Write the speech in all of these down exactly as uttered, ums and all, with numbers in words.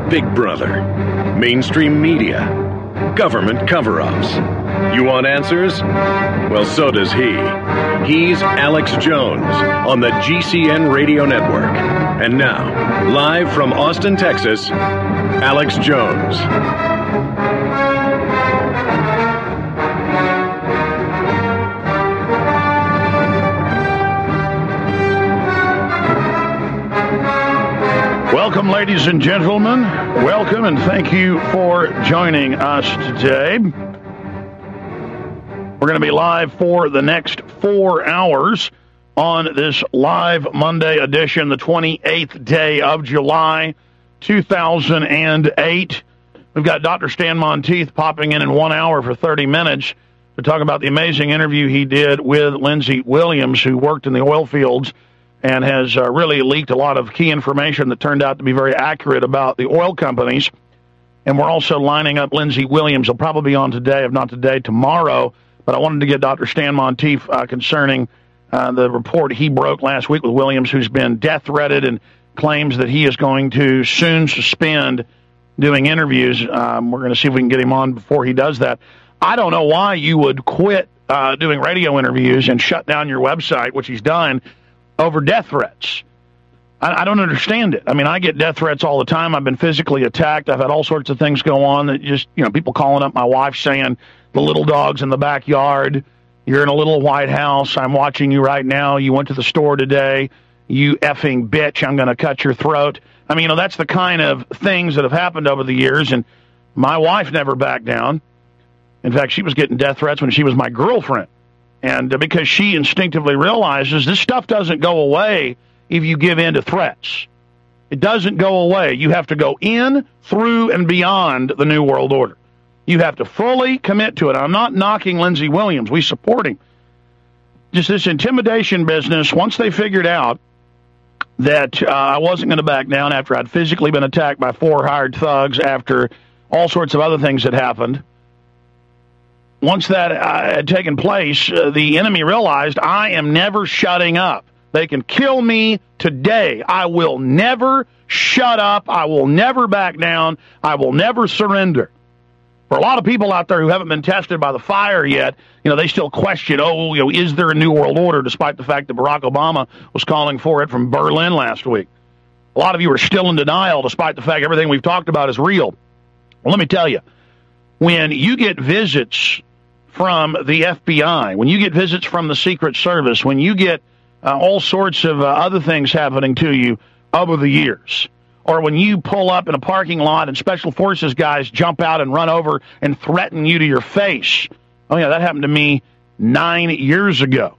Big Brother, mainstream media, government cover-ups. You want answers? Well, so does he. He's Alex Jones on the G C N Radio Network. And now, live from Austin, Texas, Alex Jones. Welcome, ladies and gentlemen. Welcome, and thank you for joining us today. We're going to be live for the next four hours on this live Monday edition, the twenty-eighth day of July, two thousand eight. We've got Doctor Stan Monteith popping in in one hour for thirty minutes to talk about the amazing interview he did with Lindsey Williams, who worked in the oil fields and has uh, really leaked a lot of key information that turned out to be very accurate about the oil companies. And we're also lining up Lindsey Williams. He'll probably be on today, if not today, tomorrow. But I wanted to get Doctor Stan Monteith uh, concerning uh, the report he broke last week with Williams, who's been death-threated and claims that he is going to soon suspend doing interviews. Um, we're going to see if we can get him on before he does that. I don't know why you would quit uh, doing radio interviews and shut down your website, which he's done, over death threats. I, I don't understand it. I mean, I get death threats all the time. I've been physically attacked. I've had all sorts of things go on that just, you know, people calling up my wife saying, the little dog's in the backyard, you're in a little White House, I'm watching you right now, you went to the store today, you effing bitch, I'm going to cut your throat. I mean, you know, that's the kind of things that have happened over the years, and my wife never backed down. In fact, she was getting death threats when she was my girlfriend. And because she instinctively realizes this stuff doesn't go away if you give in to threats. It doesn't go away. You have to go in, through, and beyond the New World Order. You have to fully commit to it. I'm not knocking Lindsey Williams. We support him. Just this intimidation business, once they figured out that uh, I wasn't going to back down after I'd physically been attacked by four hired thugs, after all sorts of other things had happened, once that uh, had taken place, uh, the enemy realized I am never shutting up. They can kill me today. I will never shut up. I will never back down. I will never surrender. For a lot of people out there who haven't been tested by the fire yet, you know, they still question, oh, you know, is there a new world order, despite the fact that Barack Obama was calling for it from Berlin last week. A lot of you are still in denial, despite the fact everything we've talked about is real. Well, let me tell you, when you get visits from the F B I, when you get visits from the Secret Service, when you get uh, all sorts of uh, other things happening to you over the years, or when you pull up in a parking lot and Special Forces guys jump out and run over and threaten you to your face. Oh, yeah, that happened to me nine years ago.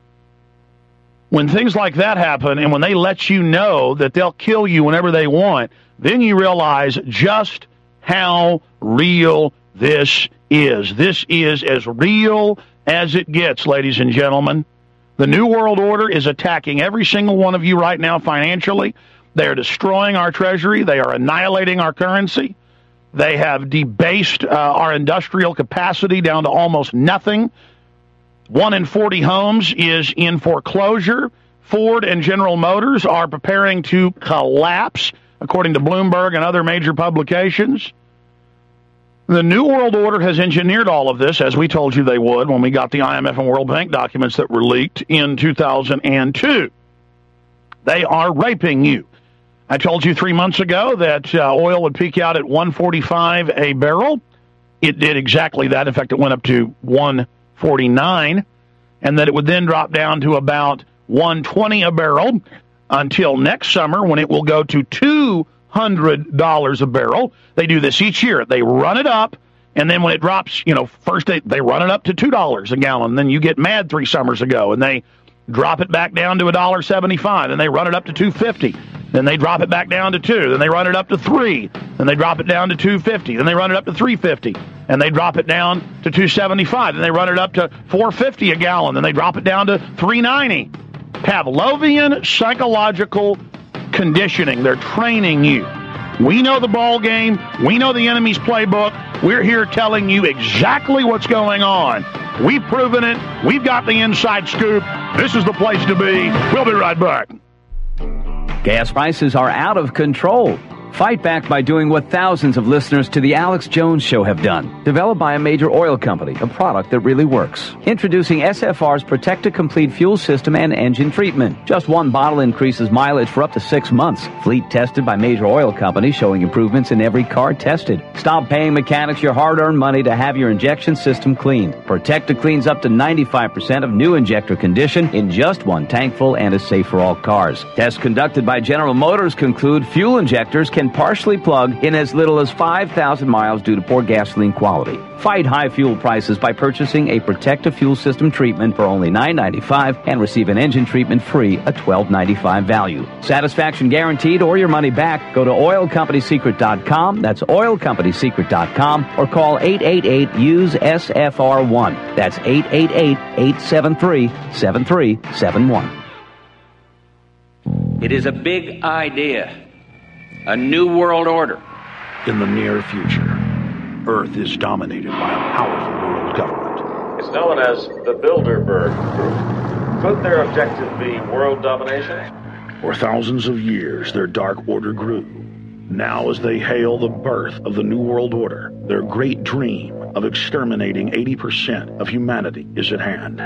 When things like that happen, and when they let you know that they'll kill you whenever they want, then you realize just how real this is. This is as real as it gets, ladies and gentlemen. The New World Order is attacking every single one of you right now financially. They are destroying our treasury. They are annihilating our currency. They have debased uh, our industrial capacity down to almost nothing. One in forty homes is in foreclosure. Ford and General Motors are preparing to collapse, according to Bloomberg and other major publications. The New World Order has engineered all of this, as we told you they would when we got the I M F and World Bank documents that were leaked in two thousand two. They are raping you. I told you three months ago that uh, oil would peak out at one forty-five a barrel. It did exactly that. In fact, it went up to one forty-nine, and that it would then drop down to about one twenty a barrel until next summer, when it will go to two hundred dollars a barrel. They do this each year. They run it up, and then when it drops, you know, first they, they run it up to two dollars a gallon. Then you get mad three summers ago, and they drop it back down to one dollar seventy-five, and they run it up to two fifty. Then they drop it back down to two. Then they run it up to three. Then they drop it down to two fifty. Then they run it up to three fifty. And they drop it down to two seventy-five. Then they run it up to four fifty a gallon. Then they drop it down to three ninety. Pavlovian psychological conditioning. They're training you. We know the ball game. We know the enemy's playbook. We're here telling you exactly what's going on. We've proven it. We've got the inside scoop. This is the place to be. We'll be right back. Gas prices are out of control. Fight back by doing what thousands of listeners to The Alex Jones Show have done. Developed by a major oil company, a product that really works. Introducing S F R's Protect-to-Complete fuel system and engine treatment. Just one bottle increases mileage for up to six months. Fleet tested by major oil companies, showing improvements in every car tested. Stop paying mechanics your hard-earned money to have your injection system cleaned. Protecta cleans up to ninety-five percent of new injector condition in just one tankful and is safe for all cars. Tests conducted by General Motors conclude fuel injectors can partially plug in as little as five thousand miles due to poor gasoline quality. Fight high fuel prices by purchasing a Protecta fuel system treatment for only nine ninety-five and receive an engine treatment free, a twelve ninety-five value. Satisfaction guaranteed or your money back. Go to oil company secret dot com. That's oil company secret dot com or call eight eight eight U S E S F R one. That's eight eight eight, eight seven three, seven three seven one. It is a big idea. A new world order. In the near future, Earth is dominated by a powerful world government. It's known as the Bilderberg Group. Could their objective be world domination? For thousands of years, their dark order grew. Now, as they hail the birth of the New World Order, their great dream of exterminating eighty percent of humanity is at hand.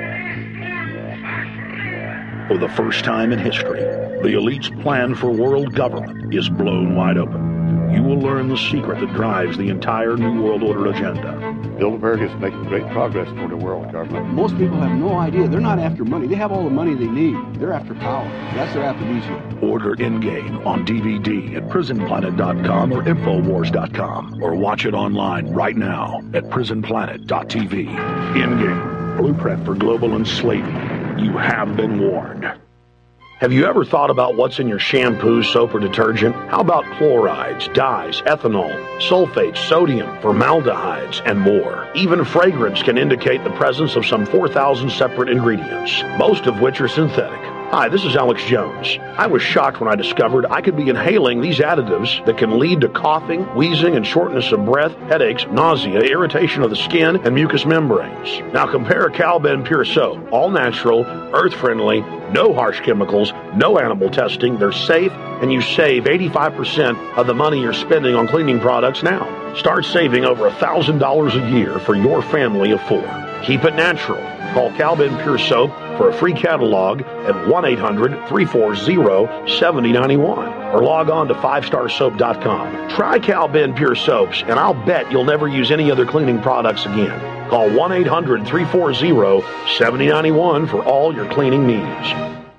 For the first time in history, the elite's plan for world government is blown wide open. You will learn the secret that drives the entire New World Order agenda. Bilderberg is making great progress toward a world government. Most people have no idea. They're not after money. They have all the money they need. They're after power. That's their aphrodisiac. Order Endgame on D V D at prison planet dot com or infowars dot com, or watch it online right now at prison planet dot t v. Endgame, blueprint for global enslavement. You have been warned. Have you ever thought about what's in your shampoo, soap, or detergent? How about chlorides, dyes, ethanol, sulfates, sodium, formaldehydes, and more? Even fragrance can indicate the presence of some four thousand separate ingredients, most of which are synthetic. Hi, this is Alex Jones. I was shocked when I discovered I could be inhaling these additives that can lead to coughing, wheezing, and shortness of breath, headaches, nausea, irritation of the skin, and mucous membranes. Now compare Cal-Ben Pure Soap. All natural, earth-friendly, no harsh chemicals, no animal testing. They're safe, and you save eighty-five percent of the money you're spending on cleaning products now. Start saving over one thousand dollars a year for your family of four. Keep it natural. Call Cal-Ben Pure Soap for a free catalog at one eight hundred, three four zero, seven zero nine one or log on to five star soap dot com. Try Cal-Ben Pure Soaps, and I'll bet you'll never use any other cleaning products again. Call one eight hundred, three four zero, seven zero nine one for all your cleaning needs.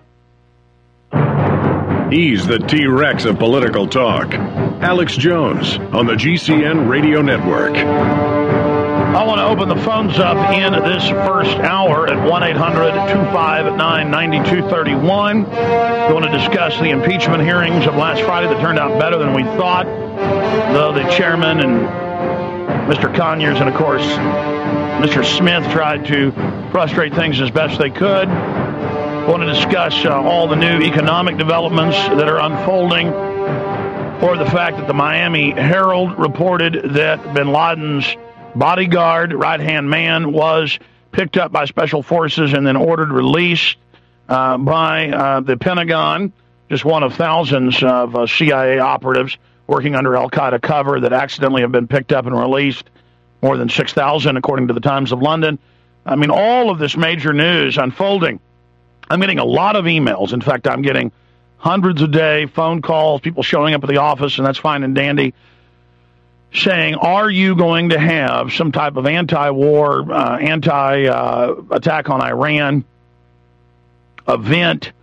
He's the T-Rex of political talk. Alex Jones on the G C N Radio Network. I want to open the phones up in this first hour at one eight hundred, two five nine, nine two three one. We want to discuss the impeachment hearings of last Friday that turned out better than we thought, though the chairman and Mister Conyers and, of course, Mister Smith tried to frustrate things as best they could. We want to discuss uh, all the new economic developments that are unfolding, or the fact that the Miami Herald reported that bin Laden's bodyguard, right-hand man, was picked up by special forces and then ordered released uh, by uh, the Pentagon, just one of thousands of uh, C I A operatives working under al-Qaeda cover that accidentally have been picked up and released, more than six thousand, according to the Times of London. I mean, all of this major news unfolding. I'm getting a lot of emails. In fact, I'm getting hundreds a day, phone calls, people showing up at the office, and that's fine and dandy, saying, are you going to have some type of anti-war, uh, anti-attack uh, on Iran event,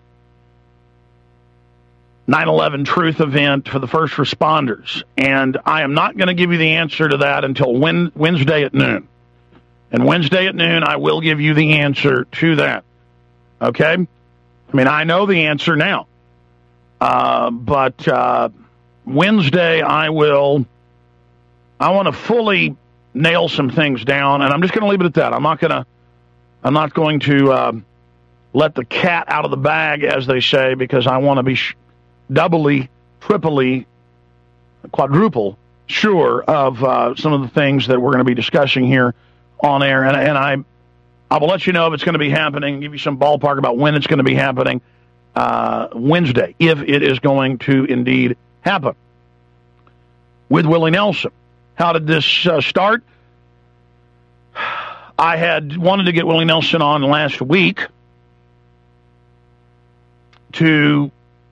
nine eleven truth event for the first responders? And I am not going to give you the answer to that until Wednesday at noon. And Wednesday at noon, I will give you the answer to that. Okay? I mean, I know the answer now. Uh, but uh, Wednesday, I will... I want to fully nail some things down, and I'm just going to leave it at that. I'm not going to, I'm not going to uh, let the cat out of the bag, as they say, because I want to be sh- doubly, triply, quadruple sure of uh, some of the things that we're going to be discussing here on air. And, and I, I will let you know if it's going to be happening, give you some ballpark about when it's going to be happening uh, Wednesday, if it is going to indeed happen. with Willie Nelson. How did this uh, start? I had wanted to get Willie Nelson on last week to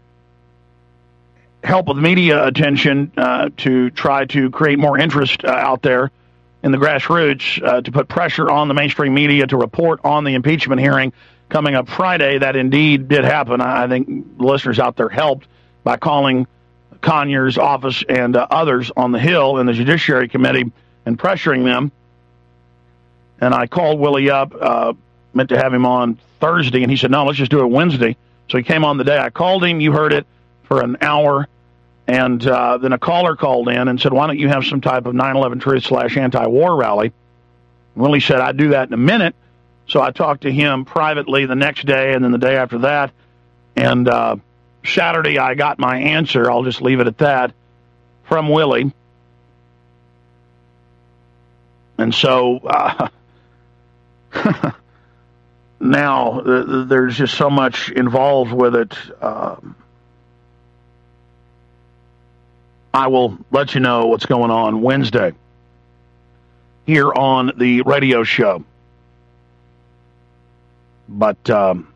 help with media attention, uh, to try to create more interest uh, out there in the grassroots, uh, to put pressure on the mainstream media to report on the impeachment hearing coming up Friday. That indeed did happen. I think the listeners out there helped by calling Conyers' office and uh, others on the Hill in the Judiciary Committee and pressuring them. And I called Willie up, uh, meant to have him on Thursday, and he said, no, let's just do it Wednesday. So he came on the day. I called him. You heard it for an hour. And uh, then a caller called in and said, why don't you have some type of nine eleven truth slash anti-war rally? Willie said, I'd do that in a minute. So I talked to him privately the next day and then the day after that. And uh, Saturday I got my answer. I'll just leave it at that, from Willie. And so uh, now th- there's just so much involved with it. Um, I will let you know what's going on Wednesday here on the radio show. But, um,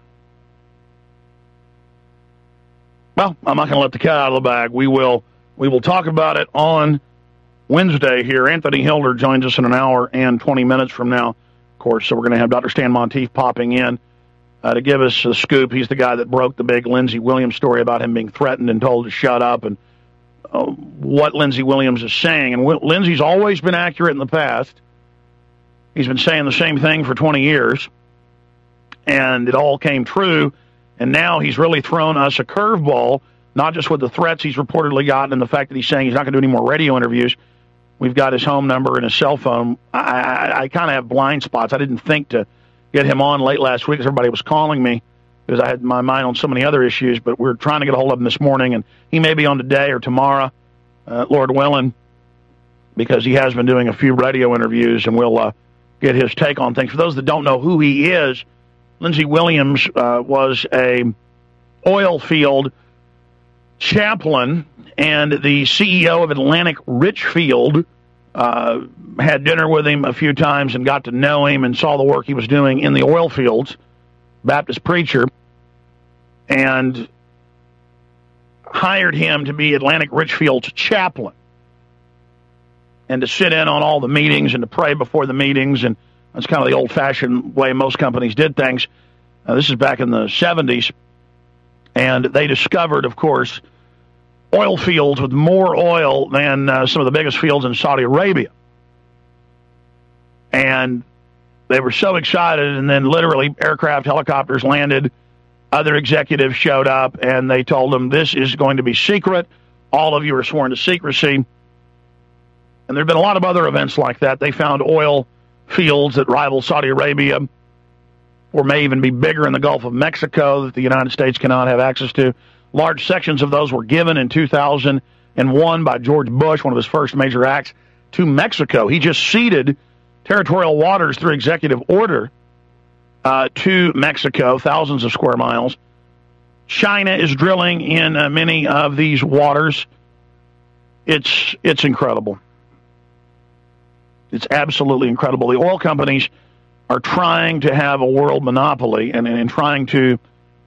well, I'm not going to let the cat out of the bag. We will, we will talk about it on Wednesday here. Anthony Hilder joins us in an hour and twenty minutes from now, of course. So we're going to have Doctor Stan Monteith popping in uh, to give us a scoop. He's the guy that broke the big Lindsey Williams story about him being threatened and told to shut up, and uh, what Lindsey Williams is saying. And w- Lindsey's always been accurate in the past. He's been saying the same thing for twenty years, and it all came true. And now he's really thrown us a curveball, not just with the threats he's reportedly gotten and the fact that he's saying he's not going to do any more radio interviews. We've got his home number and his cell phone. I, I, I kind of have blind spots. I didn't think to get him on late last week because everybody was calling me because I had my mind on so many other issues, but we're trying to get a hold of him this morning, and he may be on today or tomorrow, uh, Lord willing, because he has been doing a few radio interviews, and we'll uh, get his take on things. For those that don't know who he is, Lindsey Williams uh, was a oil field chaplain and the C E O of Atlantic Richfield. Uh, had dinner with him a few times and got to know him and saw the work he was doing in the oil fields, Baptist preacher, and hired him to be Atlantic Richfield's chaplain and to sit in on all the meetings and to pray before the meetings. And that's kind of the old-fashioned way most companies did things. Uh, this is back in the seventies. And they discovered, of course, oil fields with more oil than uh, some of the biggest fields in Saudi Arabia. And they were so excited, and then literally aircraft, helicopters landed. Other executives showed up, and they told them, this is going to be secret. All of you are sworn to secrecy. And there have been a lot of other events like that. They found oil fields that rival Saudi Arabia, or may even be bigger in the Gulf of Mexico, that the United States cannot have access to. Large sections of those were given in two thousand one by George Bush, one of his first major acts, to Mexico. He just ceded territorial waters through executive order uh, to Mexico, thousands of square miles. China is drilling in uh, many of these waters. It's it's incredible. It's absolutely incredible. The oil companies are trying to have a world monopoly and, and trying to,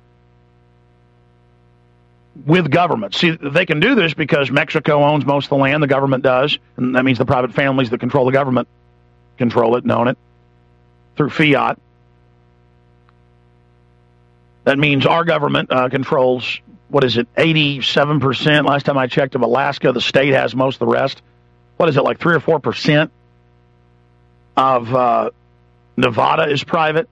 with government. See, they can do this because Mexico owns most of the land, the government does, and that means the private families that control the government control it and own it through fiat. That means our government uh, controls, what is it, eighty-seven percent? Last time I checked of Alaska, the state has most of the rest. What is it, like three or four percent of uh, Nevada is private?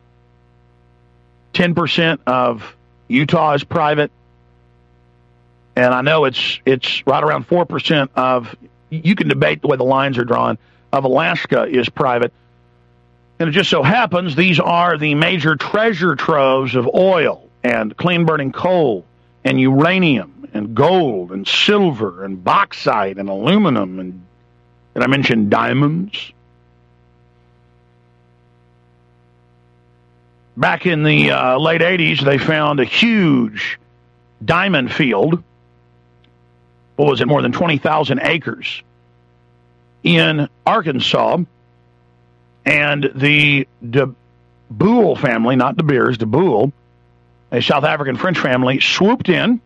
ten percent of Utah is private. And I know it's it's right around four percent of, you can debate the way the lines are drawn, of Alaska is private. And it just so happens these are the major treasure troves of oil and clean-burning coal and uranium and gold and silver and bauxite and aluminum and, did I mention diamonds? Back in the uh, late eighties, they found a huge diamond field what was it, more than twenty thousand acres in Arkansas. And the De Boer family, not De Beers, De Boer, a South African French family, swooped in.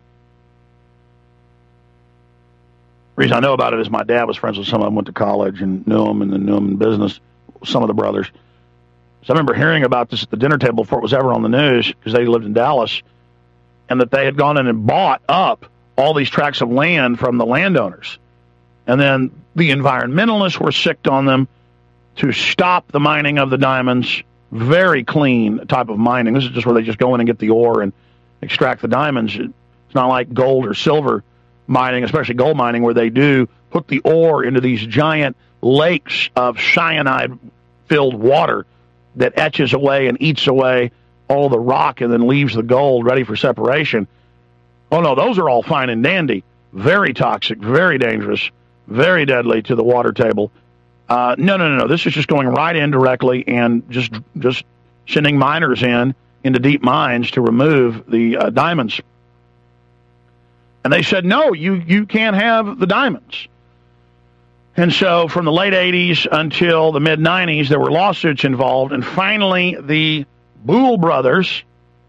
The reason I know about it is my dad was friends with some of them, went to college and knew them, and then knew them in business, some of the brothers. So I remember hearing about this at the dinner table before it was ever on the news, because they lived in Dallas, and that they had gone in and bought up all these tracts of land from the landowners. And then the environmentalists were sicked on them to stop the mining of the diamonds. Very clean type of mining. This is just where they just go in and get the ore and extract the diamonds. It's not like gold or silver mining, especially gold mining, where they do put the ore into these giant lakes of cyanide-filled water that etches away and eats away all the rock and then leaves the gold ready for separation. Oh, no, those are all fine and dandy. Very toxic, very dangerous, very deadly to the water table. Uh, no, no, no, no. This is just going right in directly and just just sending miners in into deep mines to remove the uh, diamonds. And they said, no, you, you can't have the diamonds. And so from the late eighties until the mid nineties, there were lawsuits involved. And finally, the Boole brothers,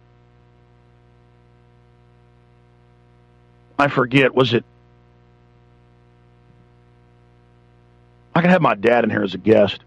I forget, was it? I could have my dad in here as a guest.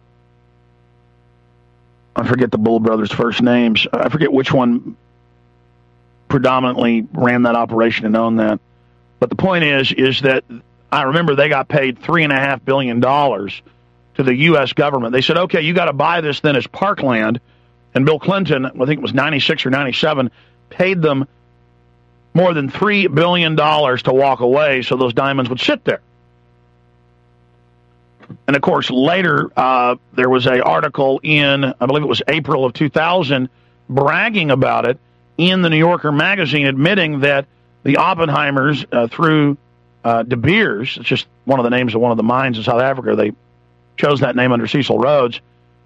I forget the Boole brothers' first names. I forget which one predominantly ran that operation and owned that. But the point is, is that I remember they got paid three and a half billion dollars to the U S government. They said, okay, you got to buy this then as parkland. And Bill Clinton, I think it was ninety-six or ninety-seven, paid them more than three billion dollars to walk away so those diamonds would sit there. And, of course, later uh, there was an article in, I believe it was April of two thousand, bragging about it in the New Yorker magazine, admitting that the Oppenheimers, uh, through uh, De Beers, it's just one of the names of one of the mines in South Africa, they chose that name under Cecil Rhodes.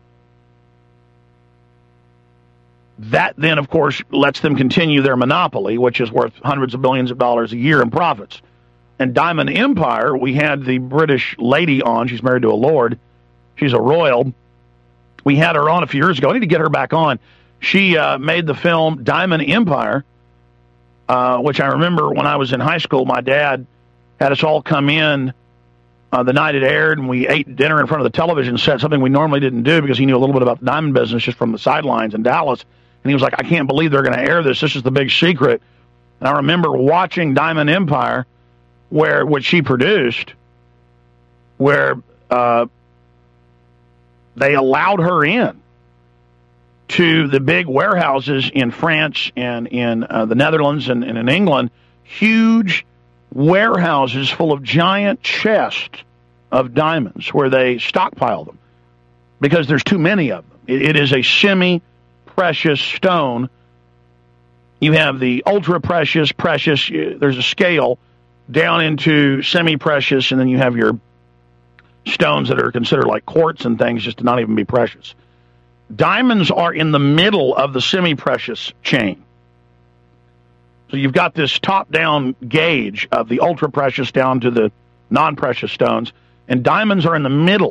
That then, of course, lets them continue their monopoly, which is worth hundreds of billions of dollars a year in profits. And Diamond Empire, we had the British lady on. She's married to a lord. She's a royal. We had her on a few years ago. I need to get her back on. She uh, made the film Diamond Empire, uh, which I remember when I was in high school, my dad had us all come in uh, the night it aired, and we ate dinner in front of the television set, something we normally didn't do because he knew a little bit about the diamond business just from the sidelines in Dallas. And he was like, I can't believe they're going to air this. This is the big secret. And I remember watching Diamond Empire, where which she produced, where uh, they allowed her in to the big warehouses in France and in uh, the Netherlands and, and in England, huge warehouses full of giant chests of diamonds where they stockpile them because there's too many of them. It, it is a semi-precious stone. You have the ultra-precious, precious, there's a scale down into semi-precious, and then you have your stones that are considered like quartz and things just to not even be precious. Diamonds are in the middle of the semi-precious chain. So you've got this top-down gauge of the ultra-precious down to the non-precious stones, and diamonds are in the middle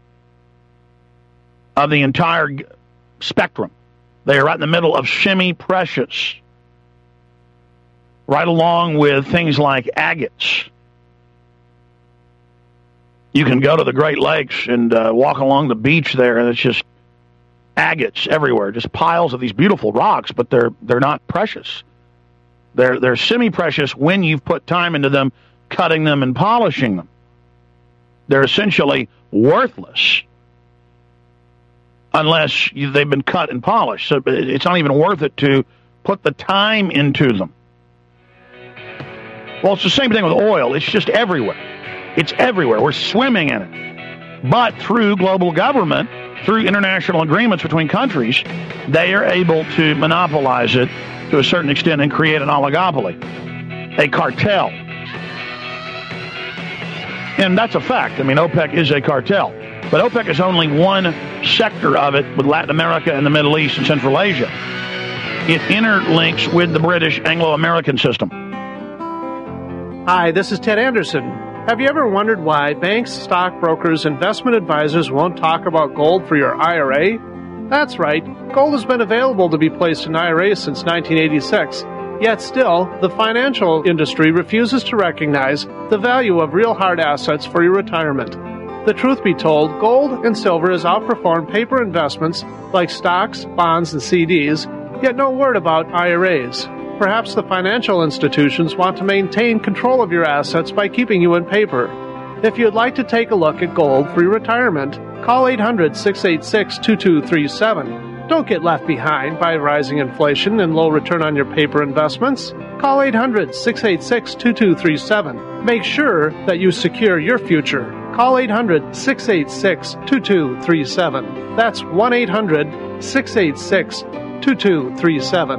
of the entire spectrum. They are right in the middle of semi-precious, right along with things like agates. You can go to the Great Lakes and uh, walk along the beach there, and it's just agates everywhere, just piles of these beautiful rocks, but they're they're not precious. They're they're semi-precious when you've put time into them, cutting them and polishing them. They're essentially worthless unless you, they've been cut and polished. So it's not even worth it to put the time into them. Well, it's the same thing with oil. It's just everywhere. It's everywhere. We're swimming in it. But through global government, through international agreements between countries, they are able to monopolize it to a certain extent and create an oligopoly, a cartel. And that's a fact. I mean, OPEC is a cartel. But OPEC is only one sector of it with Latin America and the Middle East and Central Asia. It interlinks with the British Anglo-American system. Hi, this is Ted Anderson. Have you ever wondered why banks, stockbrokers, investment advisors won't talk about gold for your I R A? That's right. Gold has been available to be placed in I R As since nineteen eighty-six. Yet still, the financial industry refuses to recognize the value of real hard assets for your retirement. The truth be told, gold and silver has outperformed paper investments like stocks, bonds, and C Ds, yet no word about I R As. Perhaps the financial institutions want to maintain control of your assets by keeping you in paper. If you'd like to take a look at gold for your retirement, call eight hundred, six eight six, two two three seven. Don't get left behind by rising inflation and low return on your paper investments. Call eight hundred, six eight six, two two three seven. Make sure that you secure your future. Call eight hundred, six eight six, two two three seven. That's one eight hundred, six eight six, two two three seven.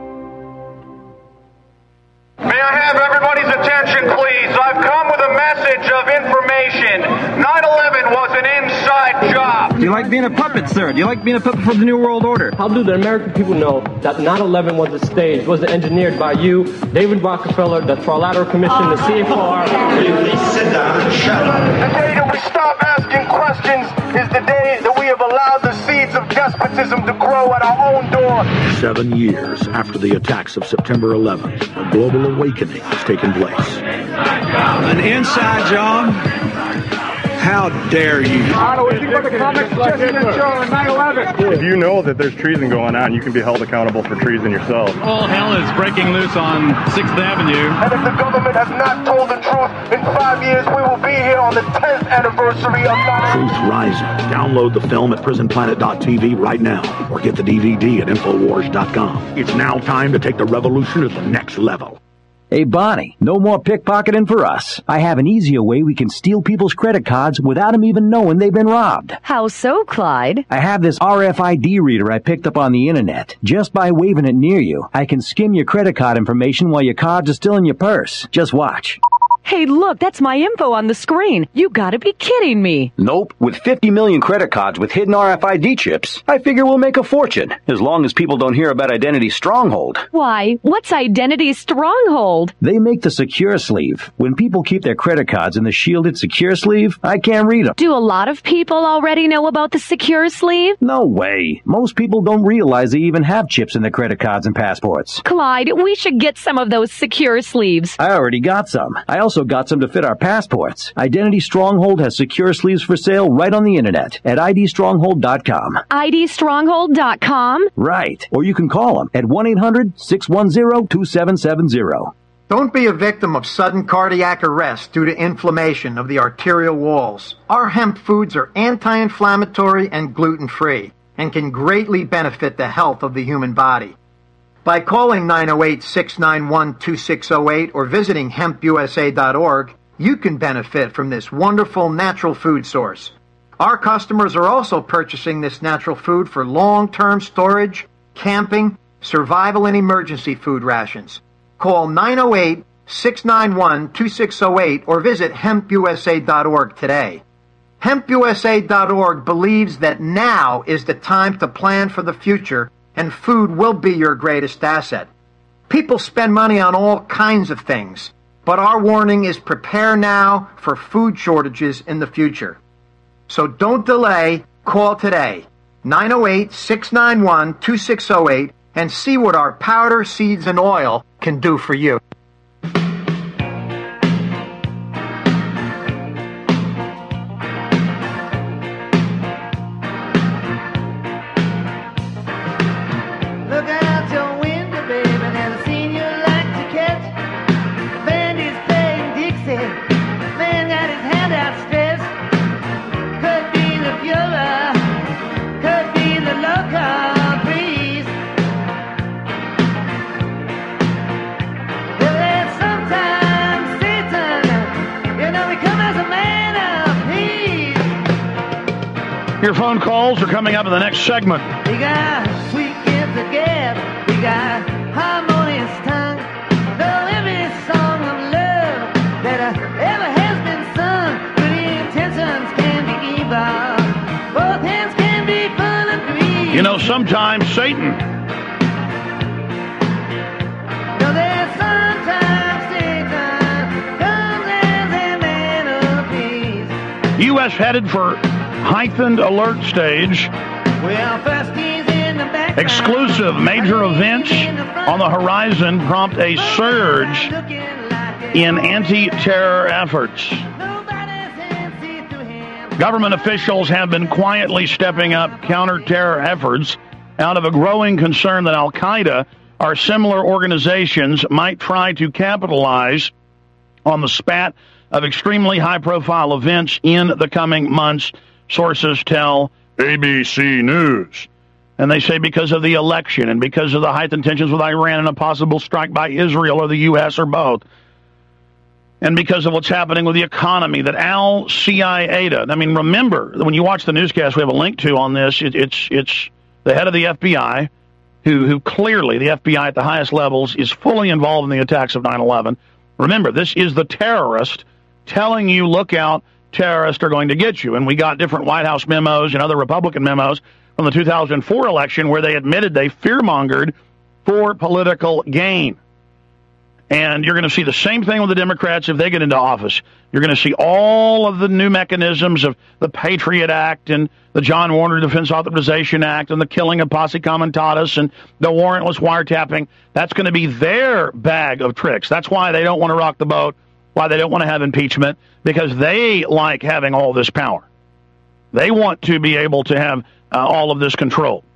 May I have everybody's attention, please? I've come with a message of information. nine eleven was an inside job. Do you like being a puppet, sir? Do you like being a puppet for the New World Order? How do the American people know that nine eleven was a stage, was engineered by you, David Rockefeller, the Trilateral Commission, the C F R? Please sit down and shut up. The day that we stop asking questions is the day that we have allowed the seeds of despotism to grow at our own door. Seven years after the attacks of September eleventh, a global awakening has taken place. An inside job? How dare you? If you know that there's treason going on, you can be held accountable for treason yourself. All hell is breaking loose on sixth Avenue. And if the government has not told the truth, in five years we will be here on the tenth anniversary of nine eleven. Truth Rising. Download the film at prison planet dot t v right now, or get the D V D at infowars dot com. It's now time to take the revolution to the next level. Hey, Bonnie, no more pickpocketing for us. I have an easier way we can steal people's credit cards without them even knowing they've been robbed. How so, Clyde? I have this R F I D reader I picked up on the internet. Just by waving it near you, I can skim your credit card information while your cards are still in your purse. Just watch. Hey, look, that's my info on the screen. You gotta be kidding me. Nope. With fifty million credit cards with hidden R F I D chips, I figure we'll make a fortune, as long as people don't hear about Identity Stronghold. Why? What's Identity Stronghold? They make the secure sleeve. When people keep their credit cards in the shielded secure sleeve, I can't read them. Do a lot of people already know about the secure sleeve? No way. Most people don't realize they even have chips in their credit cards and passports. Clyde, we should get some of those secure sleeves. I already got some. I also got some to fit our passports. Identity Stronghold has secure sleeves for sale right on the internet at I D stronghold dot com. I D stronghold dot com? Right. Or you can call them at one eight hundred, six one zero, two seven seven zero. Don't be a victim of sudden cardiac arrest due to inflammation of the arterial walls. Our hemp foods are anti-inflammatory and gluten-free and can greatly benefit the health of the human body. By calling nine oh eight, six nine one, two six oh eight or visiting hemp u s a dot org, you can benefit from this wonderful natural food source. Our customers are also purchasing this natural food for long-term storage, camping, survival, and emergency food rations. Call nine oh eight, six nine one, two six oh eight or visit hemp u s a dot org today. hemp u s a dot org believes that now is the time to plan for the future, and food will be your greatest asset. People spend money on all kinds of things, but our warning is prepare now for food shortages in the future. So don't delay, call today, nine oh eight, six nine one, two six oh eight, and see what our powder, seeds, and oil can do for you. Your phone calls are coming up in the next segment. We got sweet gifts of gab. We got harmonious tongue. Though every song of love that uh, ever has been sung, good intentions can be evil. Both hands can be full of greed. You know, sometimes Satan. No, there's sometimes Satan S headed for heightened alert stage. Exclusive major events on the horizon prompt a surge in anti-terror efforts. Government officials have been quietly stepping up counter-terror efforts out of a growing concern that Al-Qaeda or similar organizations might try to capitalize on the spat of extremely high-profile events in the coming months, sources tell A B C News. And they say because of the election and because of the heightened tensions with Iran and a possible strike by Israel or the U S or both, and because of what's happening with the economy, that Al-C I A D A, I mean, remember, when you watch the newscast we have a link to on this, it, it's it's the head of the F B I, who, who clearly, the F B I at the highest levels, is fully involved in the attacks of nine eleven. Remember, this is the terrorist telling you, look out, terrorists are going to get you. And we got different White House memos and other Republican memos from the two thousand four election where they admitted they fear-mongered for political gain. And you're going to see the same thing with the Democrats if they get into office. You're going to see all of the new mechanisms of the Patriot Act and the John Warner Defense Authorization Act and the killing of posse comitatus and the warrantless wiretapping. That's going to be their bag of tricks. That's why they don't want to rock the boat, why they don't want to have impeachment, because they like having all this power. They want to be able to have uh, all of this control.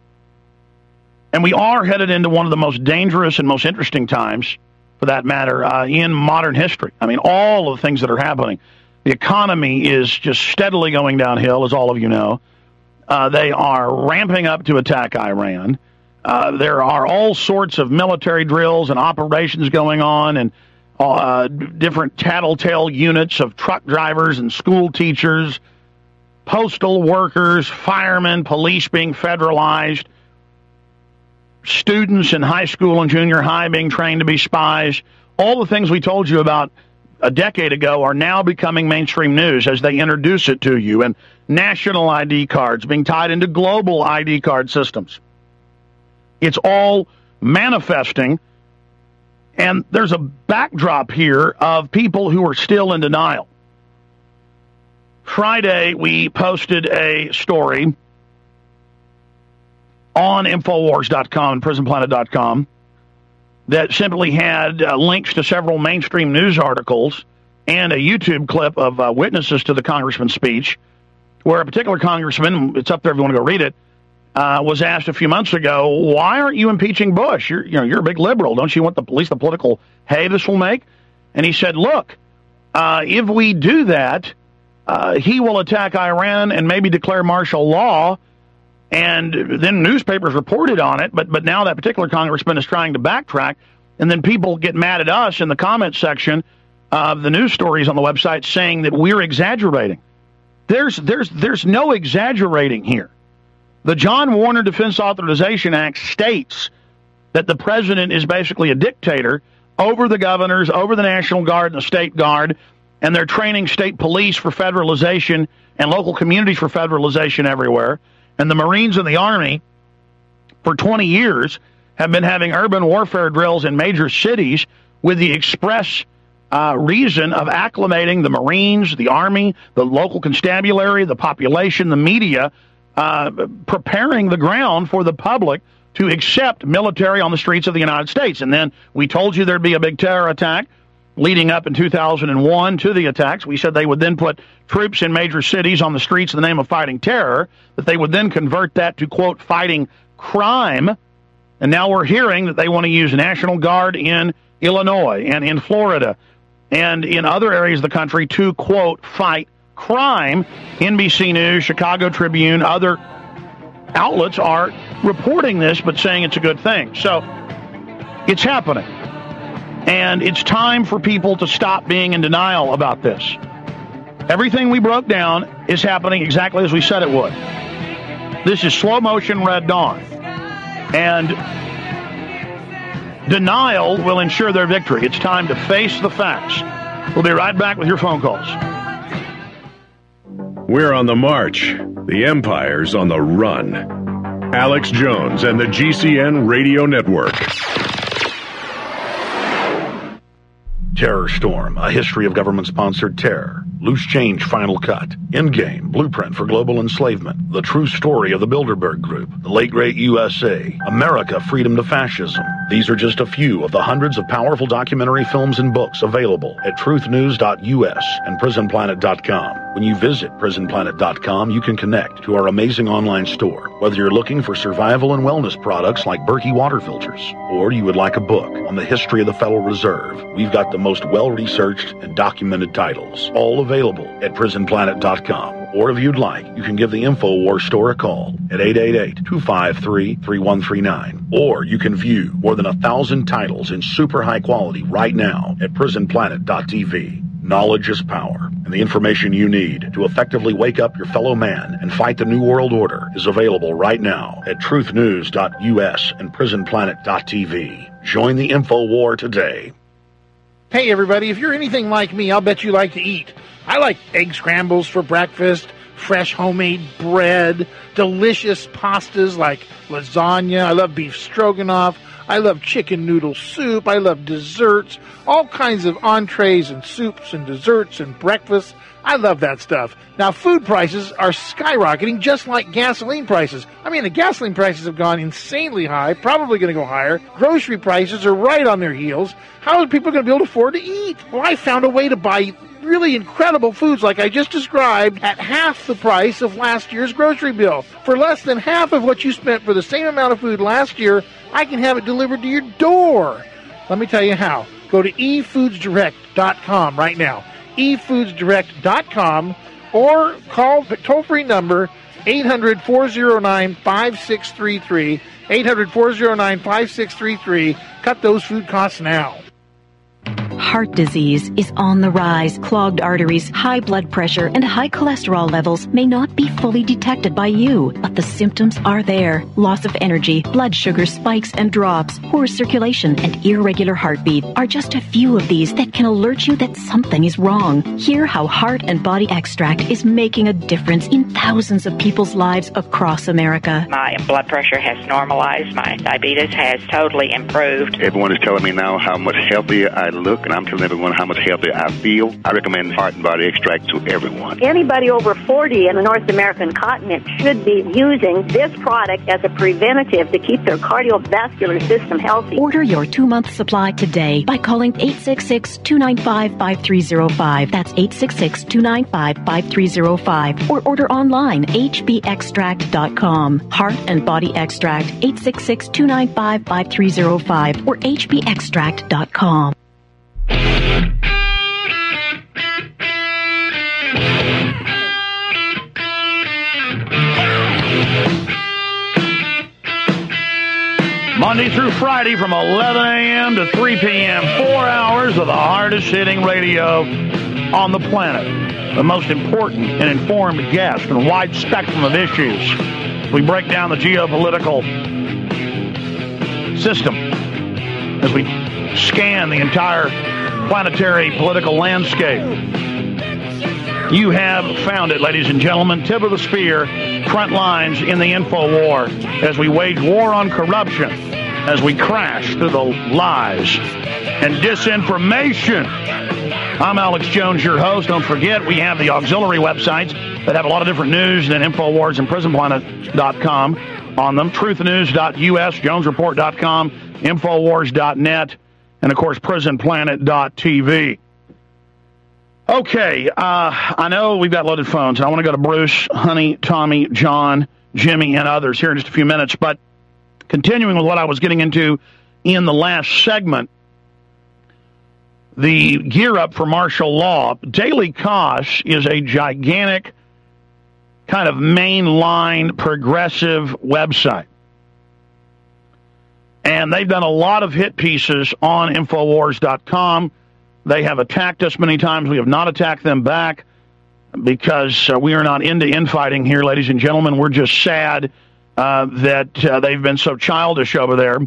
And we are headed into one of the most dangerous and most interesting times, for that matter, uh, in modern history. I mean, all of the things that are happening. The economy is just steadily going downhill, as all of you know. Uh, they are ramping up to attack Iran. Uh, there are all sorts of military drills and operations going on, and uh, different tattletale units of truck drivers and school teachers, postal workers, firemen, police being federalized, students in high school and junior high being trained to be spies. All the things we told you about a decade ago are now becoming mainstream news as they introduce it to you, and national I D cards being tied into global I D card systems. It's all manifesting, and there's a backdrop here of people who are still in denial. Friday, we posted a story on Infowars dot com and Prison Planet dot com that simply had uh, links to several mainstream news articles and a YouTube clip of uh, witnesses to the congressman's speech, where a particular congressman, it's up there if you want to go read it, uh, was asked a few months ago, why aren't you impeaching Bush? You're, you know, you're a big liberal. Don't you want the police, the political hay this will make? And he said, look, uh, if we do that, uh, he will attack Iran and maybe declare martial law. And then newspapers reported on it, but but now that particular congressman is trying to backtrack, and then people get mad at us in the comments section of the news stories on the website saying that we're exaggerating. There's there's there's no exaggerating here. The John Warner Defense Authorization Act states that the president is basically a dictator over the governors, over the National Guard and the State Guard, and they're training state police for federalization and local communities for federalization everywhere. And the Marines and the Army, for twenty years, have been having urban warfare drills in major cities with the express uh, reason of acclimating the Marines, the Army, the local constabulary, the population, the media, uh, preparing the ground for the public to accept military on the streets of the United States. And then we told you there'd be a big terror attack leading up in two thousand one to the attacks. We said they would then put troops in major cities on the streets in the name of fighting terror, that they would then convert that to, quote, fighting crime. And now we're hearing that they want to use National Guard in Illinois and in Florida and in other areas of the country to, quote, fight crime. N B C News, Chicago Tribune, other outlets are reporting this but saying it's a good thing. So it's happening. And it's time for people to stop being in denial about this. Everything we broke down is happening exactly as we said it would. This is slow motion Red Dawn. And denial will ensure their victory. It's time to face the facts. We'll be right back with your phone calls. We're on the march. The empire's on the run. Alex Jones and the G C N Radio Network. Terror Storm, A History of Government-Sponsored Terror. Loose Change Final Cut. Endgame, Blueprint for Global Enslavement. The True Story of the Bilderberg Group. The Late Great U S A. America, Freedom to Fascism. These are just a few of the hundreds of powerful documentary films and books available at truth news dot U S and prison planet dot com. When you visit prison planet dot com, you can connect to our amazing online store. Whether you're looking for survival and wellness products like Berkey water filters, or you would like a book on the history of the Federal Reserve, we've got the most well-researched and documented titles, all available at prison planet dot com. Or if you'd like, you can give the InfoWars store a call at eight eight eight, two five three, three one three nine. Or you can view more than a thousand titles in super high quality right now at prison planet dot T V. Knowledge is power, and the information you need to effectively wake up your fellow man and fight the New World Order is available right now at truth news dot U S and prison planet dot T V. Join the InfoWar today. Hey everybody, if you're anything like me, I'll bet you like to eat. I like egg scrambles for breakfast, fresh homemade bread, delicious pastas like lasagna. I love beef stroganoff. I love chicken noodle soup. I love desserts, all kinds of entrees and soups and desserts and breakfasts. I love that stuff. Now, food prices are skyrocketing just like gasoline prices. I mean, the gasoline prices have gone insanely high, probably going to go higher. Grocery prices are right on their heels. How are people going to be able to afford to eat? Well, I found a way to buy really incredible foods like I just described at half the price of last year's grocery bill. For less than half of what you spent for the same amount of food last year, I can have it delivered to your door. Let me tell you how. Go to e foods direct dot com right now. e foods direct dot com or call the toll-free number eight hundred, four oh nine, five six three three. eight hundred, four oh nine, five six three three. Cut those food costs now. Heart disease is on the rise. Clogged arteries, high blood pressure, and high cholesterol levels may not be fully detected by you, but the symptoms are there. Loss of energy, blood sugar spikes and drops, poor circulation, and irregular heartbeat are just a few of these that can alert you that something is wrong. Hear how Heart and Body Extract is making a difference in thousands of people's lives across America. My blood pressure has normalized. My diabetes has totally improved. Everyone is telling me now how much healthier I look, and I'm telling everyone how much healthier I feel. I recommend Heart and Body Extract to everyone. Anybody over forty in the North American continent should be using this product as a preventative to keep their cardiovascular system healthy. Order your two-month supply today by calling eight six six, two nine five, five three zero five. That's eight six six, two nine five, five three zero five. Or order online, h b extract dot com. Heart and Body Extract, eight six six, two nine five, five three zero five or h b extract dot com. Monday through Friday from eleven a.m. to three p.m., four hours of the hardest hitting radio on the planet. The most important and informed guests and a wide spectrum of issues. We break down the geopolitical system as we scan the entire planetary political landscape. You have found it, ladies and gentlemen. Tip of the spear, front lines in the info war as we wage war on corruption, as we crash through the lies and disinformation. I'm Alex Jones, your host. Don't forget, we have the auxiliary websites that have a lot of different news than InfoWars and prison planet dot com on them. truth news dot U S, jones report dot com, infowars dot net, and, of course, prison planet dot T V. Okay, uh, I know we've got loaded phones, and I want to go to Bruce, Honey, Tommy, John, Jimmy, and others here in just a few minutes. But continuing with what I was getting into in the last segment, the gear up for martial law, Daily Kos is a gigantic kind of mainline progressive website. And they've done a lot of hit pieces on infowars dot com. They have attacked us many times. We have not attacked them back because uh, we are not into infighting here, ladies and gentlemen. We're just sad uh, that uh, they've been so childish over there.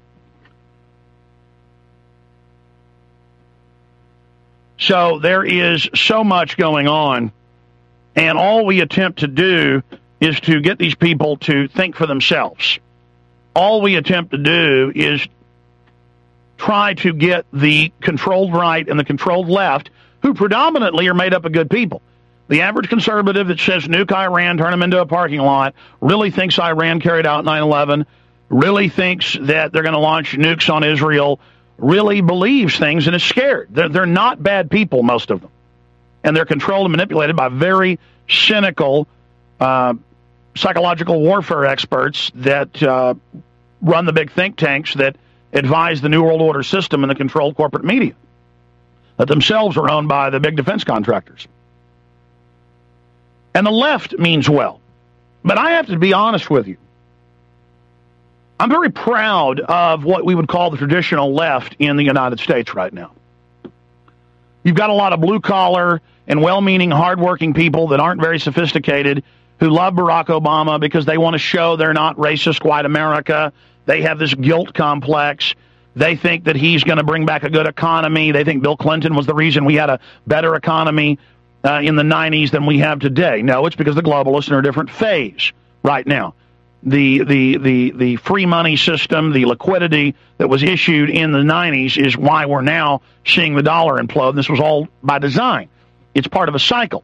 So there is so much going on, and all we attempt to do is to get these people to think for themselves. All we attempt to do is try to get the controlled right and the controlled left, who predominantly are made up of good people. The average conservative that says nuke Iran, turn them into a parking lot, really thinks Iran carried out nine eleven, really thinks that they're going to launch nukes on Israel, really believes things and is scared. They're, they're not bad people, most of them. And they're controlled and manipulated by very cynical uh, psychological warfare experts that uh, run the big think tanks that advise the New World Order system and the controlled corporate media that themselves are owned by the big defense contractors. And the left means well. But I have to be honest with you. I'm very proud of what we would call the traditional left in the United States right now. You've got a lot of blue-collar and well-meaning, hard-working people that aren't very sophisticated who love Barack Obama because they want to show they're not racist white America. They have this guilt complex. They think that he's going to bring back a good economy. They think Bill Clinton was the reason we had a better economy uh, in the nineties than we have today. No, it's because the globalists are in a different phase right now. The, the, the, the free money system, the liquidity that was issued in the nineties is why we're now seeing the dollar implode. This was all by design. It's part of a cycle.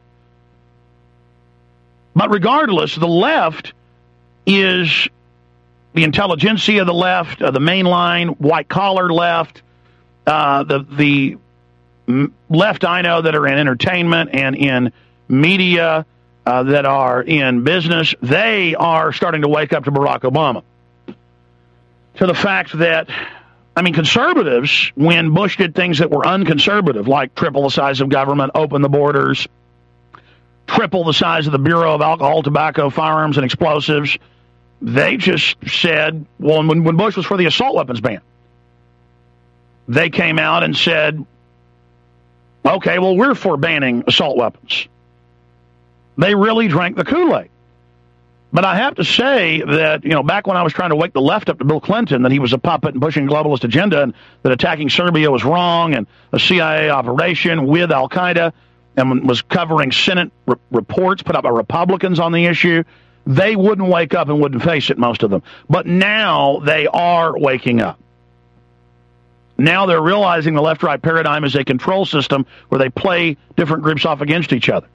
But regardless, the left is the intelligentsia of the left, uh, the mainline white-collar left, uh, the the left I know that are in entertainment and in media, uh, that are in business. They are starting to wake up to Barack Obama, to the fact that, I mean, conservatives, when Bush did things that were unconservative, like triple the size of government, open the borders, triple the size of the Bureau of Alcohol, Tobacco, Firearms, and Explosives, they just said, well, when, when Bush was for the assault weapons ban, they came out and said, okay, well, we're for banning assault weapons. They really drank the Kool-Aid. But I have to say that, you know, back when I was trying to wake the left up to Bill Clinton, that he was a puppet and pushing a globalist agenda, and that attacking Serbia was wrong, and a C I A operation with Al-Qaeda, and was covering Senate re- reports put out by Republicans on the issue, they wouldn't wake up and wouldn't face it, most of them. But now they are waking up. Now they're realizing the left-right paradigm is a control system where they play different groups off against each other.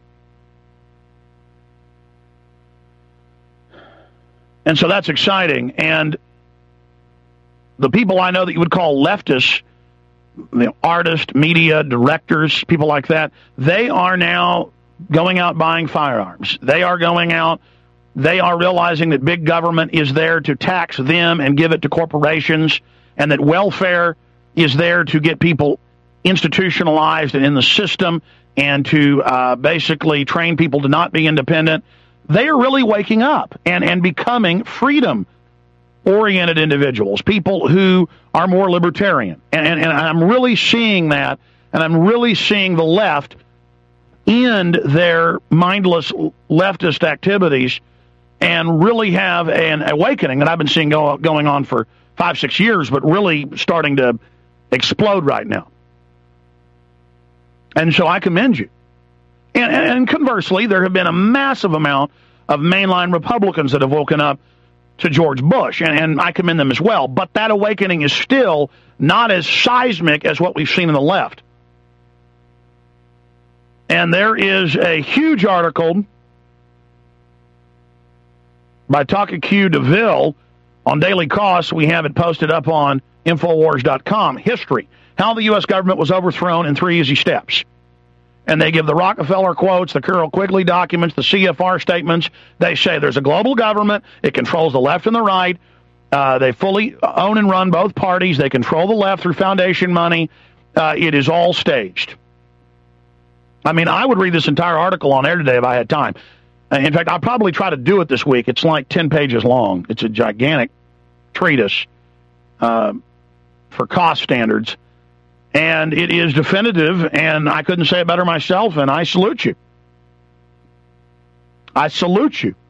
And so that's exciting. And the people I know that you would call leftists, you know, artists, media, directors, people like that, they are now going out buying firearms. They are going out, they are realizing that big government is there to tax them and give it to corporations, and that welfare is there to get people institutionalized and in the system and to uh, basically train people to not be independent. They are really waking up and, and becoming freedom-oriented individuals, people who are more libertarian. And, and, and I'm really seeing that, and I'm really seeing the left end their mindless leftist activities and really have an awakening that I've been seeing go, going on for five, six years, but really starting to explode right now. And so I commend you. And, and conversely, there have been a massive amount of mainline Republicans that have woken up to George Bush, and, and I commend them as well. But that awakening is still not as seismic as what we've seen in the left. And there is a huge article by Taka Q. DeVille on Daily Costs. We have it posted up on Infowars dot com. History. How the U S government was overthrown in three easy steps. And they give the Rockefeller quotes, the Carroll Quigley documents, the C F R statements. They say there's a global government. It controls the left and the right. Uh, they fully own and run both parties. They control the left through foundation money. Uh, it is all staged. I mean, I would read this entire article on air today if I had time. In fact, I'll probably try to do it this week. It's like ten pages long. It's a gigantic treatise uh, for cost standards. And it is definitive, and I couldn't say it better myself, and I salute you. I salute you.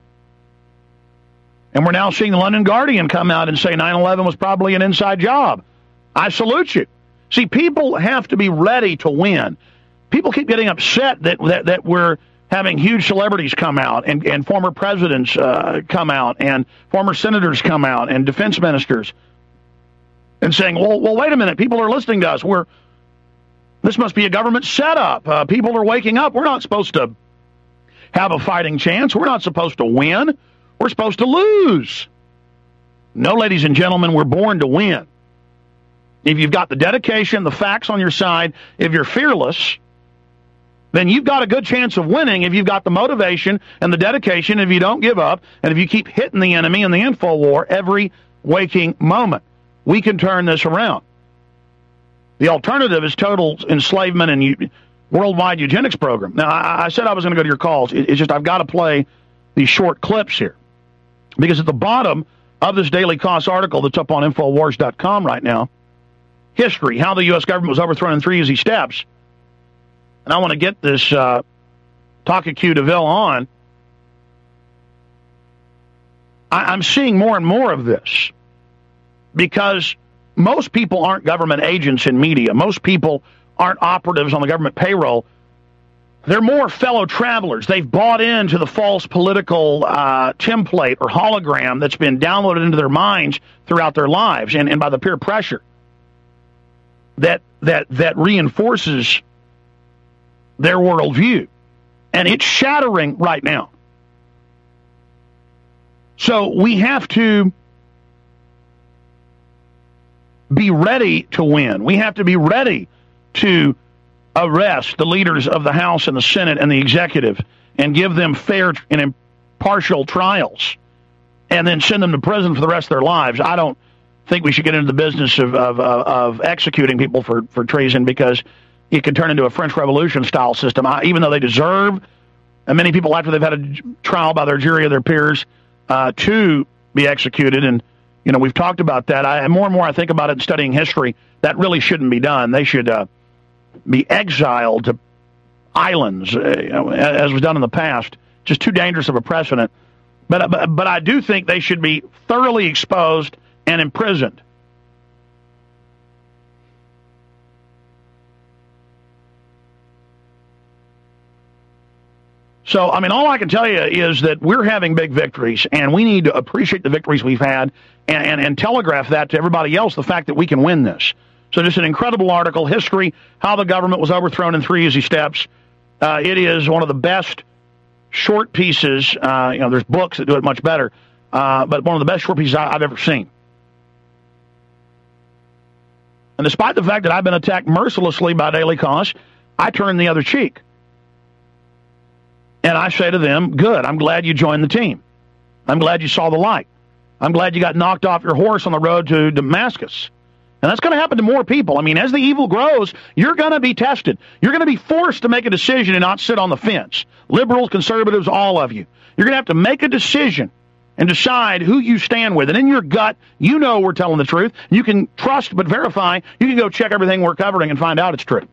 And we're now seeing the London Guardian come out and say nine eleven was probably an inside job. I salute you. See, people have to be ready to win. People keep getting upset that that, that we're having huge celebrities come out and, and former presidents uh, come out and former senators come out and defense ministers. and saying, well, well, wait a minute, people are listening to us. We're This must be a government setup. Uh, people are waking up. We're not supposed to have a fighting chance. We're not supposed to win. We're supposed to lose. No, ladies and gentlemen, we're born to win. If you've got the dedication, the facts on your side, if you're fearless, then you've got a good chance of winning if you've got the motivation and the dedication, if you don't give up, and if you keep hitting the enemy in the info war every waking moment. We can turn this around. The alternative is total enslavement and u- worldwide eugenics program. Now, I, I said I was going to go to your calls. It, it's just I've got to play these short clips here. Because at the bottom of this Daily Cost article that's up on Infowars dot com right now, history, how the U S government was overthrown in three easy steps. And I want to get this uh, Takaki DeVille on. I, I'm seeing more and more of this because most people aren't government agents in media. Most people aren't operatives on the government payroll. They're more fellow travelers. They've bought into the false political uh, template or hologram that's been downloaded into their minds throughout their lives and, and by the peer pressure that that that reinforces their worldview. And it's shattering right now. So we have to be ready to win. We have to be ready to arrest the leaders of the House and the Senate and the executive and give them fair and impartial trials and then send them to prison for the rest of their lives. I don't think we should get into the business of of, of executing people for, for treason because it could turn into a French Revolution-style system. I, even though they deserve, and many people after they've had a trial by their jury or their peers, uh, to be executed. And, you know, we've talked about that. I, and more and more I think about it in studying history, that really shouldn't be done. They should uh, be exiled to islands, uh, you know, as was done in the past. Just too dangerous of a precedent. But, but, but I do think they should be thoroughly exposed and imprisoned. So, I mean, all I can tell you is that we're having big victories, and we need to appreciate the victories we've had and, and, and telegraph that to everybody else, the fact that we can win this. So just an incredible article, History, How the Government Was Overthrown in Three Easy Steps. Uh, it is one of the best short pieces. Uh, you know, there's books that do it much better, uh, but one of the best short pieces I, I've ever seen. And despite the fact that I've been attacked mercilessly by Daily Cost, I turn the other cheek. And I say to them, good, I'm glad you joined the team. I'm glad you saw the light. I'm glad you got knocked off your horse on the road to Damascus. And that's going to happen to more people. I mean, as the evil grows, you're going to be tested. You're going to be forced to make a decision and not sit on the fence. Liberals, conservatives, all of you. You're going to have to make a decision and decide who you stand with. And in your gut, you know we're telling the truth. You can trust but verify. You can go check everything we're covering and find out it's true.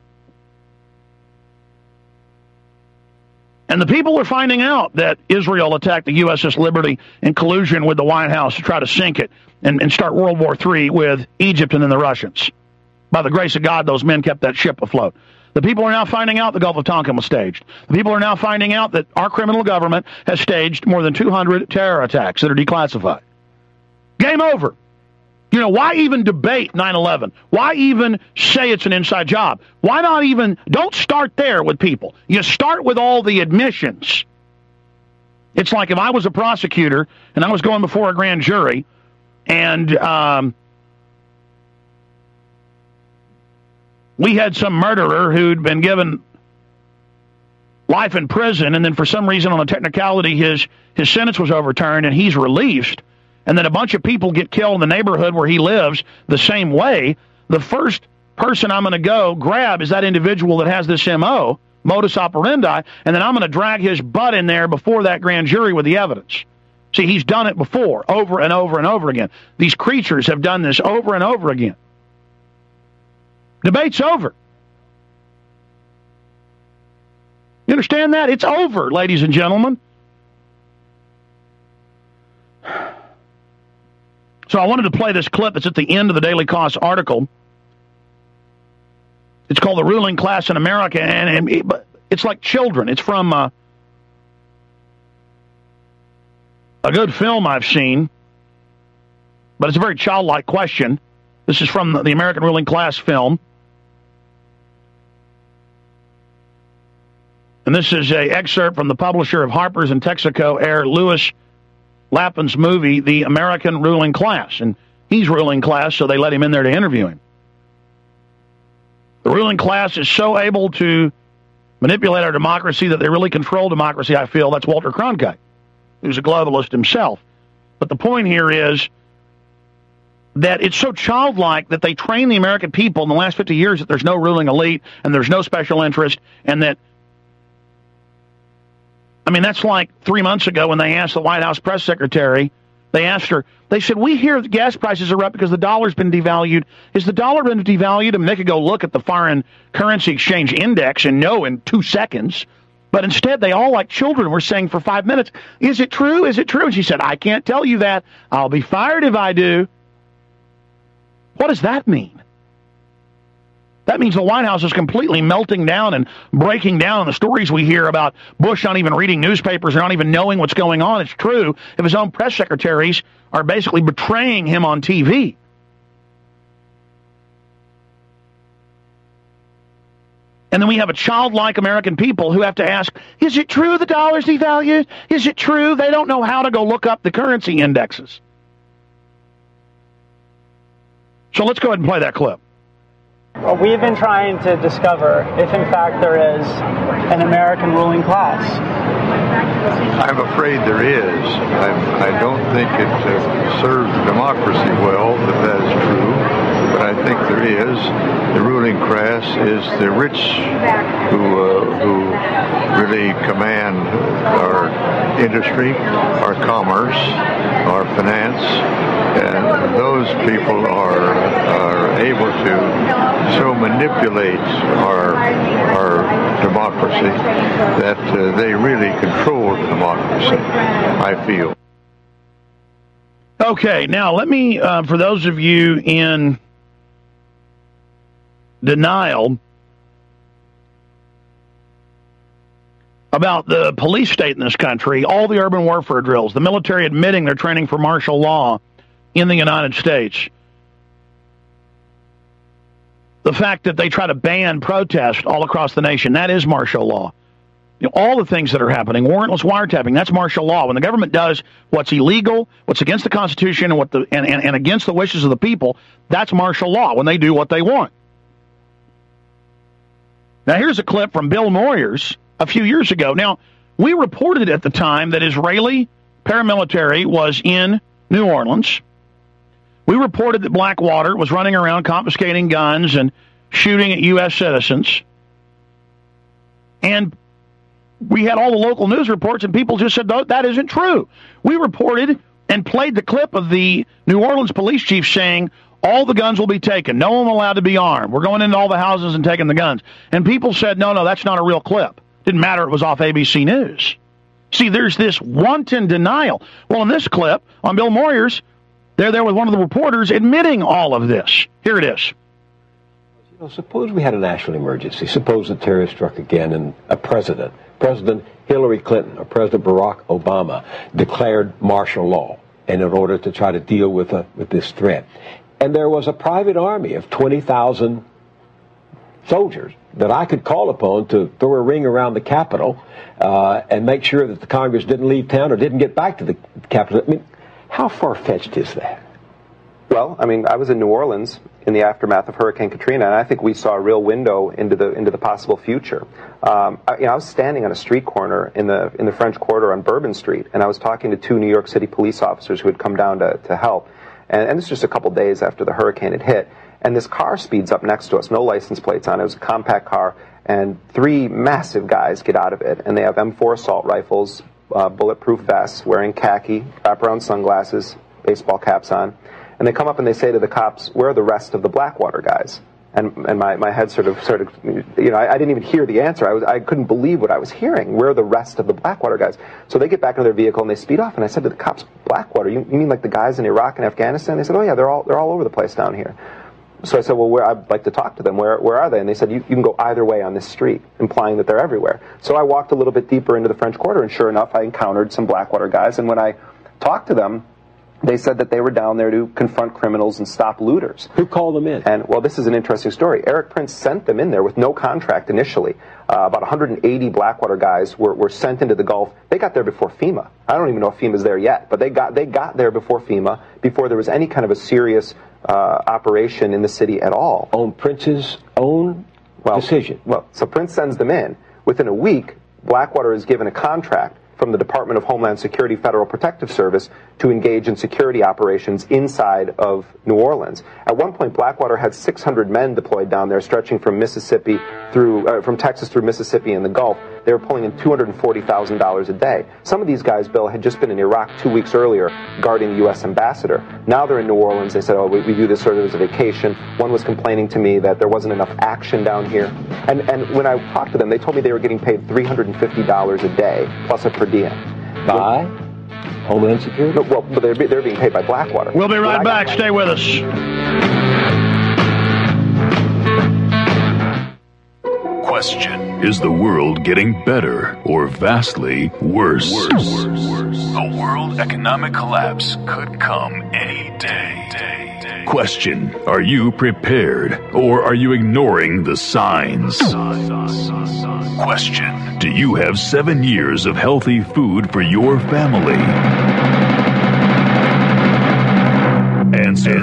And the people are finding out that Israel attacked the U S S Liberty in collusion with the White House to try to sink it and, and start World War Three with Egypt and then the Russians. By the grace of God, those men kept that ship afloat. The people are now finding out the Gulf of Tonkin was staged. The people are now finding out that our criminal government has staged more than two hundred terror attacks that are declassified. Game over. You know, why even debate nine eleven? Why even say it's an inside job? Why not even, don't start there with people. You start with all the admissions. It's like if I was a prosecutor and I was going before a grand jury and um, we had some murderer who'd been given life in prison and then for some reason on a technicality his, his sentence was overturned and he's released. And then a bunch of people get killed in the neighborhood where he lives the same way, the first person I'm going to go grab is that individual that has this M O, modus operandi, and then I'm going to drag his butt in there before that grand jury with the evidence. See, he's done it before, over and over and over again. These creatures have done this over and over again. Debate's over. You understand that? It's over, ladies and gentlemen. So I wanted to play this clip. It's at the end of the Daily Cost article. It's called The Ruling Class in America, and, and it's like children. It's from uh, a good film I've seen, but it's a very childlike question. This is from the American Ruling Class film. And this is an excerpt from the publisher of Harper's and Texaco Air, Louis Lapin's movie, The American Ruling Class. And he's ruling class, so they let him in there to interview him. The ruling class is so able to manipulate our democracy that they really control democracy, I feel. That's Walter Cronkite, who's a globalist himself. But the point here is that it's so childlike that they train the American people in the last fifty years that there's no ruling elite and there's no special interest, and that, I mean, that's like three months ago when they asked the White House press secretary, they asked her, they said, we hear the gas prices are up because the dollar's been devalued. Is the dollar been devalued? I mean, they could go look at the foreign currency exchange index and know in two seconds. But instead, they all, like children, were saying for five minutes, is it true? Is it true? And she said, I can't tell you that. I'll be fired if I do. What does that mean? That means the White House is completely melting down and breaking down. And the stories we hear about Bush not even reading newspapers and not even knowing what's going on, it's true if his own press secretaries are basically betraying him on T V. And then we have a childlike American people who have to ask, is it true the dollar's devalued? Is it true? They don't know how to go look up the currency indexes. So let's go ahead and play that clip. Well, we've been trying to discover if, in fact, there is an American ruling class. I'm afraid there is. I, I don't think it uh, serves democracy well, if that is true. But I think there is. The ruling class is the rich who uh, who really command our industry, our commerce, our finance, and those people are are able to so manipulate our our democracy that uh, they really control the democracy, I feel. Okay, now let me, uh, for those of you in denial about the police state in this country, all the urban warfare drills, the military admitting they're training for martial law in the United States, the fact that they try to ban protest all across the nation, that is martial law. You know, all the things that are happening, warrantless wiretapping, that's martial law. When the government does what's illegal, what's against the Constitution, and what the and, and, and against the wishes of the people, that's martial law, when they do what they want. Now, here's a clip from Bill Moyers a few years ago. Now, we reported at the time that Israeli paramilitary was in New Orleans. We reported that Blackwater was running around confiscating guns and shooting at U S citizens. And we had all the local news reports, and people just said, no, that isn't true. We reported and played the clip of the New Orleans police chief saying, all the guns will be taken. No one allowed to be armed. We're going into all the houses and taking the guns. And people said, no, no, that's not a real clip. Didn't matter. It was off A B C News. See, there's this wanton denial. Well, in this clip on Bill Moyers, they're there with one of the reporters admitting all of this. Here it is. You know, suppose we had a national emergency. Suppose the terrorist struck again and a president, President Hillary Clinton or President Barack Obama declared martial law and in order to try to deal with, a, with this threat. And there was a private army of twenty thousand soldiers that I could call upon to throw a ring around the Capitol uh, and make sure that the Congress didn't leave town or didn't get back to the Capitol. I mean, how far-fetched is that? Well, I mean, I was in New Orleans in the aftermath of Hurricane Katrina, and I think we saw a real window into the into the possible future. Um, I, you know, I was standing on a street corner in the in the French Quarter on Bourbon Street, and I was talking to two New York City police officers who had come down to, to help. And, and this was just a couple days after the hurricane had hit. And this car speeds up next to us, no license plates on it. It was a compact car, and three massive guys get out of it, and they have M four assault rifles, uh, bulletproof vests, wearing khaki, wraparound sunglasses, baseball caps on. And they come up and they say to the cops, where are the rest of the Blackwater guys? And and my, my head sort of, sort of, you know, I, I didn't even hear the answer. I was I couldn't believe what I was hearing. Where are the rest of the Blackwater guys? So they get back into their vehicle and they speed off. And I said to the cops, Blackwater? You, you mean like the guys in Iraq and Afghanistan? They said, oh yeah, they're all they're all over the place down here. So I said, well, where I'd like to talk to them. Where where are they? And they said, you, you can go either way on this street, implying that they're everywhere. So I walked a little bit deeper into the French Quarter, and sure enough, I encountered some Blackwater guys. And when I talked to them, They said that they were down there to confront criminals and stop looters. Who called them in? And, well, this is an interesting story. Eric Prince sent them in there with no contract initially. Uh, about one hundred eighty Blackwater guys were, were sent into the Gulf. They got there before FEMA. I don't even know if FEMA's there yet, but they got they got there before FEMA, before there was any kind of a serious uh, operation in the city at all. On Prince's own well, decision. Well, so Prince sends them in. Within a week, Blackwater is given a contract from the Department of Homeland Security Federal Protective Service to engage in security operations inside of New Orleans. At one point, Blackwater had six hundred men deployed down there, stretching from Mississippi through, uh, from Texas through Mississippi and the Gulf. They were pulling in two hundred forty thousand dollars a day. Some of these guys, Bill, had just been in Iraq two weeks earlier guarding the U S ambassador. Now they're in New Orleans. They said, oh, we, we do this sort of as a vacation. One was complaining to me that there wasn't enough action down here. And, and when I talked to them, they told me they were getting paid three hundred fifty dollars a day, plus a per diem. By Homeland Security? No, well, but they're, they're being paid by Blackwater. We'll be right back. Stay with us. Question: is the world getting better or vastly worse? Worse. A world economic collapse could come any day. Question: are you prepared or are you ignoring the signs? Question: do you have seven years of healthy food for your family? Answer.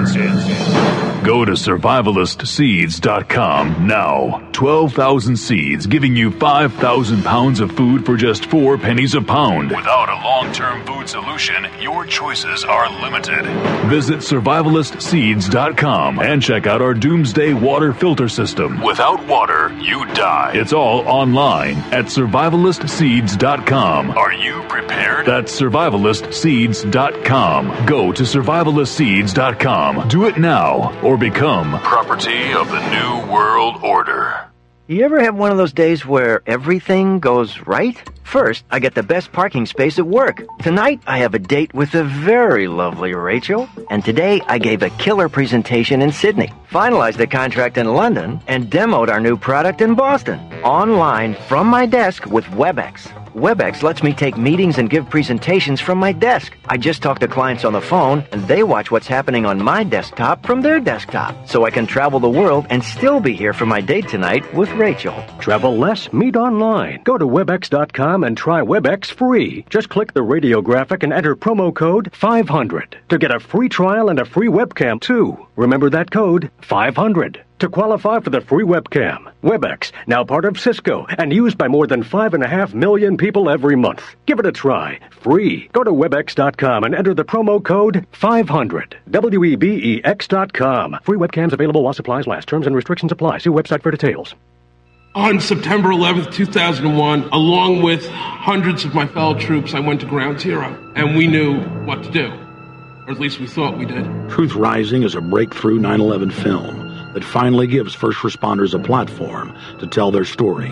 Go to survivalist seeds dot com now. twelve thousand seeds giving you five thousand pounds of food for just four pennies a pound. Without a long-term food solution, your choices are limited. Visit survivalist seeds dot com and check out our doomsday water filter system. Without water, you die. It's all online at survivalist seeds dot com. Are you prepared? That's survivalist seeds dot com. Go to survivalist seeds dot com. Do it now or become property of the New World Order. You ever have one of those days where everything goes right? First, I get the best parking space at work. Tonight, I have a date with the very lovely Rachel. And today, I gave a killer presentation in Sydney, finalized the contract in London, and demoed our new product in Boston. Online, from my desk with WebEx. WebEx lets me take meetings and give presentations from my desk. I just talk to clients on the phone, and they watch what's happening on my desktop from their desktop. So I can travel the world and still be here for my date tonight with Rachel. Travel less, meet online. Go to webex dot com and try WebEx free. Just click the radio graphic and enter promo code five hundred to get a free trial and a free webcam too. Remember that code, five hundred. To qualify for the free webcam. WebEx, now part of Cisco and used by more than five and a half million people every month. Give it a try. Free. Go to webex dot com and enter the promo code five hundred. W E B E X dot com. Free webcams available while supplies last. Terms and restrictions apply. See website for details. On September eleventh, two thousand one, along with hundreds of my fellow troops, I went to Ground Zero, and we knew what to do. Or at least we thought we did. Truth Rising is a breakthrough nine eleven film that finally gives first responders a platform to tell their story.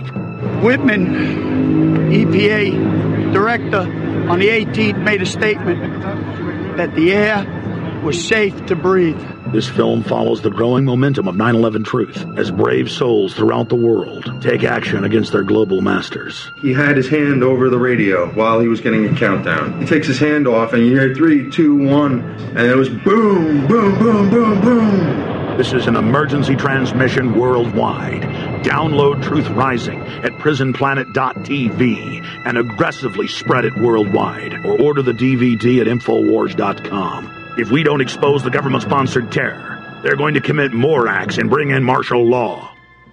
Whitman, E P A director, on the eighteenth made a statement that the air was safe to breathe. This film follows the growing momentum of nine eleven truth as brave souls throughout the world take action against their global masters. He had his hand over the radio while he was getting a countdown. He takes his hand off and you hear three, two, one, and it was boom, boom, boom, boom, boom. This is an emergency transmission worldwide. Download Truth Rising at prison planet dot t v and aggressively spread it worldwide. Or order the D V D at infowars dot com. If we don't expose the government-sponsored terror, they're going to commit more acts and bring in martial law.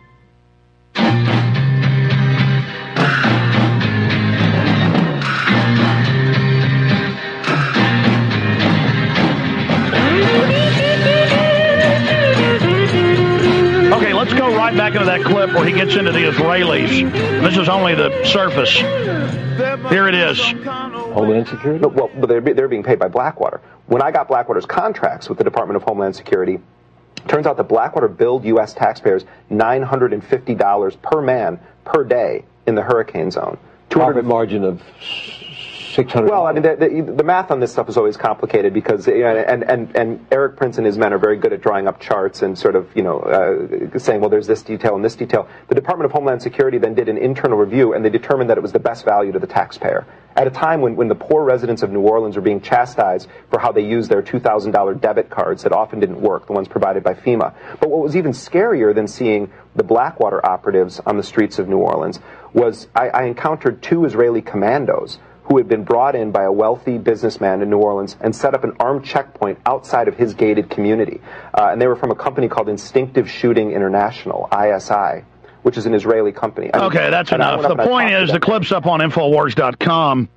Okay, let's go right back into that clip where he gets into the Israelis. This is only the surface. Here it is. Homeland Security? No, well, but they're, they're being paid by Blackwater. When I got Blackwater's contracts with the Department of Homeland Security, turns out that Blackwater billed U S taxpayers nine hundred fifty dollars per man per day in the hurricane zone. Profit margin of six hundred dollars. Well, I mean, the, the, the math on this stuff is always complicated because, you know, and, and, and Eric Prince and his men are very good at drawing up charts and sort of, you know, uh, saying, well, there's this detail and this detail. The Department of Homeland Security then did an internal review, and they determined that it was the best value to the taxpayer. At a time when, when the poor residents of New Orleans are being chastised for how they use their two thousand dollars debit cards that often didn't work, the ones provided by FEMA. But what was even scarier than seeing the Blackwater operatives on the streets of New Orleans was I, I encountered two Israeli commandos who had been brought in by a wealthy businessman in New Orleans and set up an armed checkpoint outside of his gated community. Uh, and they were from a company called Instinctive Shooting International, I S I, which is an Israeli company. I mean, okay, that's enough. The point is, the clip's up on Infowars dot com.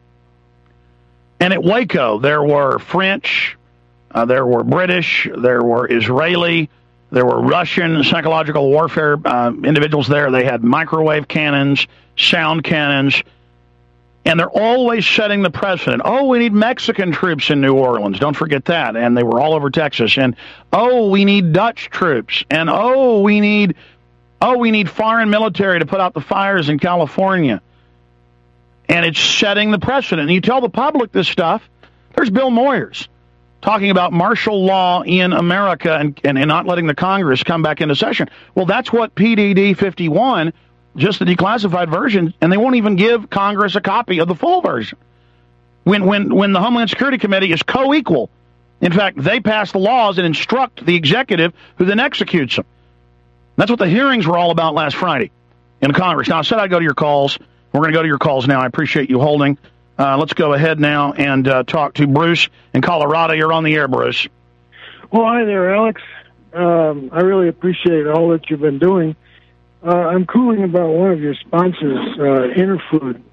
And at Waco, there were French, uh, there were British, there were Israeli, there were Russian psychological warfare uh, individuals there. They had microwave cannons, sound cannons, and they're always setting the precedent. Oh, we need Mexican troops in New Orleans. Don't forget that. And they were all over Texas. And, oh, we need Dutch troops. And, oh, we need... Oh, we need foreign military to put out the fires in California. And it's setting the precedent. And you tell the public this stuff. There's Bill Moyers talking about martial law in America and, and, and not letting the Congress come back into session. Well, that's what P D D fifty-one, just the declassified version, and they won't even give Congress a copy of the full version. When, when, when the Homeland Security Committee is co-equal. In fact, they pass the laws and instruct the executive who then executes them. That's what the hearings were all about last Friday in Congress. Now, I said I'd go to your calls. We're going to go to your calls now. I appreciate you holding. Uh, let's go ahead now and uh, talk to Bruce in Colorado. You're on the air, Bruce. Well, hi there, Alex. Um, I really appreciate all that you've been doing. Uh, I'm calling about one of your sponsors, uh, Interfood.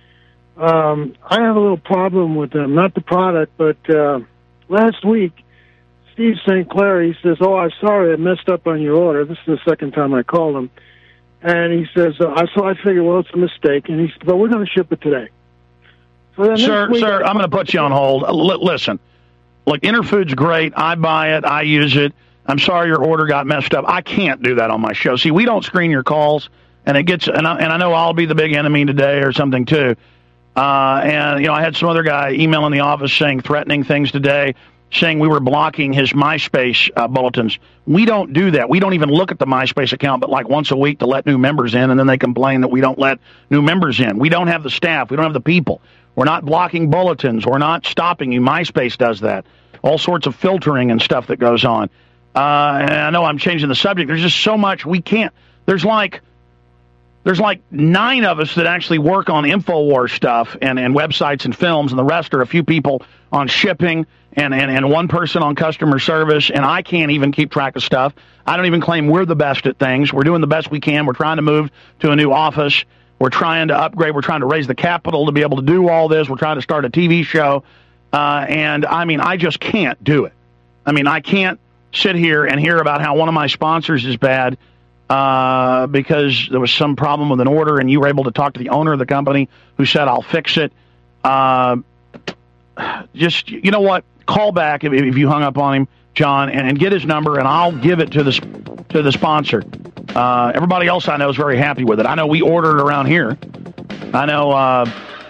Um, I have a little problem with them, not the product, but uh, last week, Steve Saint Clair, he says, oh, I'm sorry, I messed up on your order. This is the second time I called him. And he says, uh, so I figured, well, it's a mistake. And he said, but we're going to ship it today. So then sir, week, sir, I'm going to put you on hold. L- listen, look, Interfood's great. I buy it. I use it. I'm sorry your order got messed up. I can't do that on my show. See, we don't screen your calls, and it gets, and I, and I know I'll be the big enemy today or something too. Uh, and, you know, I had some other guy emailing the office saying threatening things today, saying we were blocking his MySpace uh, bulletins. We don't do that. We don't even look at the MySpace account but like once a week to let new members in, and then they complain that we don't let new members in. We don't have the staff. We don't have the people. We're not blocking bulletins. We're not stopping you. MySpace does that. All sorts of filtering and stuff that goes on. Uh, and I know I'm changing the subject. There's just so much we can't. There's like there's like nine of us that actually work on InfoWars stuff and, and websites and films, and the rest are a few people on shipping and, and, and one person on customer service, and I can't even keep track of stuff. I don't even claim we're the best at things. We're doing the best we can. We're trying to move to a new office. We're trying to upgrade. We're trying to raise the capital to be able to do all this. We're trying to start a T V show. Uh, and, I mean, I just can't do it. I mean, I can't sit here and hear about how one of my sponsors is bad uh, because there was some problem with an order, and you were able to talk to the owner of the company who said, I'll fix it. Uh, just, you know what? Call back if, if you hung up on him, John, and, and get his number, and I'll give it to the, to the sponsor. Uh, everybody else I know is very happy with it. I know we ordered it around here. I know uh,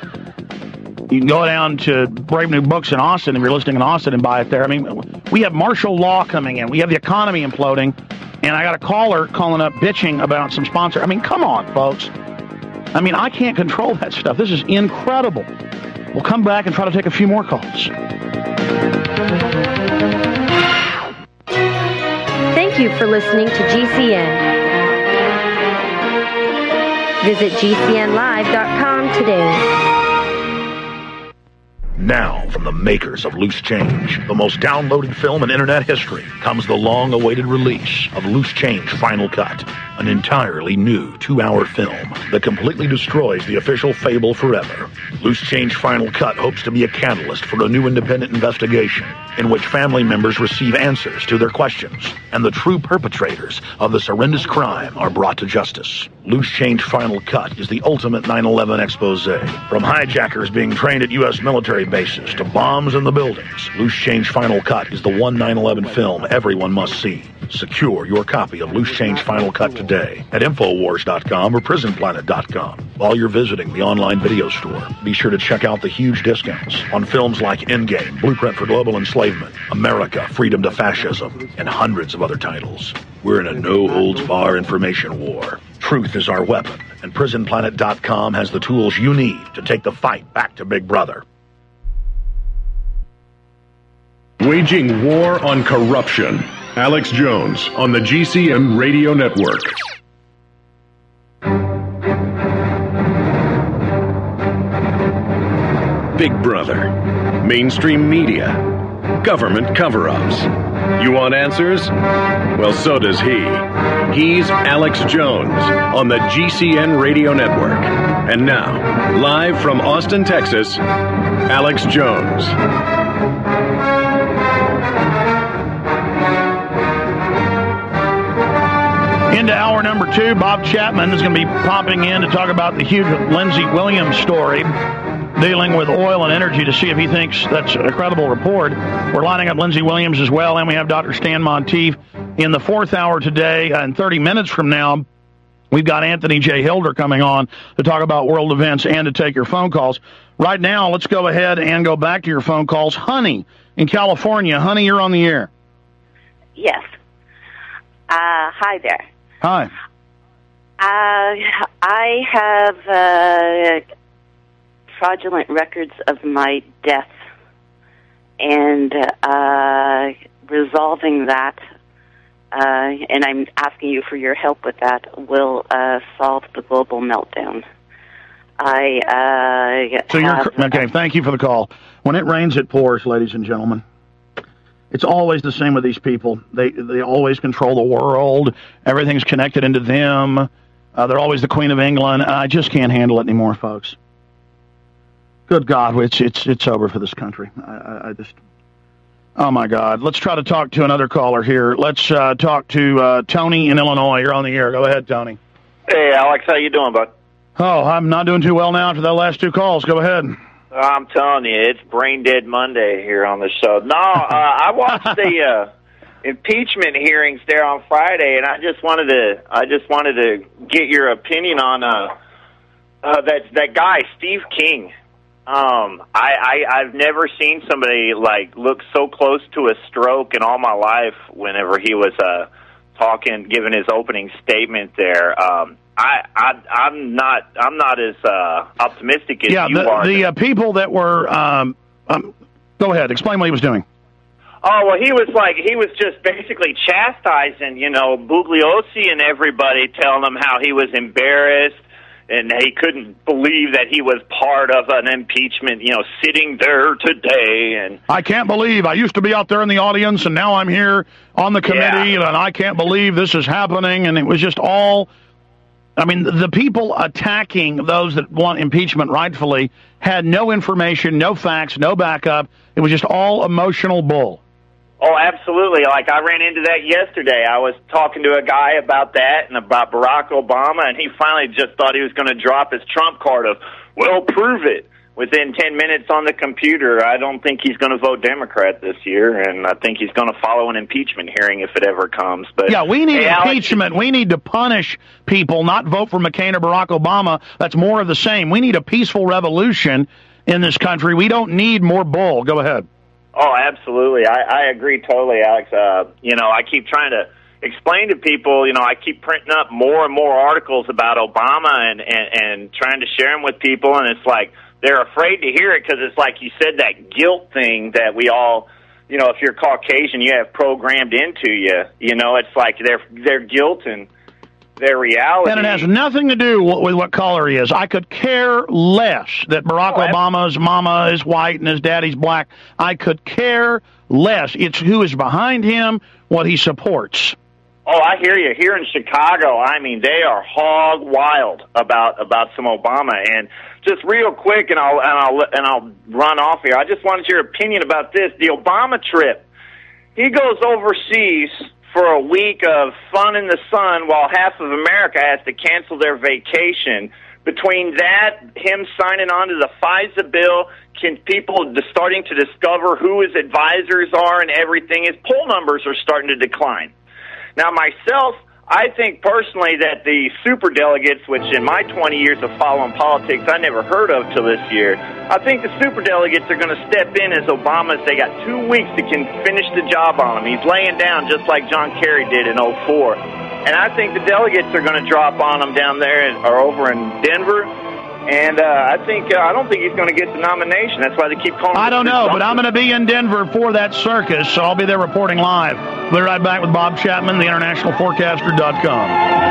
you can go down to Brave New Books in Austin, if you're listening in Austin, and buy it there. I mean, we have martial law coming in. We have the economy imploding, and I got a caller calling up bitching about some sponsor. I mean, come on, folks. I mean, I can't control that stuff. This is incredible. We'll come back and try to take a few more calls. Thank you for listening to G C N. Visit G C N live dot com today. Now, from the makers of Loose Change, the most downloaded film in internet history, comes the long-awaited release of Loose Change Final Cut, an entirely new two-hour film that completely destroys the official fable forever. Loose Change Final Cut hopes to be a catalyst for a new independent investigation in which family members receive answers to their questions, and the true perpetrators of this horrendous crime are brought to justice. Loose Change Final Cut is the ultimate nine eleven expose. From hijackers being trained at U S military bases to bombs in the buildings, Loose Change Final Cut is the one nine eleven film everyone must see. Secure your copy of Loose Change Final Cut today at Infowars dot com or Prison Planet dot com. While you're visiting the online video store, be sure to check out the huge discounts on films like Endgame, Blueprint for Global Enslavement, America, Freedom to Fascism, and hundreds of other titles. We're in a no-holds-bar information war. Truth is our weapon, and prison planet dot com has the tools you need to take the fight back to Big Brother. Waging war on corruption. Alex Jones on the G C N Radio Network. Big Brother, mainstream media, government cover-ups. You want answers? Well, so does he. He's Alex Jones on the G C N Radio Network. And now, live from Austin, Texas, Alex Jones. Into hour number two, Bob Chapman is going to be popping in to talk about the huge Lindsey Williams story dealing with oil and energy to see if he thinks that's a credible report. We're lining up Lindsey Williams as well, and we have Doctor Stan Monteith in the fourth hour today. And thirty minutes from now, we've got Anthony J. Hilder coming on to talk about world events and to take your phone calls. Right now, let's go ahead and go back to your phone calls. Honey in California. Honey, you're on the air. Yes. Uh, hi there. Hi. Uh, I have uh, fraudulent records of my death, and uh, resolving that, uh, and I'm asking you for your help with that, will uh, solve the global meltdown. I uh, so you're have, okay. Thank you for the call. When it rains, it pours, ladies and gentlemen. It's always the same with these people. They they always control the world. Everything's connected into them. Uh, they're always the Queen of England. I just can't handle it anymore, folks. Good God, it's it's it's over for this country. I, I, I just, oh my God. Let's try to talk to another caller here. Let's uh, talk to uh, Tony in Illinois. You're on the air. Go ahead, Tony. Hey, Alex, how you doing, bud? Oh, I'm not doing too well now after the last two calls. Go ahead. I'm telling you, it's Brain Dead Monday here on the show. No, uh, I watched the uh, impeachment hearings there on Friday, and I just wanted to, I just wanted to get your opinion on uh, uh, that that guy, Steve King. Um, I, I I've never seen somebody like look so close to a stroke in all my life. Whenever he was uh, talking, giving his opening statement there. Um, I, I, I'm not. I'm not as uh, optimistic as yeah, you the, are. the uh, people that were. Um, um, go ahead. Explain what he was doing. Oh well, he was like he was just basically chastising, you know, Bugliosi and everybody, telling them how he was embarrassed and he couldn't believe that he was part of an impeachment. You know, sitting there today and I can't believe I used to be out there in the audience and now I'm here on the committee yeah. and I can't believe this is happening. And it was just all. I mean, the people attacking those that want impeachment rightfully had no information, no facts, no backup. It was just all emotional bull. Oh, absolutely. Like, I ran into that yesterday. I was talking to a guy about that and about Barack Obama, and he finally just thought he was going to drop his trump card of, well, prove it. Within ten minutes on the computer, I don't think he's going to vote Democrat this year, and I think he's going to follow an impeachment hearing if it ever comes. But yeah, we need hey, impeachment. Alex, we need to punish people, not vote for McCain or Barack Obama. That's more of the same. We need a peaceful revolution in this country. We don't need more bull. Go ahead. Oh, absolutely. I, I agree totally, Alex. Uh, you know, I keep trying to explain to people, you know, I keep printing up more and more articles about Obama and, and, and trying to share them with people, and it's like, they're afraid to hear it because it's like you said, that guilt thing that we all, you know, if you're Caucasian, you have programmed into you. You know, it's like their their guilt and their reality. And it has nothing to do with what color he is. I could care less that Barack oh, Obama's mama is white and his daddy's black. I could care less. It's who is behind him, what he supports. Oh, I hear you. Here in Chicago, I mean, they are hog wild about about some Obama. And just real quick, and I'll and I'll and I'll run off here. I just wanted your opinion about this. The Obama trip. He goes overseas for a week of fun in the sun, while half of America has to cancel their vacation. Between that, him signing on to the FISA bill, can people starting to discover who his advisors are and everything? His poll numbers are starting to decline. Now, myself, I think personally that the superdelegates, which in my twenty years of following politics I never heard of till this year, I think the superdelegates are going to step in as Obama's. They got two weeks to can finish the job on him. He's laying down just like John Kerry did in oh four. And I think the delegates are going to drop on him down there in, or over in Denver. And uh, I think uh, I don't think he's going to get the nomination. That's why they keep calling him. I don't know, but I'm going to be in Denver for that circus, so I'll be there reporting live. We'll be right back with Bob Chapman, the international forecaster dot com.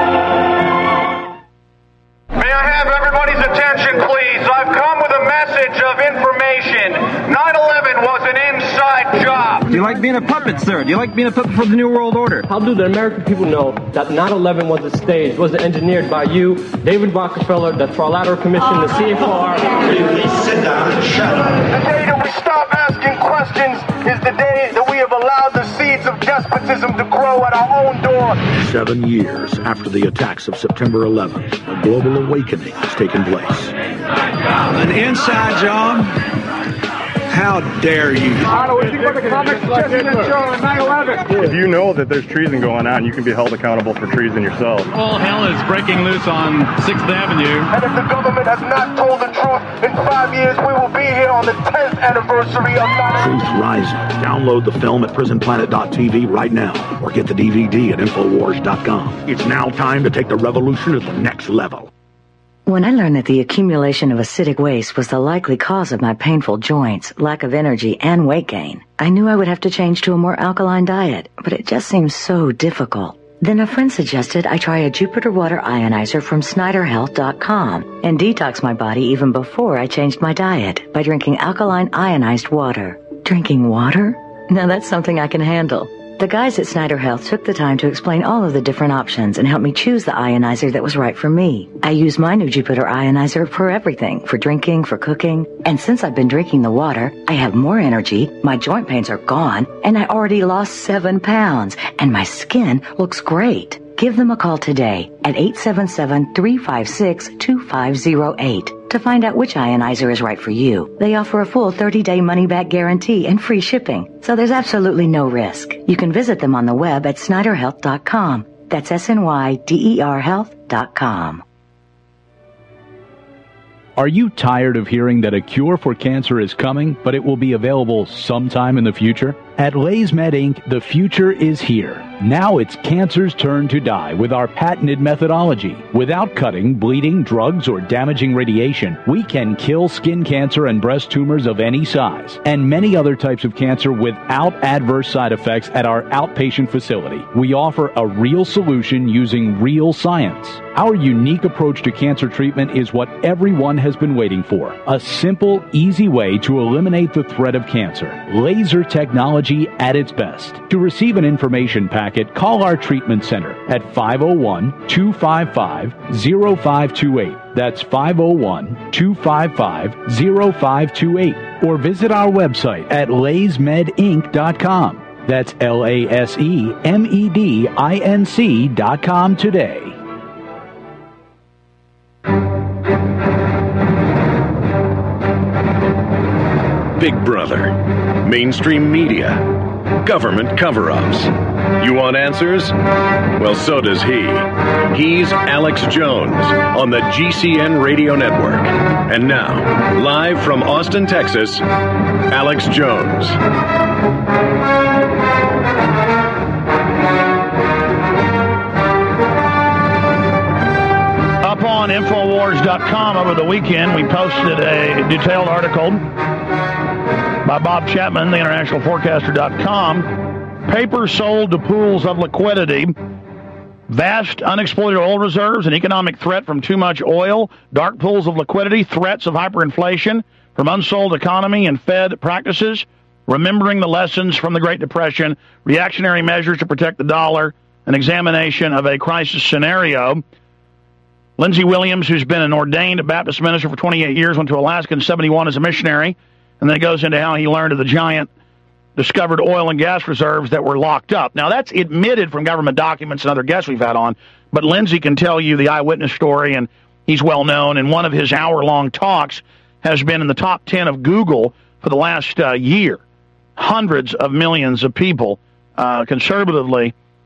May I have everybody's attention, please? I've come with a message of information. nine eleven was an inside job. Do you like being a puppet, sir? Do you like being a puppet for the New World Order? How do the American people know that nine eleven was a stage, was engineered by you, David Rockefeller, the Trilateral Commission, the C F R? Please sit down and shut up. The day that we stop asking questions is the day that we have allowed the seeds of despotism to grow at our own door. Seven years after the attacks of September eleventh, a global awakening has taken place. An inside job? How dare you? If you know that there's treason going on, you can be held accountable for treason yourself. All hell is breaking loose on sixth Avenue. And if the government has not told the truth, in five years we will be here on the tenth anniversary of nine eleven. Truth Rising. Download the film at prison planet dot t v right now, or get the D V D at infowars dot com. It's now time to take the revolution to the next level. When I learned that the accumulation of acidic waste was the likely cause of my painful joints, lack of energy, and weight gain, I knew I would have to change to a more alkaline diet, but it just seemed so difficult. Then a friend suggested I try a Jupiter Water Ionizer from Snyder Health dot com and detox my body even before I changed my diet by drinking alkaline ionized water. Drinking water? Now that's something I can handle. The guys at Snyder Health took the time to explain all of the different options and help me choose the ionizer that was right for me. I use my new Jupiter Ionizer for everything, for drinking, for cooking. And since I've been drinking the water, I have more energy, my joint pains are gone, and I already lost seven pounds, and my skin looks great. Give them a call today at eight seven seven, three five six, two five zero eight to find out which ionizer is right for you. They offer a full thirty-day money-back guarantee and free shipping, so there's absolutely no risk. You can visit them on the web at Snyder Health dot com. That's S N Y D E R health dot com. Are you tired of hearing that a cure for cancer is coming, but it will be available sometime in the future? At LaysMed Incorporated, the future is here. Now it's cancer's turn to die with our patented methodology. Without cutting, bleeding, drugs, or damaging radiation, we can kill skin cancer and breast tumors of any size, and many other types of cancer without adverse side effects at our outpatient facility. We offer a real solution using real science. Our unique approach to cancer treatment is what everyone has been waiting for. A simple, easy way to eliminate the threat of cancer. Laser technology at its best. To receive an information packet, call our treatment center at five oh one, two five five, oh five two eight. That's five oh one, two five five, oh five two eight. Or visit our website at lays med inc dot com. That's L A S E M E D I N C dot com today. Big Brother, mainstream media, government cover-ups. You want answers? Well, so does he. He's Alex Jones on the G C N Radio Network. And now, live from Austin, Texas, Alex Jones. Up on infowars dot com over the weekend, we posted a detailed article by Bob Chapman, the international forecaster dot com. Paper sold to pools of liquidity. Vast unexploited oil reserves, an economic threat from too much oil, dark pools of liquidity, threats of hyperinflation from unsold economy and Fed practices, remembering the lessons from the Great Depression, reactionary measures to protect the dollar, an examination of a crisis scenario. Lindsey Williams, who's been an ordained Baptist minister for twenty-eight years, went to Alaska in seventy-one as a missionary, and then it goes into how he learned of the giant discovered oil and gas reserves that were locked up. Now, that's admitted from government documents and other guests we've had on, but Lindsey can tell you the eyewitness story, and he's well known, and one of his hour-long talks has been in the top ten of Google for the last uh, year. Hundreds of millions of people, uh, conservatively,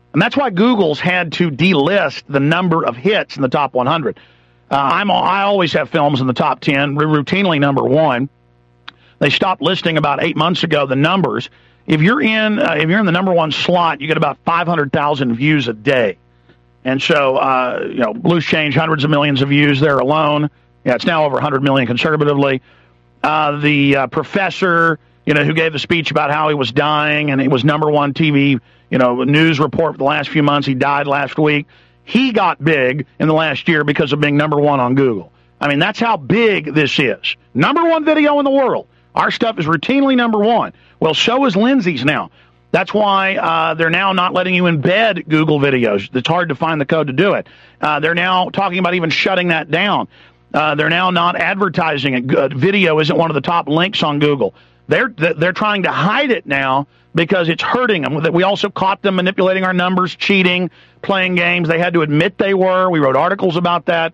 And that's why Google's had to delist the number of hits in the top one hundred. Uh, I'm I always have films in the top ten, routinely number one. They stopped listing about eight months ago the numbers. If you're in uh, if you're in the number one slot, you get about five hundred thousand views a day. And so, uh, you know, Loose Change, hundreds of millions of views there alone. Yeah, it's now over one hundred million conservatively. Uh, the uh, professor, you know, who gave the speech about how he was dying, and it was number one T V, you know, news report for the last few months. He died last week. He got big in the last year because of being number one on Google. I mean, that's how big this is. Number one video in the world. Our stuff is routinely number one. Well, so is Lindsay's now. That's why uh, they're now not letting you embed Google videos. It's hard to find the code to do it. Uh, they're now talking about even shutting that down. Uh, they're now not advertising it. Uh, video isn't one of the top links on Google. They're they're trying to hide it now because it's hurting them. We also caught them manipulating our numbers, cheating, playing games. They had to admit they were. We wrote articles about that.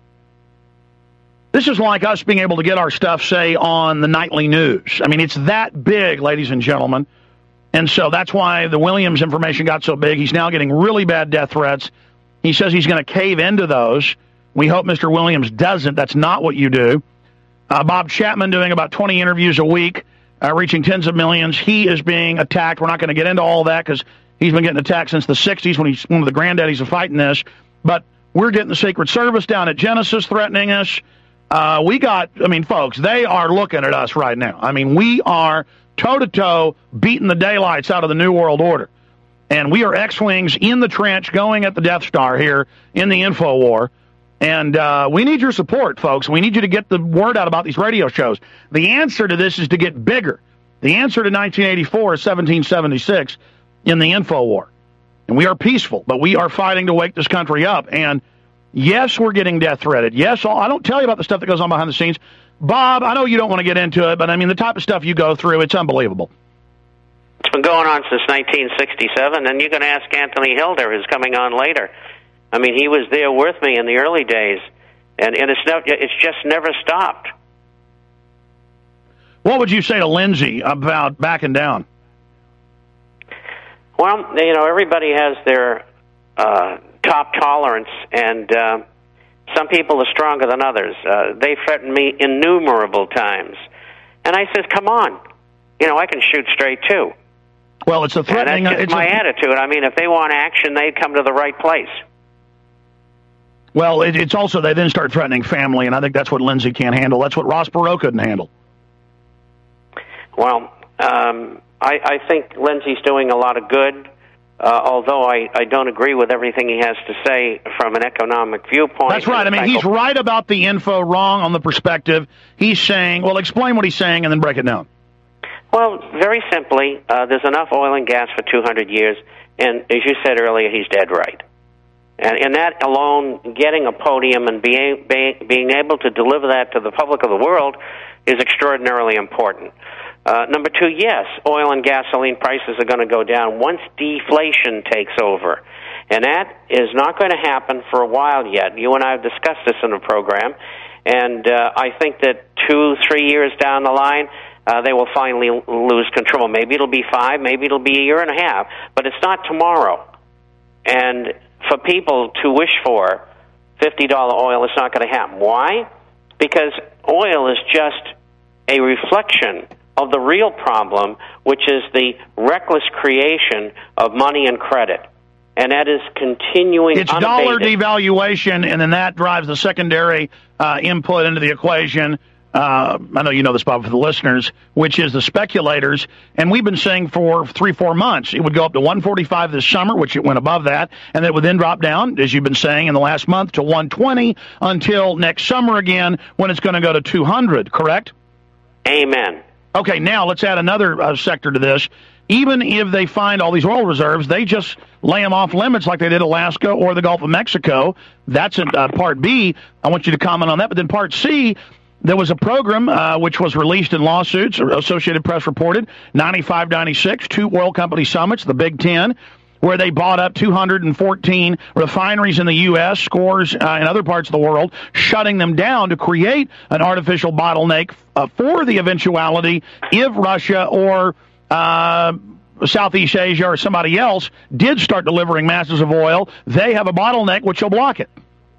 This is like us being able to get our stuff, say, on the nightly news. I mean, it's that big, ladies and gentlemen. And so that's why the Williams information got so big. He's now getting really bad death threats. He says he's going to cave into those. We hope Mister Williams doesn't. That's not what you do. Uh, Bob Chapman doing about twenty interviews a week, uh, reaching tens of millions. He is being attacked. We're not going to get into all that because he's been getting attacked since the sixties when he's one of the granddaddies of fighting this. But we're getting the Secret Service down at Genesis threatening us. Uh, we got, I mean, folks, they are looking at us right now. I mean, we are toe-to-toe beating the daylights out of the New World Order. And we are X-Wings in the trench going at the Death Star here in the Info War. And uh, we need your support, folks. We need you to get the word out about these radio shows. The answer to this is to get bigger. The answer to nineteen eighty-four is seventeen seventy-six in the Info War. And we are peaceful, but we are fighting to wake this country up. And yes, we're getting death threatened. Yes, I don't tell you about the stuff that goes on behind the scenes. Bob, I know you don't want to get into it, but I mean, the type of stuff you go through, it's unbelievable. It's been going on since nineteen sixty-seven, and you can ask Anthony Hilder, who's coming on later. I mean, he was there with me in the early days, and, and it's, never, it's just never stopped. What would you say to Lindsay about backing down? Well, you know, everybody has their uh, top tolerance, and uh, some people are stronger than others. Uh, they threatened me innumerable times. And I said, come on. You know, I can shoot straight, too. Well, it's a threatening... And that's just it's my a, attitude. I mean, if they want action, they come to the right place. Well, it, it's also, they then start threatening family, and I think that's what Lindsay can't handle. That's what Ross Perot couldn't handle. Well, um, I, I think Lindsay's doing a lot of good. Uh, although I, I don't agree with everything he has to say from an economic viewpoint. That's right. I mean, he's right about the info, wrong on the perspective. He's saying, well, explain what he's saying and then break it down. Well, very simply, uh, there's enough oil and gas for two hundred years, and as you said earlier, he's dead right. And, and that alone, getting a podium and being, being, being able to deliver that to the public of the world is extraordinarily important. Uh, number two, yes, oil and gasoline prices are going to go down once deflation takes over. And that is not going to happen for a while yet. You and I have discussed this in the program. And uh, I think that two, three years down the line, uh, they will finally lose control. Maybe it'll be five, maybe it'll be a year and a half. But it's not tomorrow. And for people to wish for fifty dollars oil, it's not going to happen. Why? Because oil is just a reflection of the real problem, which is the reckless creation of money and credit. And that is continuing It's unabated. dollar devaluation, and then that drives the secondary uh, input into the equation. Uh, I know you know this, Bob, for the listeners, which is the speculators. And we've been saying for three, four months, it would go up to one forty-five this summer, which it went above that, and it would then drop down, as you've been saying in the last month, to one twenty until next summer again, when it's going to go to two hundred, correct? Amen. Okay, now let's add another uh, sector to this. Even if they find all these oil reserves, they just lay them off limits like they did Alaska or the Gulf of Mexico. That's in uh, Part B. I want you to comment on that. But then Part C, there was a program uh, which was released in lawsuits, Associated Press reported, ninety-five ninety-six, two oil company summits, the Big Ten, where they bought up two hundred fourteen refineries in the U S, scores uh, in other parts of the world, shutting them down to create an artificial bottleneck uh, for the eventuality if Russia or uh, Southeast Asia or somebody else did start delivering masses of oil, they have a bottleneck which will block it.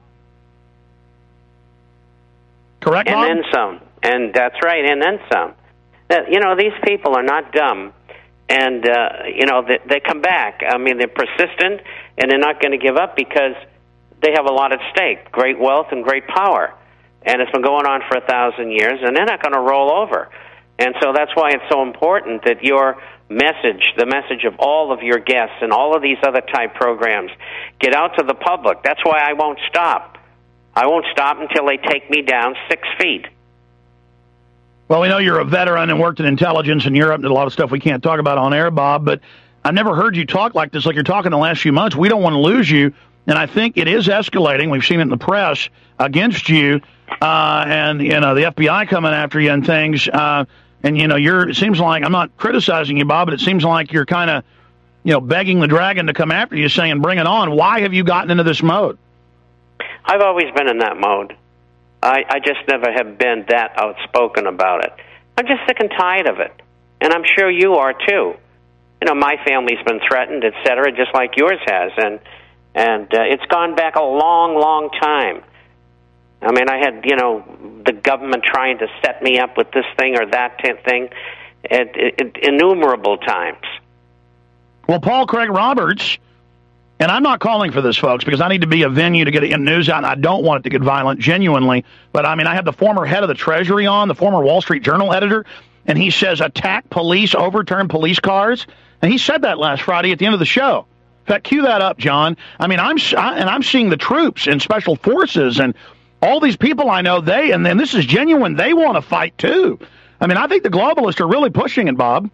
Correct, And Bob? then some. And that's right, and then some. That, you know, these people are not dumb, and, uh, you know, they, they come back. I mean, they're persistent, and they're not going to give up because they have a lot at stake, great wealth and great power. And it's been going on for a thousand years, and they're not going to roll over. And so that's why it's so important that your message, the message of all of your guests and all of these other type programs, get out to the public. That's why I won't stop. I won't stop until they take me down six feet. Well, we know you're a veteran and worked in intelligence in Europe and did a lot of stuff we can't talk about on air, Bob, but I've never heard you talk like this, like you're talking the last few months. We don't want to lose you, and I think it is escalating. We've seen it in the press against you, uh, and, you know, the F B I coming after you and things, uh, and, you know, you're, it seems like, I'm not criticizing you, Bob, but it seems like you're kind of, you know, begging the dragon to come after you, saying, bring it on. Why have you gotten into this mode? I've always been in that mode. I, I just never have been that outspoken about it. I'm just sick and tired of it, and I'm sure you are too. You know, my family's been threatened, et cetera, just like yours has, and and uh, it's gone back a long, long time. I mean, I had, you know, the government trying to set me up with this thing or that t- thing at, at innumerable times. Well, Paul Craig Roberts, and I'm not calling for this, folks, because I need to be a venue to get it news out, and I don't want it to get violent, genuinely. But, I mean, I have the former head of the Treasury on, the former Wall Street Journal editor, and he says attack police, overturn police cars. And he said that last Friday at the end of the show. In fact, cue that up, John. I mean, I'm I, and I'm seeing the troops and special forces and all these people I know, they, and then this is genuine, they want to fight too. I mean, I think the globalists are really pushing it, Bob.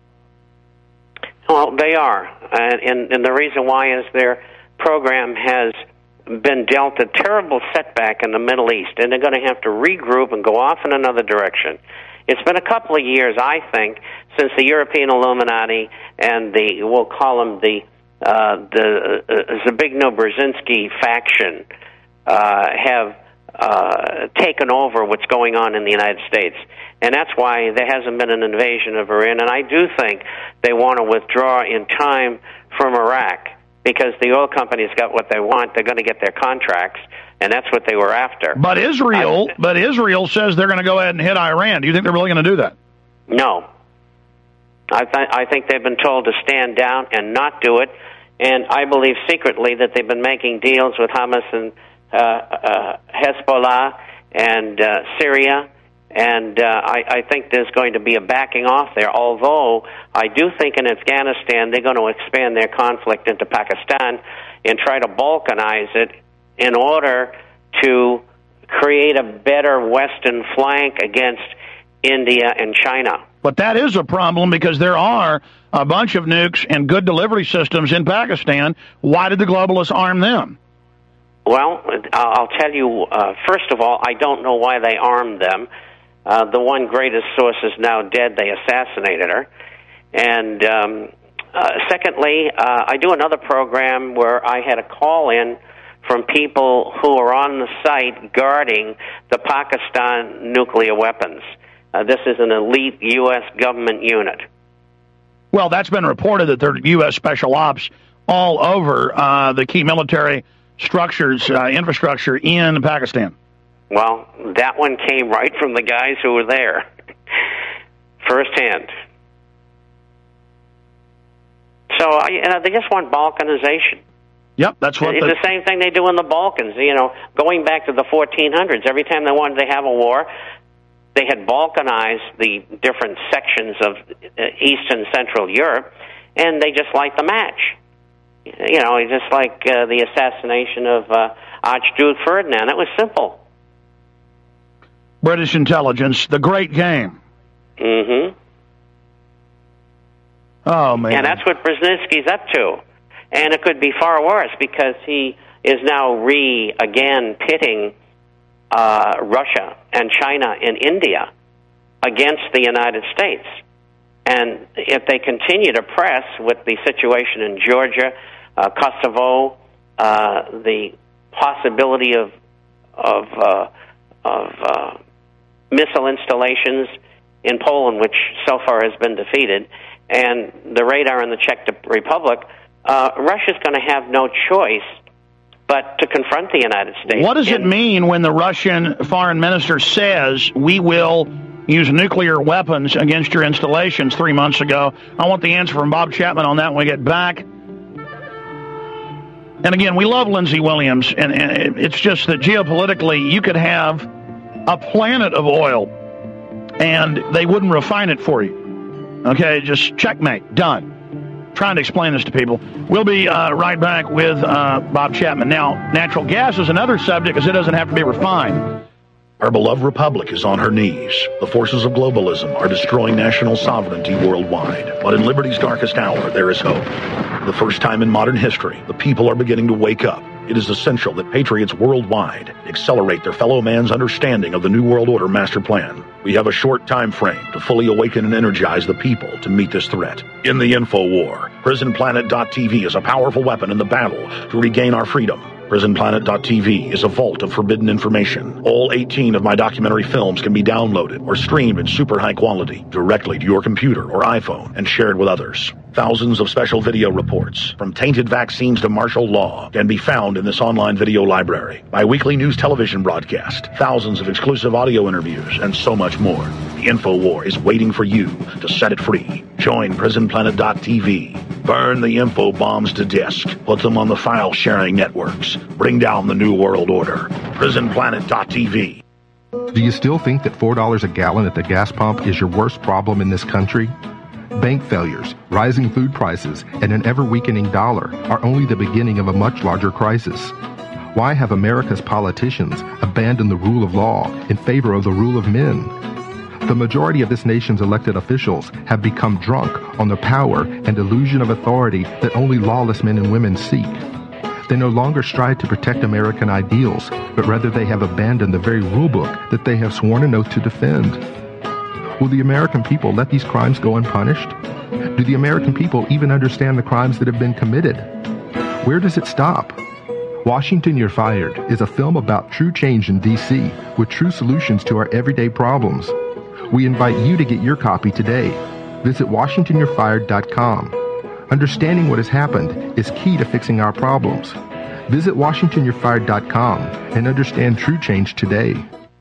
Well, they are. And, and, and the reason why is their program has been dealt a terrible setback in the Middle East, and they're going to have to regroup and go off in another direction. It's been a couple of years, I think, since the European Illuminati and the, we'll call them the, uh, the uh, Zbigniew faction uh, have uh, taken over what's going on in the United States. And that's why there hasn't been an invasion of Iran. And I do think they want to withdraw in time from Iraq because the oil companies got what they want. They're going to get their contracts, and that's what they were after. But Israel, I, but Israel says they're going to go ahead and hit Iran. Do you think they're really going to do that? No. I, th- I think they've been told to stand down and not do it. And I believe secretly that they've been making deals with Hamas and uh, uh, Hezbollah and uh, Syria. And uh, I, I think there's going to be a backing off there, although I do think in Afghanistan they're going to expand their conflict into Pakistan and try to balkanize it in order to create a better Western flank against India and China. But that is a problem because there are a bunch of nukes and good delivery systems in Pakistan. Why did the globalists arm them? Well, I'll tell you, uh, first of all, I don't know why they armed them. Uh, the one greatest source is now dead. They assassinated her. And um, uh, secondly, uh, I do another program where I had a call in from people who are on the site guarding the Pakistan nuclear weapons. Uh, this is an elite U S government unit. Well, that's been reported that there are U S special ops all over uh, the key military structures, uh, infrastructure in Pakistan. Well, that one came right from the guys who were there, firsthand. So, you know, they just want balkanization. Yep, that's what it's the... the same thing they do in the Balkans. You know, going back to the fourteen hundreds, every time they wanted to have a war, they had balkanized the different sections of East and Central Europe, and they just light the match. You know, just like uh, the assassination of uh, Archduke Ferdinand. It was simple. British intelligence, the great game. Mm-hmm. Oh, man. And that's what Brzezinski's up to. And it could be far worse because he is now re, again, pitting uh, Russia and China and India against the United States. And if they continue to press with the situation in Georgia, uh, Kosovo, uh, the possibility of of, uh, of uh, missile installations in Poland, which so far has been defeated, and the radar in the Czech Republic, uh, Russia's going to have no choice but to confront the United States. What does it mean when the Russian foreign minister says we will use nuclear weapons against your installations three months ago? I want the answer from Bob Chapman on that when we get back. And again, we love Lindsey Williams, and, and it's just that geopolitically, you could have a planet of oil, and they wouldn't refine it for you. Okay, just checkmate, done. Trying to explain this to people. We'll be uh, right back with uh, Bob Chapman. Now, natural gas is another subject because it doesn't have to be refined. Our beloved republic is on her knees. The forces of globalism are destroying national sovereignty worldwide. But in liberty's darkest hour, there is hope. For the first time in modern history, the people are beginning to wake up. It is essential that patriots worldwide accelerate their fellow man's understanding of the New World Order master plan. We have a short time frame to fully awaken and energize the people to meet this threat. In the info war, prison planet dot t v is a powerful weapon in the battle to regain our freedom. prison planet dot t v is a vault of forbidden information. All eighteen of my documentary films can be downloaded or streamed in super high quality directly to your computer or iPhone and shared with others. Thousands of special video reports, from tainted vaccines to martial law, can be found in this online video library. My weekly news television broadcast, thousands of exclusive audio interviews, and so much more. The InfoWar is waiting for you to set it free. Join prison planet dot t v. Burn the info bombs to disk. Put them on the file-sharing networks. Bring down the New World Order. prison planet dot t v. Do you still think that four dollars a gallon at the gas pump is your worst problem in this country? Bank failures, rising food prices, and an ever-weakening dollar are only the beginning of a much larger crisis. Why have America's politicians abandoned the rule of law in favor of the rule of men? The majority of this nation's elected officials have become drunk on the power and illusion of authority that only lawless men and women seek. They no longer strive to protect American ideals, but rather they have abandoned the very rulebook that they have sworn an oath to defend. Will the American people let these crimes go unpunished? Do the American people even understand the crimes that have been committed? Where does it stop? Washington, You're Fired is a film about true change in D C with true solutions to our everyday problems. We invite you to get your copy today. Visit washington you're fired dot com. Understanding what has happened is key to fixing our problems. Visit washington you're fired dot com and understand true change today.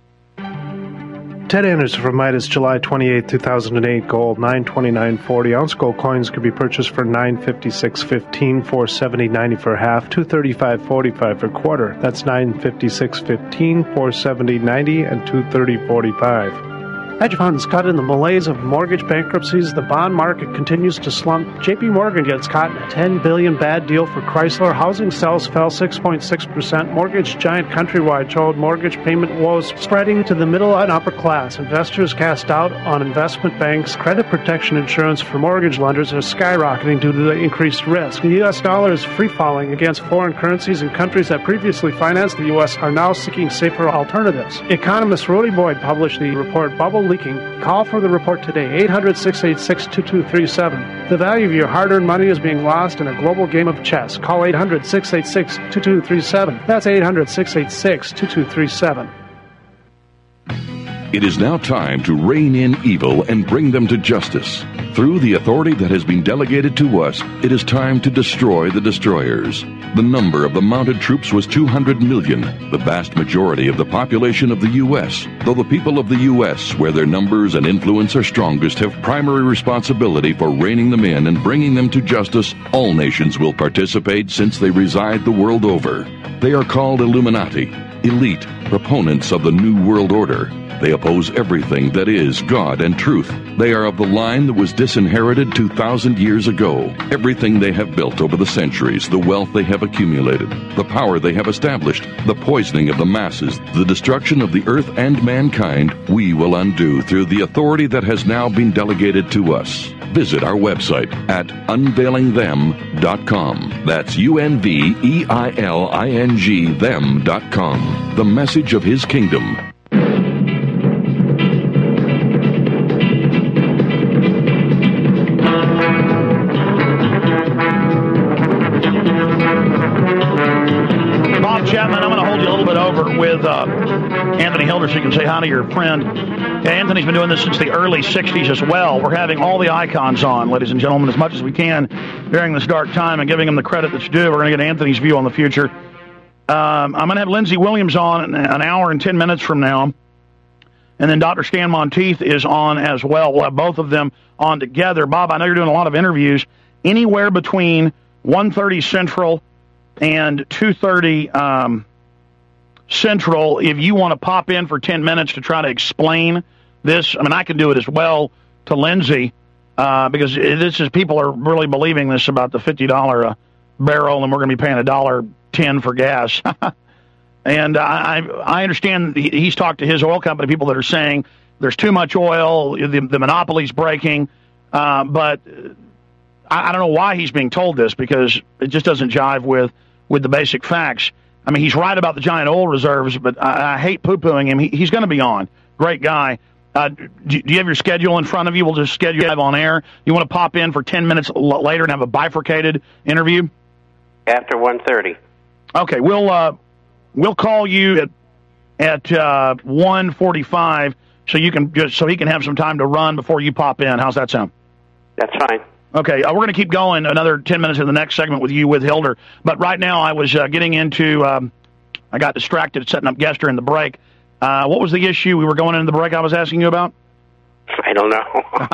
Ted Anderson from Midas, July twenty-eighth, two thousand eight, gold, nine twenty-nine forty. Ounce gold coins could be purchased for nine fifty-six fifteen, four seventy ninety for half, two thirty-five forty-five for quarter. That's nine fifty-six fifteen, four seventy ninety, and two thirty forty-five. Hedge funds cut in the malaise of mortgage bankruptcies. The bond market continues to slump. J P Morgan gets caught in a ten billion dollars bad deal for Chrysler. Housing sales fell six point six percent. Mortgage giant Countrywide showed mortgage payment woes spreading to the middle and upper class. Investors cast doubt on investment banks. Credit protection insurance for mortgage lenders are skyrocketing due to the increased risk. The U S dollar is free-falling against foreign currencies, and countries that previously financed the U S are now seeking safer alternatives. Economist Rudy Boyd published the report Bubble Leaking. Call for the report today, eight hundred, six eight six, two two three seven. The value of your hard-earned money is being lost in a global game of chess. Call eight hundred, six eight six, two two three seven. That's eight hundred, six eight six, two two three seven. It is now time to rein in evil and bring them to justice. Through the authority that has been delegated to us, it is time to destroy the destroyers. The number of the mounted troops was two hundred million, the vast majority of the population of the U S, though the people of the U S, where their numbers and influence are strongest, have primary responsibility for reining them in and bringing them to justice. All nations will participate since they reside the world over. They are called Illuminati, elite, proponents of the New World Order. They oppose everything that is God and truth. They are of the line that was disinherited two thousand years ago. Everything they have built over the centuries, the wealth they have accumulated, the power they have established, the poisoning of the masses, the destruction of the earth and mankind, we will undo through the authority that has now been delegated to us. Visit our website at unveiling them dot com. That's U N V E I L I N G them dot com. The message of His kingdom. with uh, Anthony Hilder so you can say hi to your friend. Okay, Anthony's been doing this since the early sixties as well. We're having all the icons on, ladies and gentlemen, as much as we can during this dark time and giving them the credit that's due. We're going to get Anthony's view on the future. Um, I'm going to have Lindsey Williams on an hour and ten minutes from now. And then Doctor Stan Monteith is on as well. We'll have both of them on together. Bob, I know you're doing a lot of interviews. Anywhere between one thirty Central and two thirty um, Central, if you want to pop in for ten minutes to try to explain this, I mean, I can do it as well to Lindsey, uh, because this is, people are really believing this about the fifty dollars a barrel, and we're going to be paying a dollar ten for gas. And I, I understand he's talked to his oil company people that are saying there's too much oil, the, the monopoly's breaking, uh, but I, I don't know why he's being told this, because it just doesn't jive with, with the basic facts. I mean, he's right about the giant oil reserves, but I, I hate poo-pooing him. He, he's going to be on. Great guy. Uh, do, do you have your schedule in front of you? We'll just schedule live on air. You want to pop in for ten minutes l- later and have a bifurcated interview? After one thirty. Okay, we'll uh, we'll call you at at uh, one forty-five so you can just so he can have some time to run before you pop in. How's that sound? That's fine. Okay, uh, we're going to keep going another ten minutes in the next segment with you with Hilder. But right now I was uh, getting into, um, I got distracted setting up guests during the break. Uh, what was the issue we were going into the break I was asking you about? I don't know.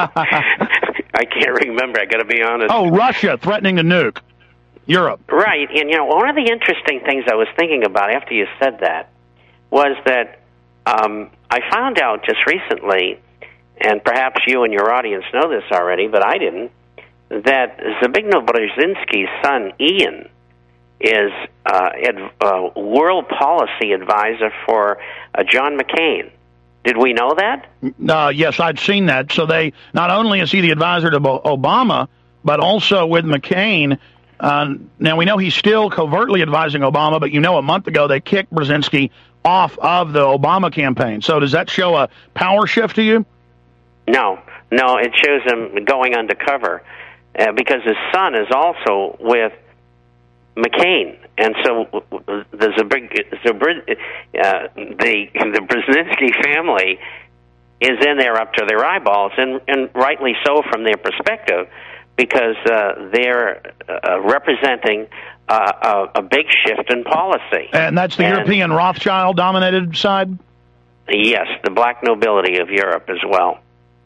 I can't remember, I got to be honest. Oh, Russia threatening to nuke Europe. Right, and you know, one of the interesting things I was thinking about after you said that was that um, I found out just recently, and perhaps you and your audience know this already, but I didn't, that Zbigniew Brzezinski's son, Ian, is uh, ad, uh, world policy advisor for uh, John McCain. Did we know that? Uh, yes, I'd seen that. So they not only is he the advisor to Obama, but also with McCain. Uh, now, we know he's still covertly advising Obama, but you know a month ago they kicked Brzezinski off of the Obama campaign. So does that show a power shift to you? No, no, it shows him going undercover uh, because his son is also with McCain, and so the Zabr- uh, the the Brzezinski family is in there up to their eyeballs, and, and rightly so from their perspective, because uh, they're uh, representing uh, a, a big shift in policy. And that's the and, European Rothschild-dominated side? Yes, the black nobility of Europe as well.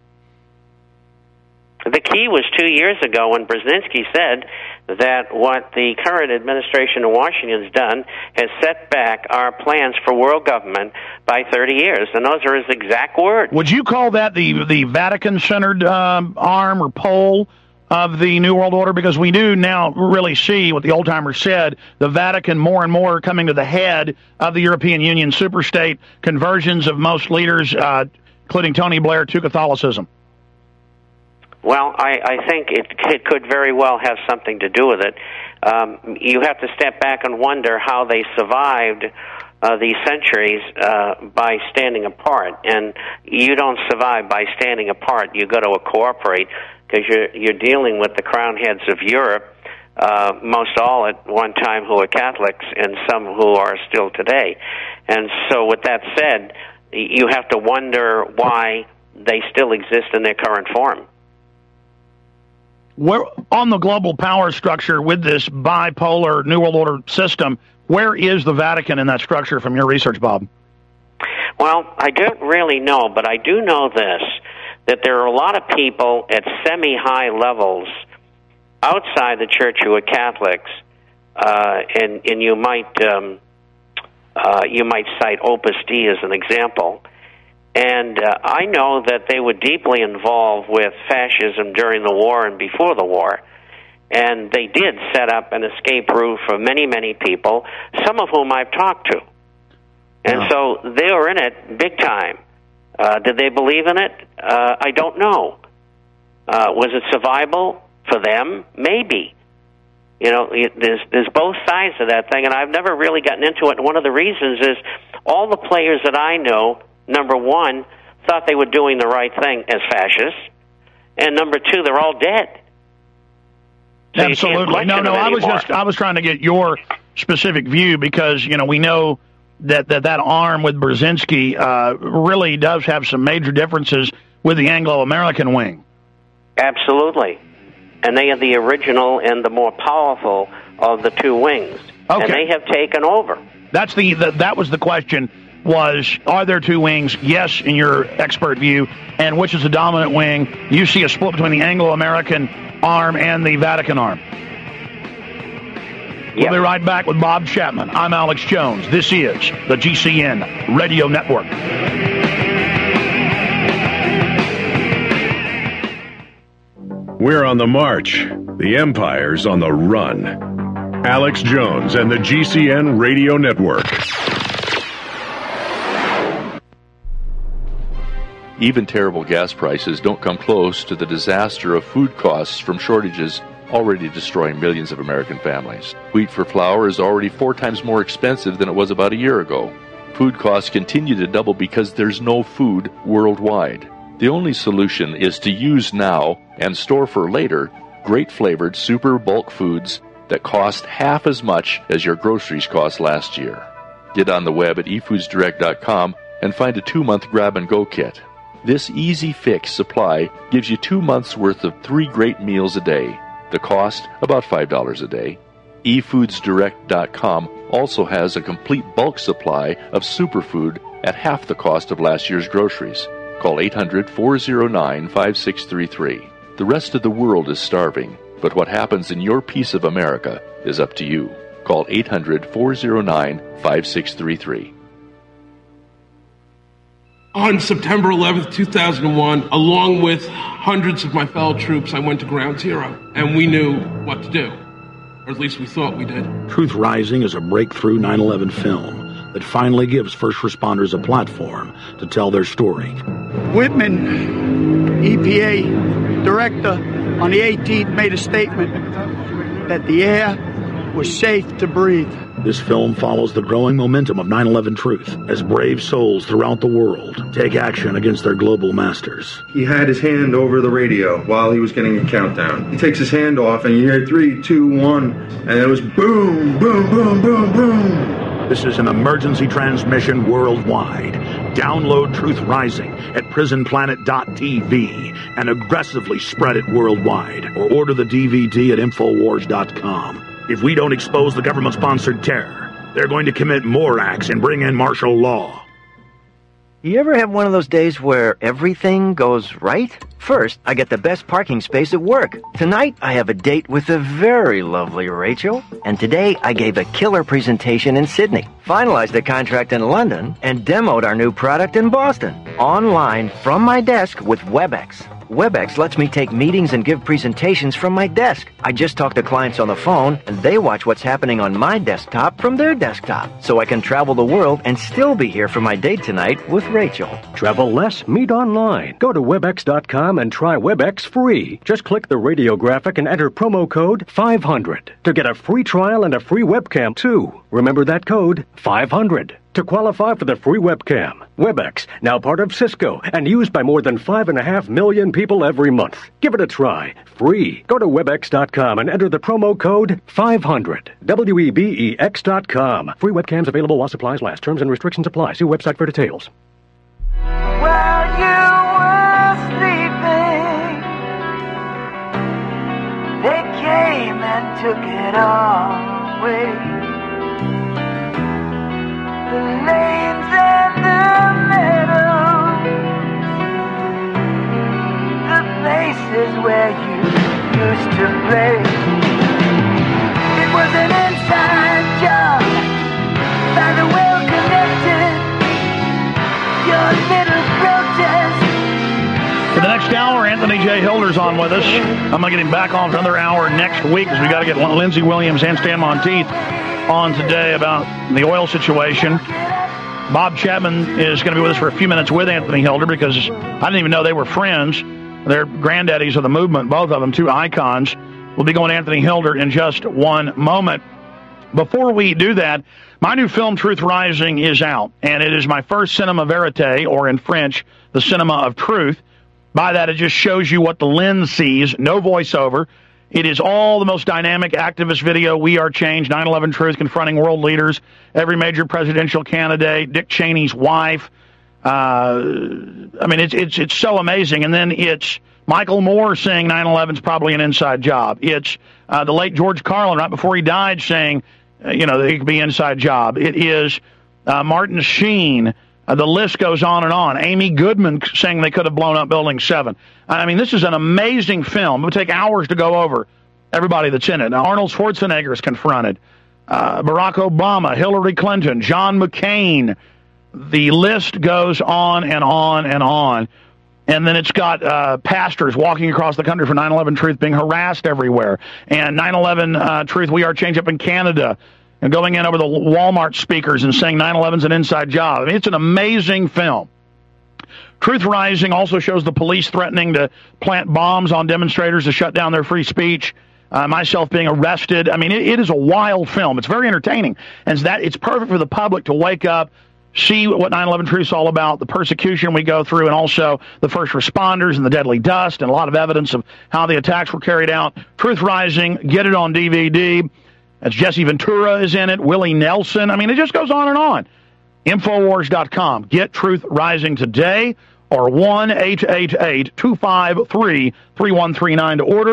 The key was two years ago when Brzezinski said that what the current administration in Washington has done has set back our plans for world government by thirty years, and those are his exact words. Would you call that the, the Vatican-centered um, arm or pole of the New World Order? Because we do now really see what the old-timers said, the Vatican more and more coming to the head of the European Union superstate, conversions of most leaders, uh, including Tony Blair, to Catholicism. Well, I, I think it, it could very well have something to do with it. Um, you have to step back and wonder how they survived uh, these centuries uh, by standing apart. And you don't survive by standing apart. You got to cooperate because you're, you're dealing with the crown heads of Europe, uh, most all at one time who are Catholics and some who are still today. And so with that said, you have to wonder why they still exist in their current form. Where, on the global power structure with this bipolar New World Order system, where is the Vatican in that structure from your research, Bob? Well, I don't really know, but I do know this, that there are a lot of people at semi-high levels outside the church who are Catholics, uh, and, and you might um, uh, you might cite Opus Dei as an example. And uh, I know that they were deeply involved with fascism during the war and before the war. And they did set up an escape route for many, many people, some of whom I've talked to. And yeah. So they were in it big time. Uh, did they believe in it? Uh, I don't know. Uh, was it survival for them? Maybe. You know, there's there's both sides of that thing, and I've never really gotten into it. And one of the reasons is all the players that I know, number one, thought they were doing the right thing as fascists, and number two, they're all dead. So absolutely. No, no, I was just I was trying to get your specific view because, you know, we know that that, that arm with Brzezinski uh, really does have some major differences with the Anglo-American wing. Absolutely. And they are the original and the more powerful of the two wings. Okay. And they have taken over. That's the, the that was the question, was are there two wings? Yes, in your expert view. And which is the dominant wing? You see a split between the Anglo-American arm and the Vatican arm. Yep. We'll be right back with Bob Chapman. I'm Alex Jones. This is the G C N Radio Network. We're on the march. The Empire's on the run. Alex Jones and the G C N Radio Network. Even terrible gas prices don't come close to the disaster of food costs from shortages already destroying millions of American families. Wheat for flour is already four times more expensive than it was about a year ago. Food costs continue to double because there's no food worldwide. The only solution is to use now and store for later great flavored super bulk foods that cost half as much as your groceries cost last year. Get on the web at e foods direct dot com and find a two-month grab-and-go kit. This easy fix supply gives you two months' worth of three great meals a day. The cost, about five dollars a day. e foods direct dot com also has a complete bulk supply of superfood at half the cost of last year's groceries. Call eight hundred, four oh nine, five six three three. The rest of the world is starving, but what happens in your piece of America is up to you. Call eight hundred, four oh nine, five six three three. On September eleventh, two thousand one, along with hundreds of my fellow troops, I went to Ground Zero, and we knew what to do. Or at least we thought we did. Truth Rising is a breakthrough nine eleven film that finally gives first responders a platform to tell their story. Whitman, E P A director, on the eighteenth made a statement that the air was safe to breathe. This film follows the growing momentum of nine eleven Truth as brave souls throughout the world take action against their global masters. He had his hand over the radio while he was getting a countdown. He takes his hand off and you hear three, two, one, and it was boom, boom, boom, boom, boom. This is an emergency transmission worldwide. Download Truth Rising at prison planet dot t v and aggressively spread it worldwide. Or order the D V D at infowars dot com. If we don't expose the government-sponsored terror, they're going to commit more acts and bring in martial law. You ever have one of those days where everything goes right? First, I get the best parking space at work. Tonight, I have a date with the very lovely Rachel. And today, I gave a killer presentation in Sydney, finalized a contract in London, and demoed our new product in Boston. Online, from my desk with WebEx. WebEx lets me take meetings and give presentations from my desk. I just talk to clients on the phone, and they watch what's happening on my desktop from their desktop. So I can travel the world and still be here for my date tonight with Rachel. Travel less, meet online. Go to webex dot com and try WebEx free. Just click the radio graphic and enter promo code five hundred to get a free trial and a free webcam, too. Remember that code, five hundred. To qualify for the free webcam. WebEx, now part of Cisco, and used by more than five and a half million people every month. Give it a try. Free. Go to webex dot com and enter the promo code five hundred. W E B E X dot com. Free webcams available while supplies last. Terms and restrictions apply. See website for details. While you were sleeping, they came and took it all away. The lanes and the meadows, the places where you used to play. It was an inside job by the well-connected. Your little protest. For the next hour, Anthony J. Hilder's on with us. I'm going to get him back on for another hour next week because we got to get Lindsey Williams and Stan Monteith on today about the oil situation. Bob Chapman is going to be with us for a few minutes with Anthony Hilder because I didn't even know they were friends. They're granddaddies of the movement, both of them, two icons. We'll be going to Anthony Hilder in just one moment. Before we do that, my new film, Truth Rising, is out, and it is my first cinema verite, or in French, the cinema of truth. By that, it just shows you what the lens sees, no voiceover. It is all the most dynamic activist video. We Are Change, nine eleven Truth, confronting world leaders, every major presidential candidate, Dick Cheney's wife. Uh, I mean, it's it's it's so amazing. And then it's Michael Moore saying nine eleven is probably an inside job. It's uh, the late George Carlin, right before he died, saying, uh, you know, that it could be an inside job. It is uh, Martin Sheen. Uh, the list goes on and on. Amy Goodman saying they could have blown up Building seven. I mean, this is an amazing film. It would take hours to go over everybody that's in it. Now, Arnold Schwarzenegger is confronted. Uh, Barack Obama, Hillary Clinton, John McCain. The list goes on and on and on. And then it's got uh, pastors walking across the country for nine eleven Truth being harassed everywhere. And nine eleven uh, Truth, We Are Change up in Canada. And going in over the Walmart speakers and saying nine eleven's an inside job. I mean, it's an amazing film. Truth Rising also shows the police threatening to plant bombs on demonstrators to shut down their free speech. Uh, myself being arrested. I mean, it, it is a wild film. It's very entertaining. And it's, that, it's perfect for the public to wake up, see what nine eleven Truth's all about, the persecution we go through, and also the first responders and the deadly dust, and a lot of evidence of how the attacks were carried out. Truth Rising, get it on D V D. That's Jesse Ventura is in it, Willie Nelson. I mean, it just goes on and on. Infowars dot com. Get Truth Rising today, or one eight eight eight, two five three, three one three nine to order.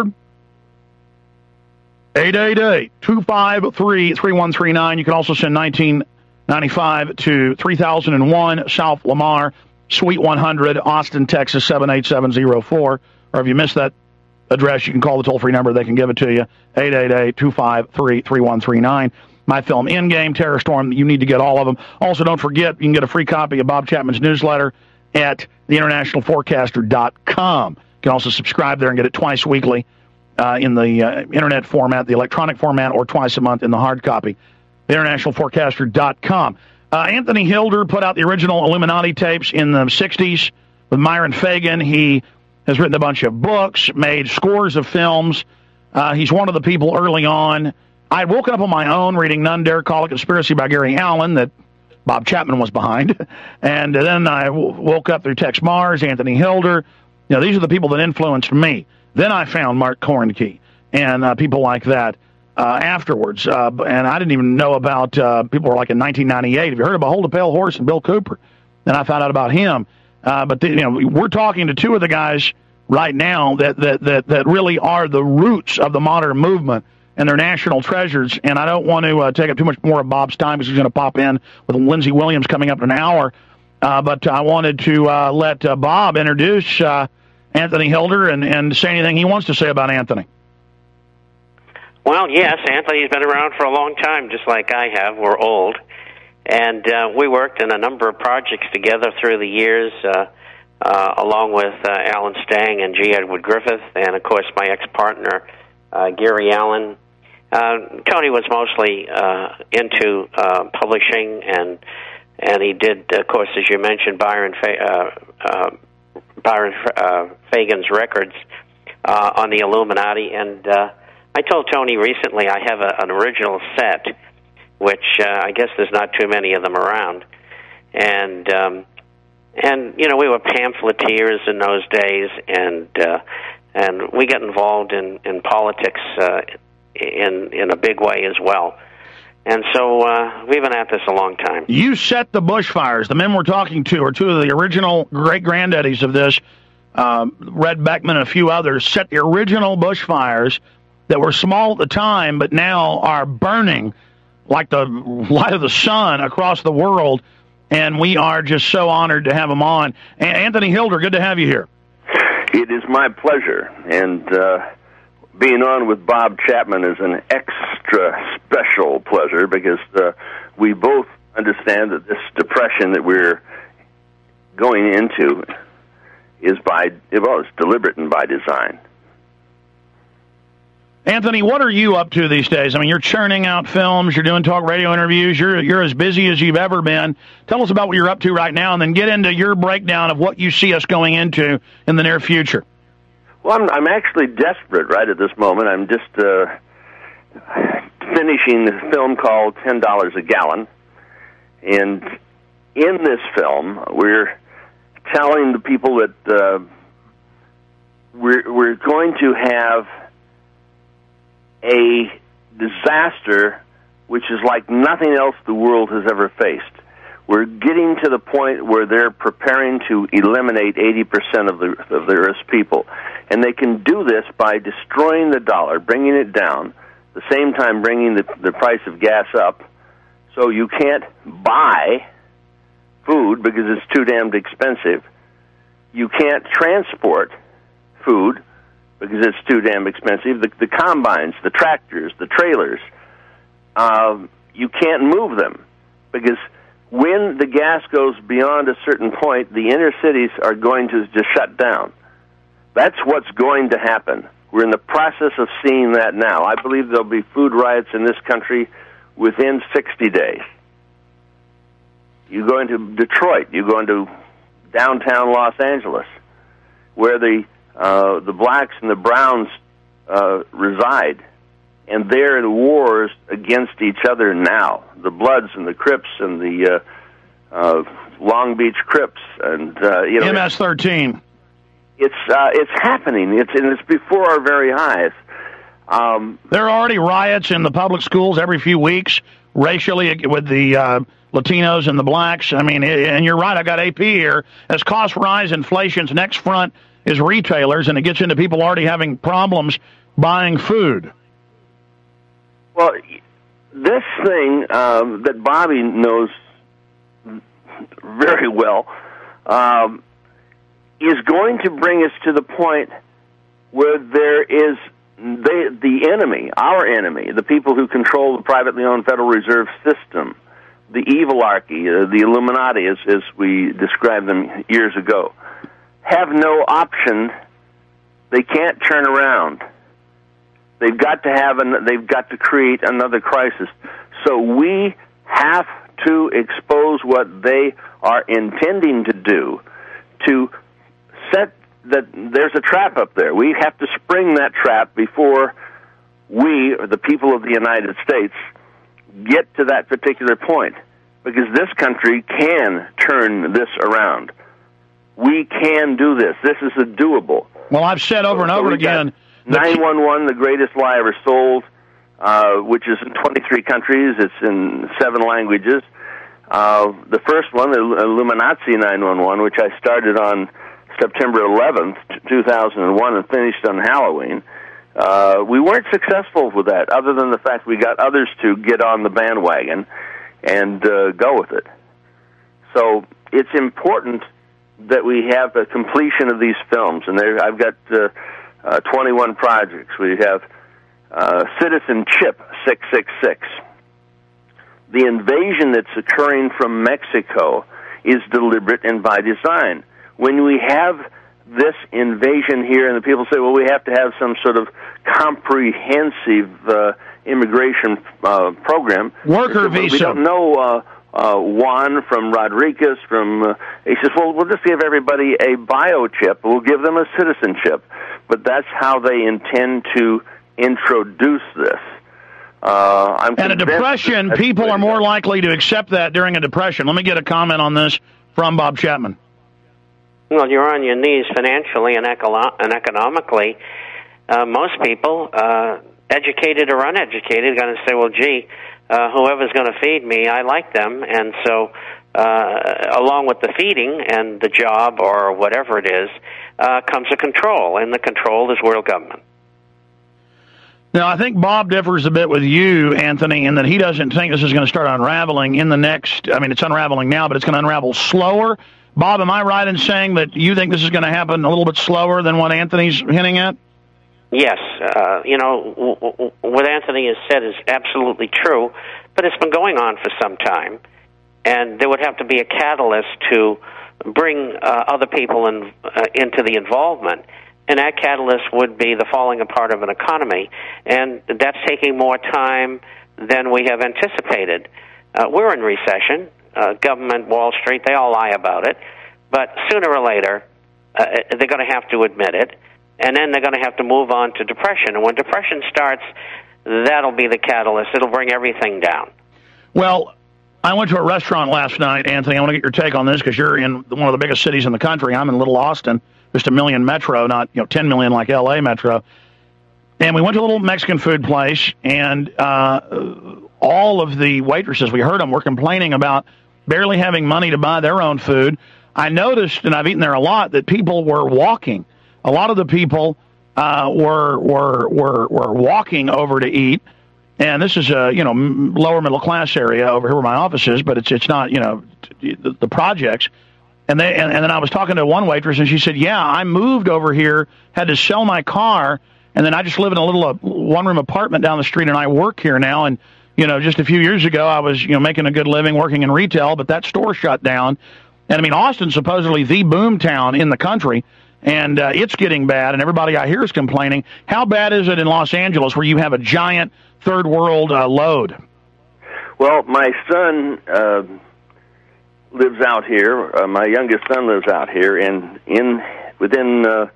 eight eight eight, two five three, three one three nine. You can also send nineteen ninety-five to three thousand one South Lamar, Suite one hundred, Austin, Texas, seven eight seven zero four. Or if you missed that address, you can call the toll-free number. They can give it to you, eight eight eight, two five three, three one three nine. My film, Endgame, Terror Storm, you need to get all of them. Also, don't forget, you can get a free copy of Bob Chapman's newsletter at the international forecaster dot com. You can also subscribe there and get it twice weekly uh, in the uh, internet format, the electronic format, or twice a month in the hard copy. the international forecaster dot com. Uh, Anthony Hilder put out the original Illuminati tapes in the sixties with Myron Fagan. He has written a bunch of books, made scores of films. Uh, he's one of the people early on. I had woken up on my own reading None Dare Call a Conspiracy by Gary Allen that Bob Chapman was behind. And then I w- woke up through Tex Mars, Anthony Hilder. You know, these are the people that influenced me. Then I found Mark Kornke and uh, people like that uh, afterwards. Uh, and I didn't even know about uh, people were like in nineteen ninety-eight. Have you heard of Behold a Pale Horse and Bill Cooper? Then I found out about him. Uh, but the, you know, we're talking to two of the guys right now that, that, that, that really are the roots of the modern movement, and they're national treasures. And I don't want to uh, take up too much more of Bob's time because he's going to pop in with Lindsey Williams coming up in an hour. Uh, but I wanted to uh, let uh, Bob introduce uh, Anthony Hilder and, and say anything he wants to say about Anthony. Well, yes, Anthony's been around for a long time, just like I have. We're old. And uh, we worked in a number of projects together through the years, uh, uh, along with uh, Alan Stang and G. Edward Griffith, and, of course, my ex-partner, uh, Gary Allen. Uh, Tony was mostly uh, into uh, publishing, and and he did, of course, as you mentioned, Byron Fa- uh, uh, Byron uh, Fagan's records uh, on the Illuminati. And uh, I told Tony recently I have a, an original set, which uh, I guess there's not too many of them around. And, um, and you know, we were pamphleteers in those days, and uh, and we got involved in, in politics uh, in in a big way as well. And so uh, we've been at this a long time. You set the bushfires. The men we're talking to are two of the original great-granddaddies of this, um, Red Beckman and a few others, set the original bushfires that were small at the time but now are burning like the light of the sun across the world, and we are just so honored to have them on. Anthony Hilder, good to have you here. It is my pleasure, and uh, being on with Bob Chapman is an extra special pleasure because uh, we both understand that this depression that we're going into is by, well, it's deliberate and by design. Anthony, what are you up to these days? I mean, you're churning out films, you're doing talk radio interviews, you're you're as busy as you've ever been. Tell us about what you're up to right now, and then get into your breakdown of what you see us going into in the near future. Well, I'm, I'm actually desperate right at this moment. I'm just uh, finishing a film called ten dollars a Gallon, and in this film, we're telling the people that uh, we're we're going to have a disaster which is like nothing else the world has ever faced. We're getting to the point where they're preparing to eliminate eighty percent of the, of the Earth's people. And they can do this by destroying the dollar, bringing it down, at the same time bringing the, the price of gas up. So you can't buy food because it's too damned expensive. You can't transport food because it's too damn expensive. The, the combines, the tractors, the trailers, uh, you can't move them because when the gas goes beyond a certain point, the inner cities are going to just shut down. That's what's going to happen. We're in the process of seeing that now. I believe there'll be food riots in this country within sixty days. You go into Detroit, you go into downtown Los Angeles, where the uh, the blacks and the browns uh, reside, and they're in wars against each other now. The Bloods and the Crips and the uh, uh, Long Beach Crips and uh, you know M S thirteen. It's uh, it's happening. It's and it's before our very eyes. Um, there are already riots in the public schools every few weeks, racially with the uh, Latinos and the blacks. I mean, and you're right. I got A P here. As costs rise, inflation's next front is retailers, and it gets into people already having problems buying food. Well, this thing um, that Bobby knows very well um, is going to bring us to the point where there is they, the enemy, our enemy, the people who control the privately owned Federal Reserve System, the evilarchy, uh, the Illuminati, as, as we described them years ago, have no option. They can't turn around. They've got to have an, they've got to create another crisis. So we have to expose what they are intending to do to set that there's a trap up there. We have to spring that trap before we, or the people of the United States, get to that particular point. Because this country can turn this around. We can do this. This is a doable. Well, I've said over and so over again... nine one one, the greatest lie ever sold, uh, which is in twenty-three countries. It's in seven languages. Uh, the first one, the Illuminati nine one one, which I started on September eleventh, two thousand one, and finished on Halloween. Uh, we weren't successful with that, other than the fact we got others to get on the bandwagon and uh, go with it. So it's important that we have a completion of these films, and there, I've got uh, uh, twenty-one projects. We have uh, Citizen Chip six six six. The invasion that's occurring from Mexico is deliberate and by design. When we have this invasion here, and the people say, well, we have to have some sort of comprehensive uh, immigration uh, program. Worker we visa. We don't know uh, uh, Juan from Rodriguez. From uh, he says, well, we'll just give everybody a biochip. We'll give them a citizenship. But that's how they intend to introduce this. Uh, I'm and a depression, people are more likely to accept that during a depression. Let me get a comment on this from Bob Chapman. Well, you're on your knees financially and, econo- and economically. Uh, most people, uh, educated or uneducated, are going to say, well, gee, uh, whoever's going to feed me, I like them. And so uh, along with the feeding and the job or whatever it is, uh, comes a control, and the control is world government. Now, I think Bob differs a bit with you, Anthony, in that he doesn't think this is going to start unraveling in the next, I mean, it's unraveling now, but it's going to unravel slower. Bob, am I right in saying that you think this is going to happen a little bit slower than what Anthony's hinting at? Yes. Uh, you know, w- w- what Anthony has said is absolutely true, but it's been going on for some time, and there would have to be a catalyst to bring uh, other people in, uh, into the involvement. And that catalyst would be the falling apart of an economy, and that's taking more time than we have anticipated. Uh, we're in recession. Uh, government, Wall Street, they all lie about it. But sooner or later, uh, they're going to have to admit it, and then they're going to have to move on to depression. And when depression starts, that'll be the catalyst. It'll bring everything down. Well, I went to a restaurant last night, Anthony. I want to get your take on this because you're in one of the biggest cities in the country. I'm in Little Austin. Just a million metro, not you know ten million like L A metro. And we went to a little Mexican food place, and uh, all of the waitresses, we heard them, were complaining about barely having money to buy their own food. I noticed, and I've eaten there a lot, that people were walking. A lot of the people uh, were were were were walking over to eat. And this is a, you know, lower middle class area over here where my office is, but it's it's not, you know, the, the projects. And they and, and then I was talking to one waitress, and she said, "Yeah, I moved over here, had to sell my car, and then I just live in a little uh, one room apartment down the street, and I work here now. And you know, just a few years ago, I was you know making a good living working in retail, but that store shut down. And I mean, Austin's supposedly the boom town in the country." And uh, it's getting bad, and everybody I hear is complaining. How bad is it in Los Angeles where you have a giant third world uh, load? Well, my son uh, lives out here. Uh, my youngest son lives out here, and in within uh,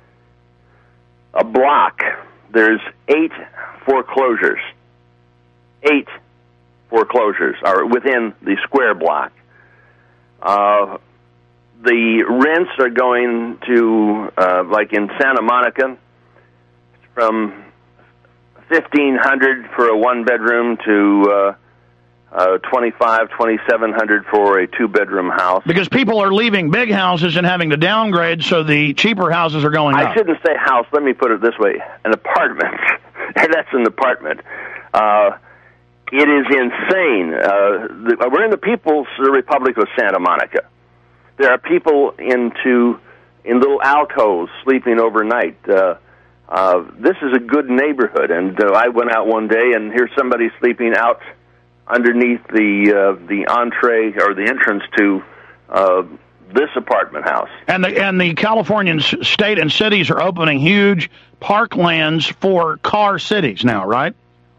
a block, there's eight foreclosures. Eight foreclosures are within the square block. Uh, The rents are going to, uh, like in Santa Monica, from fifteen hundred dollars for a one-bedroom to uh, uh, twenty-five, twenty-seven hundred dollars for a two-bedroom house. Because people are leaving big houses and having to downgrade, so the cheaper houses are going I up. I shouldn't say house. Let me put it this way. An apartment. That's an apartment. Uh, it is insane. Uh, the, we're in the People's Republic of Santa Monica. There are people into in little alcoves sleeping overnight. Uh, uh, this is a good neighborhood, and uh, I went out one day and here's somebody sleeping out underneath the uh, the entree or the entrance to uh, this apartment house. And the and the Californian state and cities are opening huge parklands for car cities now, right?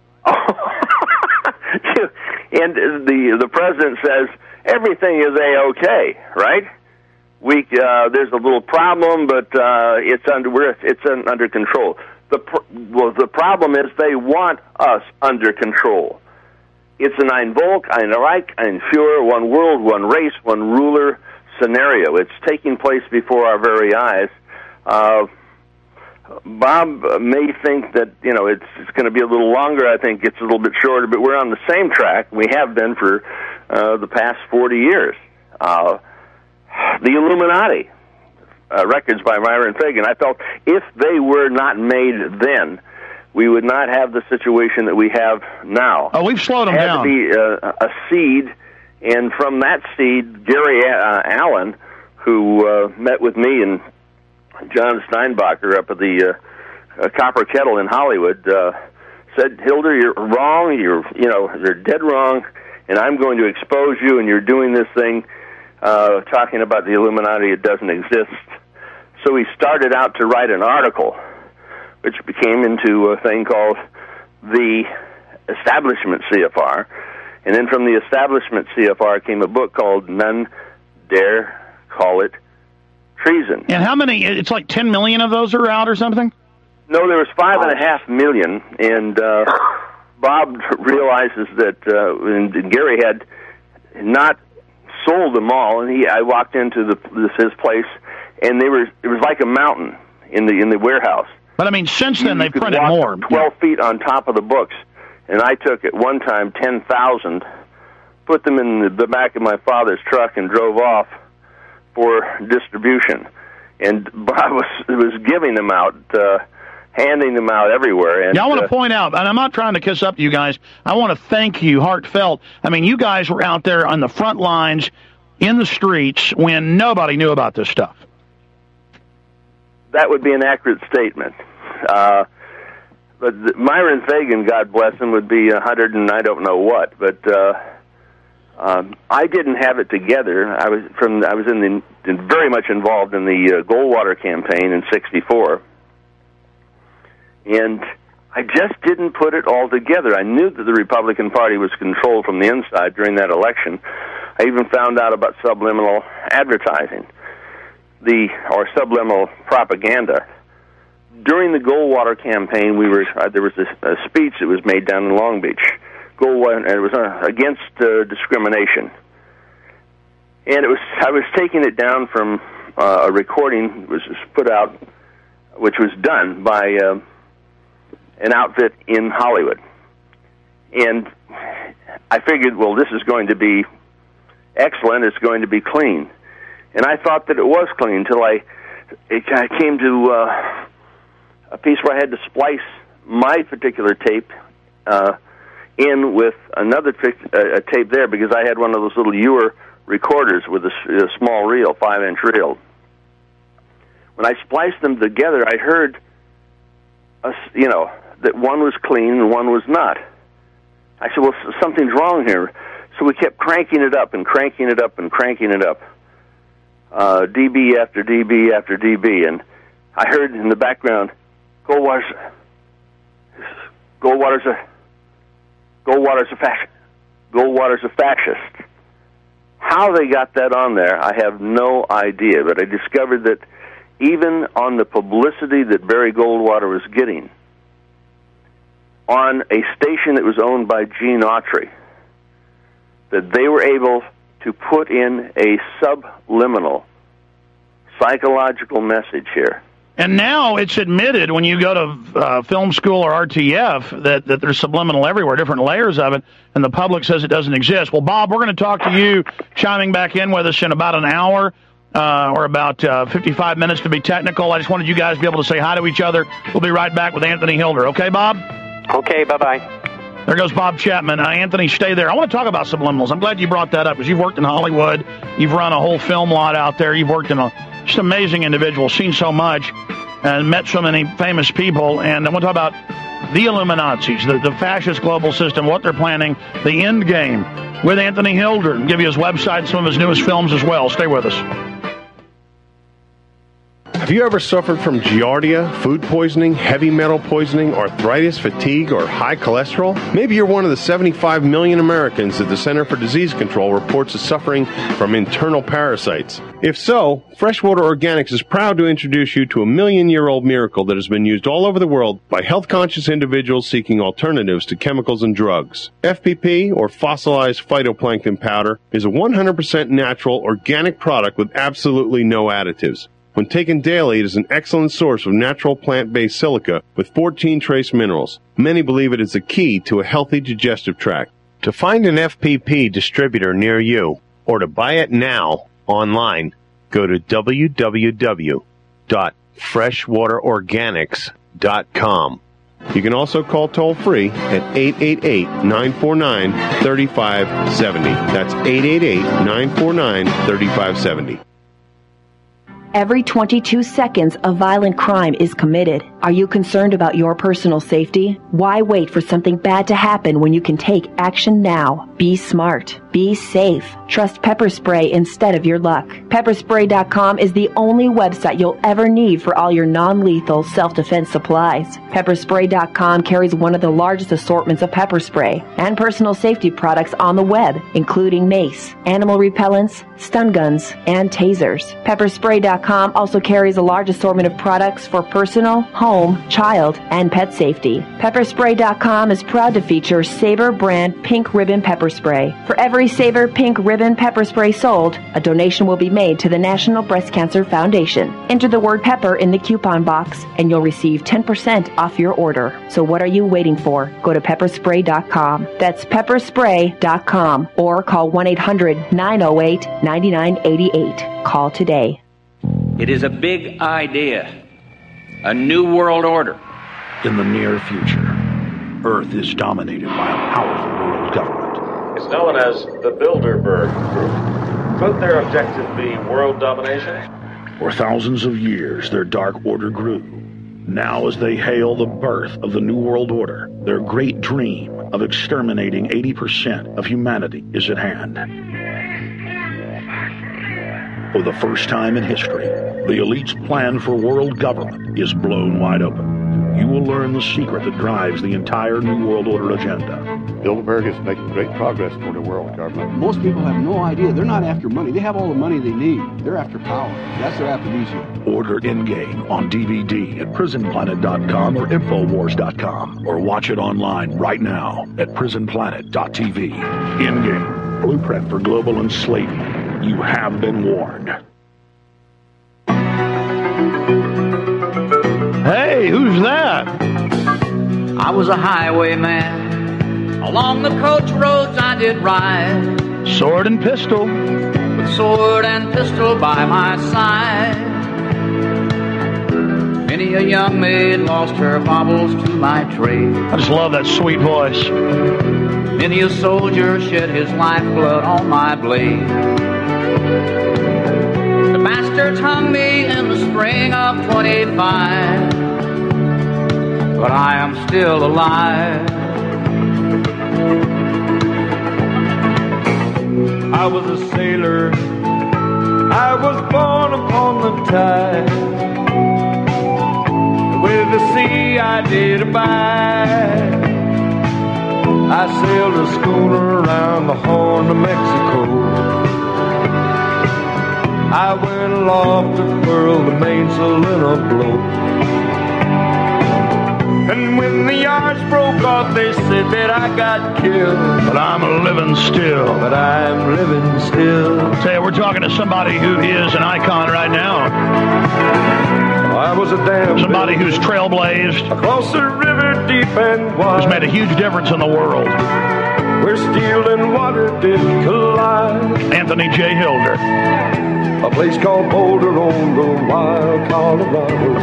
And the the president says everything is A-okay, right? We uh, there's a little problem, but uh, it's under we're, it's un, under control. The pr- well, the problem is they want us under control. It's an ein Volk, ein Reich, ein Führer, one world, one race, one ruler scenario. It's taking place before our very eyes. Uh, Bob may think that you know it's, it's going to be a little longer. I think it's a little bit shorter, but we're on the same track. We have been for uh, the past forty years. Uh, the Illuminati, uh, records by Myron Fagan. I felt if they were not made then, we would not have the situation that we have now. Oh, we've slowed them it had down. to be uh, a seed, and from that seed, Gary uh, Allen, who uh, met with me and John Steinbacher up at the uh, uh, Copper Kettle in Hollywood, uh, said, Hilder, you're wrong, you're, you know, you're dead wrong, and I'm going to expose you, and you're doing this thing, uh, talking about the Illuminati, it doesn't exist. So he started out to write an article, which became into a thing called the Establishment C F R, and then from the Establishment C F R came a book called None Dare Call It Treason. And how many, it's like ten million of those are out or something? No, there was five and a half million, and uh, Bob realizes that uh, and Gary had not sold them all, and he I walked into the this, his place, and they were it was like a mountain in the in the warehouse. But I mean, since then you, they've you printed walk more. Twelve feet on top of the books, and I took at one time ten thousand, put them in the, the back of my father's truck, and drove off for distribution. And Bob was was giving them out. Uh, handing them out everywhere. And, yeah, I want to uh, point out, and I'm not trying to kiss up to you guys, I want to thank you, heartfelt. I mean, you guys were out there on the front lines, in the streets, when nobody knew about this stuff. That would be an accurate statement. Uh, but the, Myron Fagan, God bless him, would be a hundred and I don't know what, but uh, um, I didn't have it together. I was from I was in the in, very much involved in the uh, Goldwater campaign in sixty-four. And I just didn't put it all together. I knew that the Republican Party was controlled from the inside during that election. I even found out about subliminal advertising, the or subliminal propaganda. During the Goldwater campaign, we were uh, there was a, a speech that was made down in Long Beach. Goldwater, and it was uh, against uh, discrimination, and it was I was taking it down from uh, a recording that was put out, which was done by. Uh, an outfit in Hollywood. And I figured, well, this is going to be excellent. It's going to be clean. And I thought that it was clean until I, it, I came to uh, a piece where I had to splice my particular tape uh, in with another trick, uh, a tape there, because I had one of those little Ewer recorders with a, a small reel, five-inch reel. When I spliced them together, I heard, a, you know, that one was clean and one was not. I said, well, something's wrong here. So we kept cranking it up and cranking it up and cranking it up, uh, dB after dB after dB, and I heard in the background, Goldwater's, Goldwater's a, Goldwater's a fascist. Goldwater's a fascist. How they got that on there, I have no idea, but I discovered that even on the publicity that Barry Goldwater was getting, on a station that was owned by Gene Autry, that they were able to put in a subliminal psychological message here. And now it's admitted when you go to uh, film school or R T F that, that there's subliminal everywhere, different layers of it, and the public says it doesn't exist. Well, Bob, we're going to talk to you chiming back in with us in about an hour uh, or about uh, fifty-five minutes to be technical. I just wanted you guys to be able to say hi to each other. We'll be right back with Anthony Hilder. Okay, Bob? Okay, bye-bye. There goes Bob Chapman. Uh, Anthony, stay there. I want to talk about subliminals. I'm glad you brought that up because you've worked in Hollywood. You've run a whole film lot out there. You've worked in a just amazing individual, seen so much, and met so many famous people. And I want to talk about the Illuminazis, the, the fascist global system, what they're planning, the end game with Anthony Hilder. And give you his website and some of his newest films as well. Stay with us. Have you ever suffered from giardia, food poisoning, heavy metal poisoning, arthritis, fatigue, or high cholesterol? Maybe you're one of the seventy-five million Americans that the Center for Disease Control reports is suffering from internal parasites. If so, Freshwater Organics is proud to introduce you to a million-year-old miracle that has been used all over the world by health-conscious individuals seeking alternatives to chemicals and drugs. F P P, or fossilized phytoplankton powder, is a one hundred percent natural, organic product with absolutely no additives. When taken daily, it is an excellent source of natural plant-based silica with fourteen trace minerals. Many believe it is the key to a healthy digestive tract. To find an F P P distributor near you, or to buy it now online, go to w w w dot freshwater organics dot com. You can also call toll-free at eight eight eight, nine four nine, three five seven zero. That's eight eight eight, nine four nine, three five seven zero. Every twenty-two seconds, a violent crime is committed. Are you concerned about your personal safety? Why wait for something bad to happen when you can take action now? Be smart. Be safe. Trust Pepper Spray instead of your luck. pepper spray dot com is the only website you'll ever need for all your non-lethal self-defense supplies. pepper spray dot com carries one of the largest assortments of pepper spray and personal safety products on the web, including mace, animal repellents, stun guns, and tasers. pepper spray dot com also carries a large assortment of products for personal, home, child, and pet safety. pepper spray dot com is proud to feature Sabre brand Pink Ribbon Pepper Spray. For every Sabre Pink Ribbon Pepper Spray sold, a donation will be made to the National Breast Cancer Foundation. Enter the word pepper in the coupon box and you'll receive ten percent off your order. So what are you waiting for? Go to pepper spray dot com. That's pepper spray dot com or call one eight hundred, nine oh eight, nine nine eight eight. Call today. It is a big idea. A new world order. In the near future, Earth is dominated by a powerful world government. It's known as the Bilderberg Group. Could their objective be world domination? For thousands of years, their dark order grew. Now, as they hail the birth of the New World Order, their great dream of exterminating eighty percent of humanity is at hand. For the first time in history, the elite's plan for world government is blown wide open. You will learn the secret that drives the entire New World Order agenda. Bilderberg is making great progress toward a world government. Most people have no idea. They're not after money. They have all the money they need. They're after power. That's their aphrodisiac. Order Endgame on D V D at prison planet dot com or infowars dot com, or watch it online right now at prison planet dot t v. Endgame, blueprint for global enslavement. You have been warned. Hey, who's that? I was a highwayman. Along the coach roads I did ride. Sword and pistol. With sword and pistol by my side. Many a young maid lost her baubles to my trade. I just love that sweet voice. Many a soldier shed his lifeblood on my blade. The bastards hung me in the spring of twenty-five, but I am still alive. I was a sailor, I was born upon the tide. With the sea I did abide. I sailed a schooner around the Horn of Mexico. I went aloft to furl the mainsail in a blow. And when the yards broke off, they said that I got killed. But I'm living still. But I'm living still. Say, we're talking to somebody who is an icon right now. I was a damn somebody who's trailblazed across the river deep and wide. Has made a huge difference in the world. Where steel and water did collide. Anthony J. Hilder. A place called Boulder on the wild Colorado.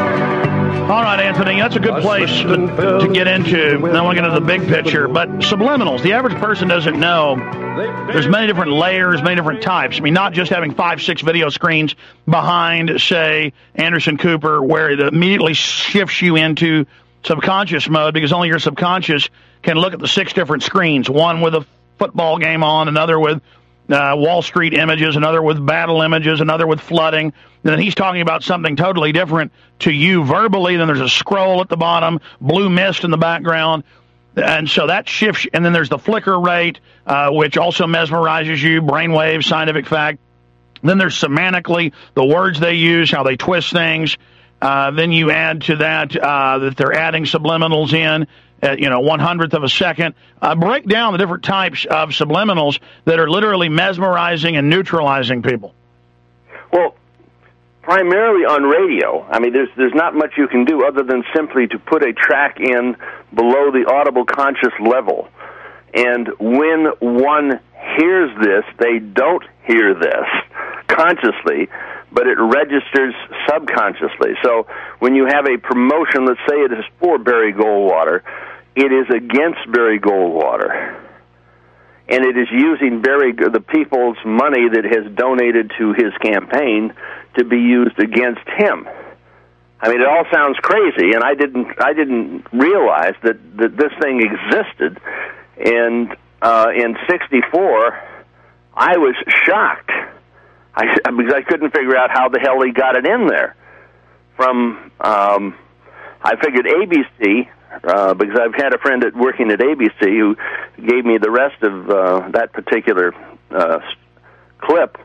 All right, Anthony, that's a good place to, to get into. Then we'll get into the big picture. But subliminals, the average person doesn't know. There's many different layers, many different types. I mean, not just having five, six video screens behind, say, Anderson Cooper, where it immediately shifts you into subconscious mode because only your subconscious can look at the six different screens, one with a football game on, another with uh, Wall Street images, another with battle images, another with flooding. And then he's talking about something totally different to you verbally. Then there's a scroll at the bottom, blue mist in the background. And so that shifts. And then there's the flicker rate, uh, which also mesmerizes you, brainwave, scientific fact. Then there's semantically the words they use, how they twist things. Uh, then you add to that uh, that they're adding subliminals in. At, you know, one hundredth of a second. Uh, break down the different types of subliminals that are literally mesmerizing and neutralizing people. Well, primarily on radio. I mean, there's there's not much you can do other than simply to put a track in below the audible conscious level. And when one hears this, they don't hear this consciously, but it registers subconsciously. So when you have a promotion, let's say it is for Barry Goldwater, it is against Barry Goldwater. And it is using Barry, the people's money that has donated to his campaign to be used against him. I mean, it all sounds crazy, and I didn't I didn't realize that, that this thing existed. And uh, in sixty-four, I was shocked. I, because I couldn't figure out how the hell he got it in there. From, um, I figured A B C, uh, because I've had a friend at, working at A B C who gave me the rest of uh, that particular uh, clip,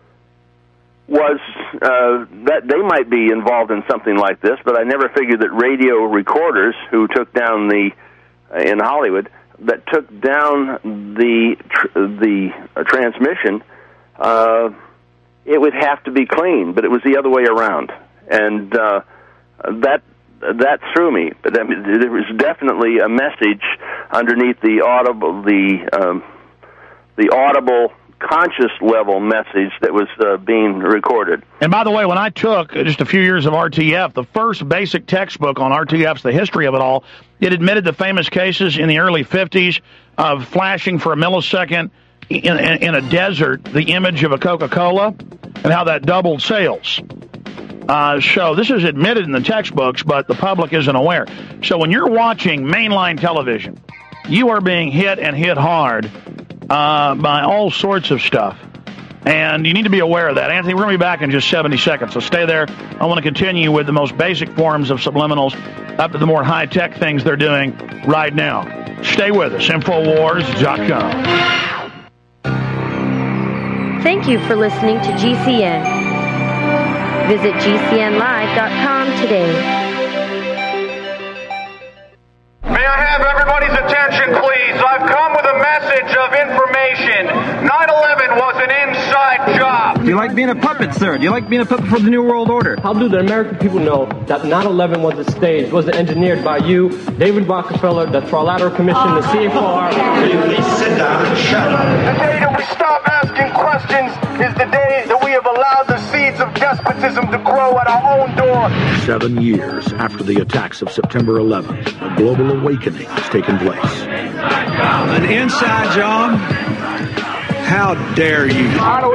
was uh, that they might be involved in something like this, but I never figured that radio recorders who took down the, uh, in Hollywood, that took down the, tr- the uh, transmission, uh, it would have to be clean, but it was the other way around, and uh, that that threw me. But I mean, there was definitely a message underneath the audible, the um, the audible conscious level message that was uh, being recorded. And by the way, when I took just a few years of R T F, the first basic textbook on R T F's the history of it all, it admitted the famous cases in the early fifties of flashing for a millisecond In, in, in a desert, the image of a Coca-Cola, and how that doubled sales. Uh, so this is admitted in the textbooks, but the public isn't aware. So when you're watching mainline television, you are being hit and hit hard uh, by all sorts of stuff. And you need to be aware of that. Anthony, we're going to be back in just seventy seconds, so stay there. I want to continue with the most basic forms of subliminals up to the more high-tech things they're doing right now. Stay with us, Infowars dot com. Thank you for listening to G C N. Visit G C N live dot com today. May I have everybody's attention, please? I've come with a message of information. nine eleven was an inside job. Do you like like being a puppet, sir? Do you like being a puppet for the New World Order? How do the American people know that nine eleven was a stage, was engineered by you, David Rockefeller, the Trilateral Commission, the C F R? Please sit down and shut up. The day that we stop asking questions is the day that we have allowed the seeds of despotism to grow at our own door. Seven years after the attacks of September eleventh, a global awakening has taken place. An inside job? How dare you?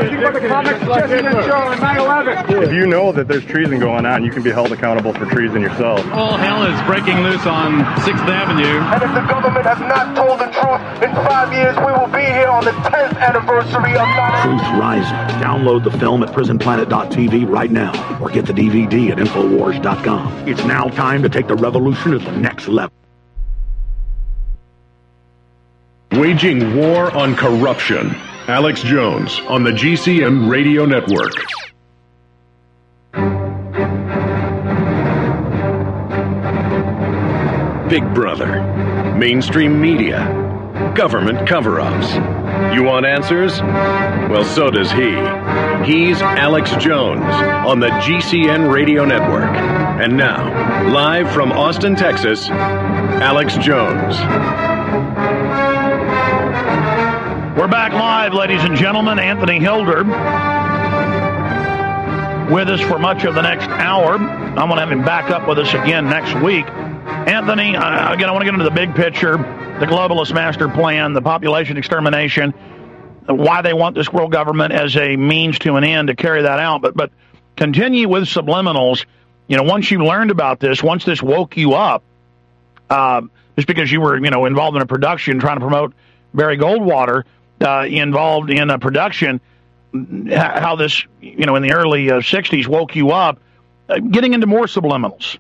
If you know that there's treason going on, you can be held accountable for treason yourself. All hell is breaking loose on sixth Avenue. And if the government has not told the truth, in five years we will be here on the tenth anniversary of nine eleven. Truth Rising. Download the film at prison planet dot t v right now, or get the D V D at infowars dot com. It's now time to take the revolution to the next level. Waging war on corruption. Alex Jones on the G C N Radio Network. Big Brother, mainstream media, government cover-ups. You want answers? Well, so does he. He's Alex Jones on the G C N Radio Network. And now, live from Austin, Texas, Alex Jones. We're back live, ladies and gentlemen. Anthony Hilder with us for much of the next hour. I'm going to have him back up with us again next week. Anthony, uh, again, I want to get into the big picture, the globalist master plan, the population extermination, why they want this world government as a means to an end to carry that out. But but continue with subliminals. You know, once you learned about this, once this woke you up, uh, just because you were, you know, involved in a production trying to promote Barry Goldwater, Uh, involved in a production, how this, you know, in the early uh, sixties woke you up, uh, getting into more subliminals.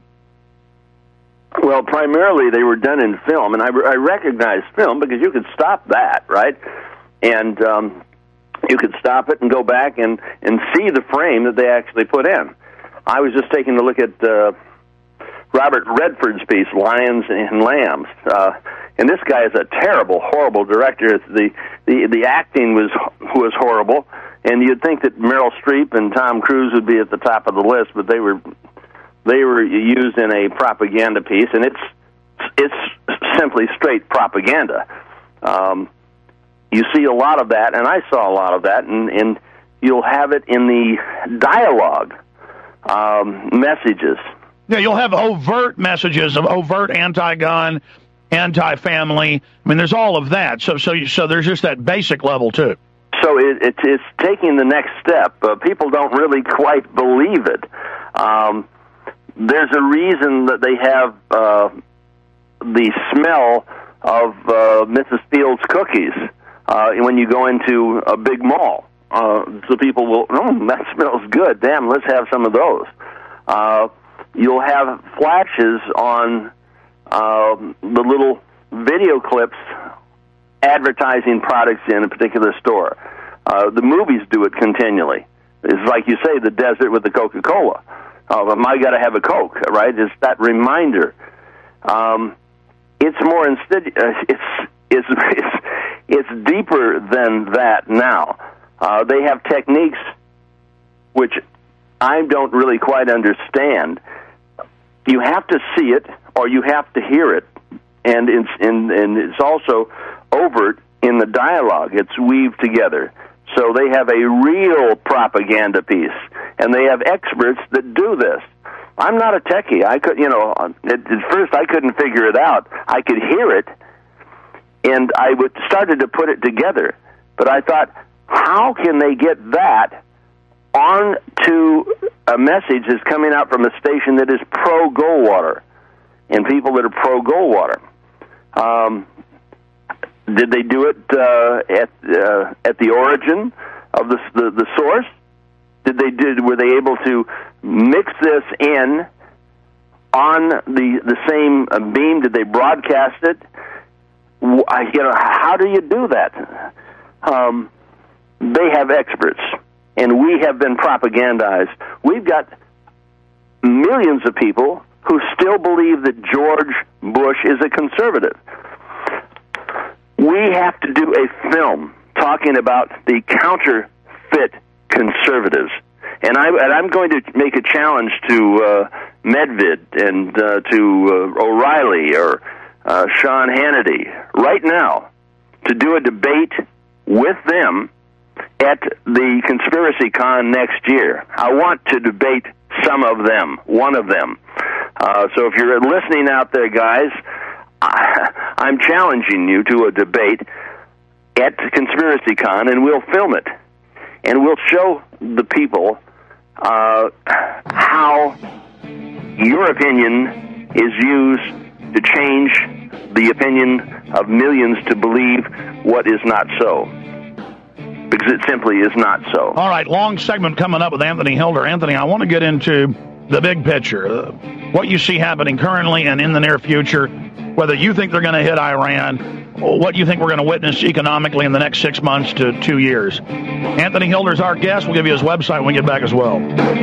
Well, primarily they were done in film, and I, I recognize film because you could stop that, right? And um, you could stop it and go back and, and see the frame that they actually put in. I was just taking a look at uh, Robert Redford's piece, Lions and Lambs. Uh, and this guy is a terrible, horrible director. The, the the acting was was horrible, and you'd think that Meryl Streep and Tom Cruise would be at the top of the list, but they were they were used in a propaganda piece, and it's it's simply straight propaganda. Um, you see a lot of that, and I saw a lot of that, and, and you'll have it in the dialogue um, messages. Yeah, you'll have overt messages of overt anti-gun, anti-family. I mean, there's all of that. So, so, so there's just that basic level too. So it, it, it's taking the next step. Uh, people don't really quite believe it. Um, there's a reason that they have uh, the smell of uh, Missus Fields cookies uh, when you go into a big mall. Uh, so people will, oh, that smells good. Damn, let's have some of those. Uh, You'll have flashes on uh, the little video clips advertising products in a particular store. Uh, the movies do it continually. It's like you say, the desert with the Coca-Cola. Oh, I got to have a Coke, right? It's that reminder. Um, it's more instead. Uh, it's, it's it's it's deeper than that now. Uh, they have techniques which I don't really quite understand. You have to see it, or you have to hear it, and it's in, and it's also overt in the dialogue. It's weaved together. So they have a real propaganda piece, and they have experts that do this. I'm not a techie. I could, you know, at, at first I couldn't figure it out. I could hear it, and I would started to put it together. But I thought, how can they get that on to a message that's coming out from a station that is pro-Goldwater and people that are pro-Goldwater? Um, did they do it uh, at uh, at the origin of the, the the source? Did they did were they able to mix this in on the the same beam? Did they broadcast it? You know, how do you do that? Um, they have experts. And we have been propagandized. We've got millions of people who still believe that George Bush is a conservative. We have to do a film talking about the counterfeit conservatives. And, I, and I'm going to make a challenge to uh, Medved and uh, to uh, O'Reilly or uh, Sean Hannity right now to do a debate with them at the Conspiracy Con next year. I want to debate some of them, one of them. Uh, so if you're listening out there, guys, I, I'm challenging you to a debate at Conspiracy Con, and we'll film it. And we'll show the people uh, how your opinion is used to change the opinion of millions to believe what is not so. Because it simply is not so. All right, long segment coming up with Anthony Hilder. Anthony, I want to get into the big picture, uh, what you see happening currently and in the near future, whether you think they're going to hit Iran, or what you think we're going to witness economically in the next six months to two years. Anthony Hilder's our guest. We'll give you his website when we get back as well.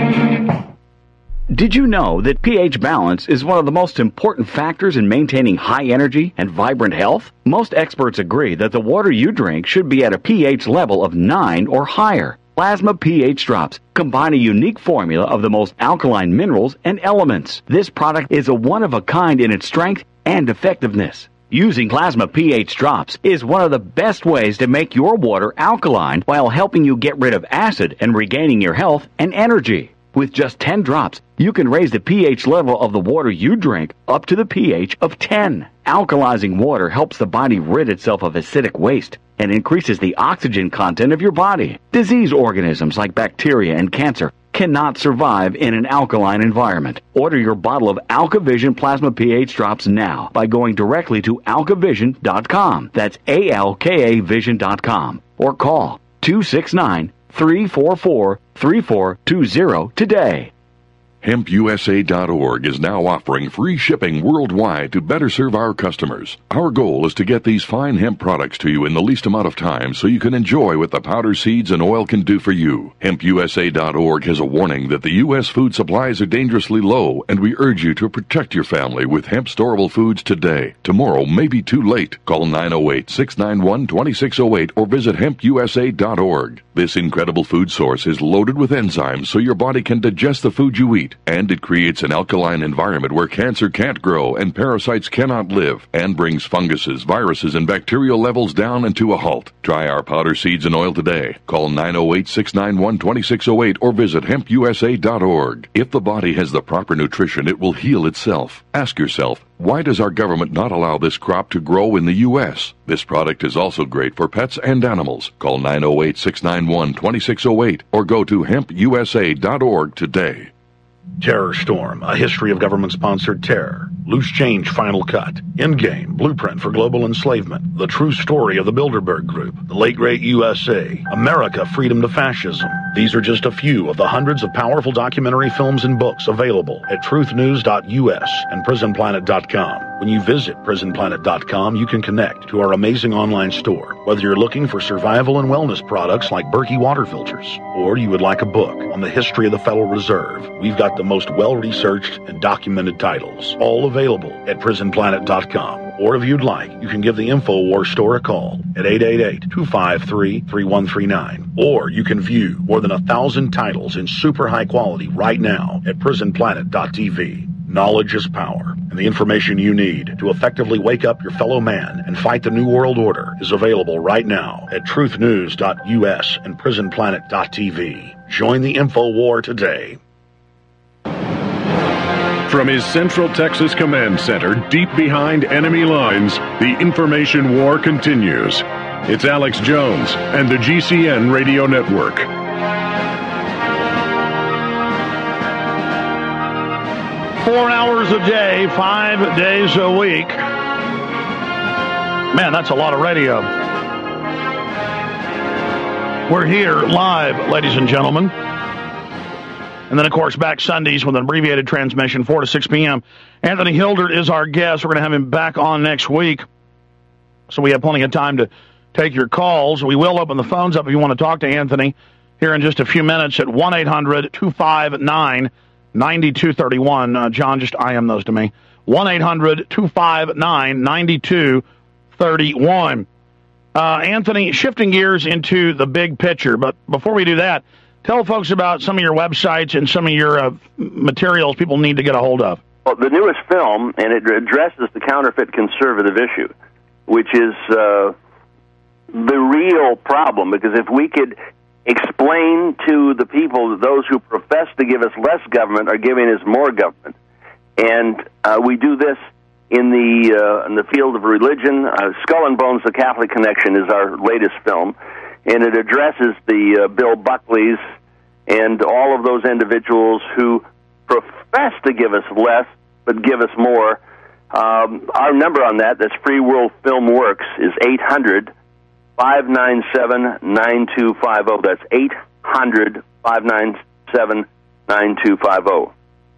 Did you know that pH balance is one of the most important factors in maintaining high energy and vibrant health? Most experts agree that the water you drink should be at a pH level of nine or higher. Plasma pH Drops combine a unique formula of the most alkaline minerals and elements. This product is a one-of-a-kind in its strength and effectiveness. Using Plasma pH Drops is one of the best ways to make your water alkaline while helping you get rid of acid and regaining your health and energy. With just ten drops, you can raise the pH level of the water you drink up to the pH of ten. Alkalizing water helps the body rid itself of acidic waste and increases the oxygen content of your body. Disease organisms like bacteria and cancer cannot survive in an alkaline environment. Order your bottle of AlkaVision Plasma pH Drops now by going directly to alkavision dot com. That's A L K A vision dot com. Or call two six nine, three four four, three four two zero today. hemp U S A dot org is now offering free shipping worldwide to better serve our customers. Our goal is to get these fine hemp products to you in the least amount of time so you can enjoy what the powder, seeds, and oil can do for you. hemp U S A dot org has a warning that the U S food supplies are dangerously low, and we urge you to protect your family with hemp storable foods today. Tomorrow may be too late. Call nine oh eight, six nine one, two six oh eight or visit hemp U S A dot org. This incredible food source is loaded with enzymes so your body can digest the food you eat. And it creates an alkaline environment where cancer can't grow and parasites cannot live, and brings funguses, viruses, and bacterial levels down and to a halt. Try our powder, seeds, and oil today. Call nine oh eight, six nine one, two six oh eight or visit hemp U S A dot org. If the body has the proper nutrition, it will heal itself. Ask yourself, why does our government not allow this crop to grow in the U S? This product is also great for pets and animals. Call nine oh eight, six nine one, two six oh eight or go to hemp U S A dot org today. Terror Storm, a history of government-sponsored terror. Loose Change Final Cut. Endgame, Blueprint for Global Enslavement. The True Story of the Bilderberg Group. The Late Great U S A. America, Freedom to Fascism. These are just a few of the hundreds of powerful documentary films and books available at truth news dot U S and prison planet dot com. When you visit prison planet dot com, you can connect to our amazing online store. Whether you're looking for survival and wellness products like Berkey water filters, or you would like a book on the history of the Federal Reserve, we've got the most well-researched and documented titles, all available at prison planet dot com. Or if you'd like, you can give the InfoWars store a call at eight eight eight, two five three, three one three nine. Or you can view more than a thousand titles in super high quality right now at prison planet dot T V. Knowledge is power, and the information you need to effectively wake up your fellow man and fight the New World Order is available right now at truth news dot U S and prison planet dot T V. Join the info war today. From his Central Texas Command Center, deep behind enemy lines, the information war continues. It's Alex Jones and the G C N Radio Network. Four hours a day, five days a week. Man, that's a lot of radio. We're here live, ladies and gentlemen. And then, of course, back Sundays with an abbreviated transmission, four to six p.m. Anthony Hilder is our guest. We're going to have him back on next week. So we have plenty of time to take your calls. We will open the phones up if you want to talk to Anthony here in just a few minutes at one eight hundred, two five nine, nine two three one. Uh, John, just I M those to me. one eight hundred, two five nine, nine two three one. Uh, Anthony, shifting gears into the big picture. But before we do that, Tell folks about some of your websites and some of your uh, materials people need to get a hold of. Well, the newest film, and it addresses the counterfeit conservative issue, which is uh, the real problem, because if we could explain to the people, those who profess to give us less government are giving us more government. And uh, we do this in the uh, in the field of religion. Uh, Skull and Bones, The Catholic Connection is our latest film, and it addresses the uh, Bill Buckleys and all of those individuals who profess to give us less but give us more. Um, our number on that, that's Free World Film Works, is eight hundred, five nine seven, nine two five zero. That's eight hundred, five nine seven, nine two five zero.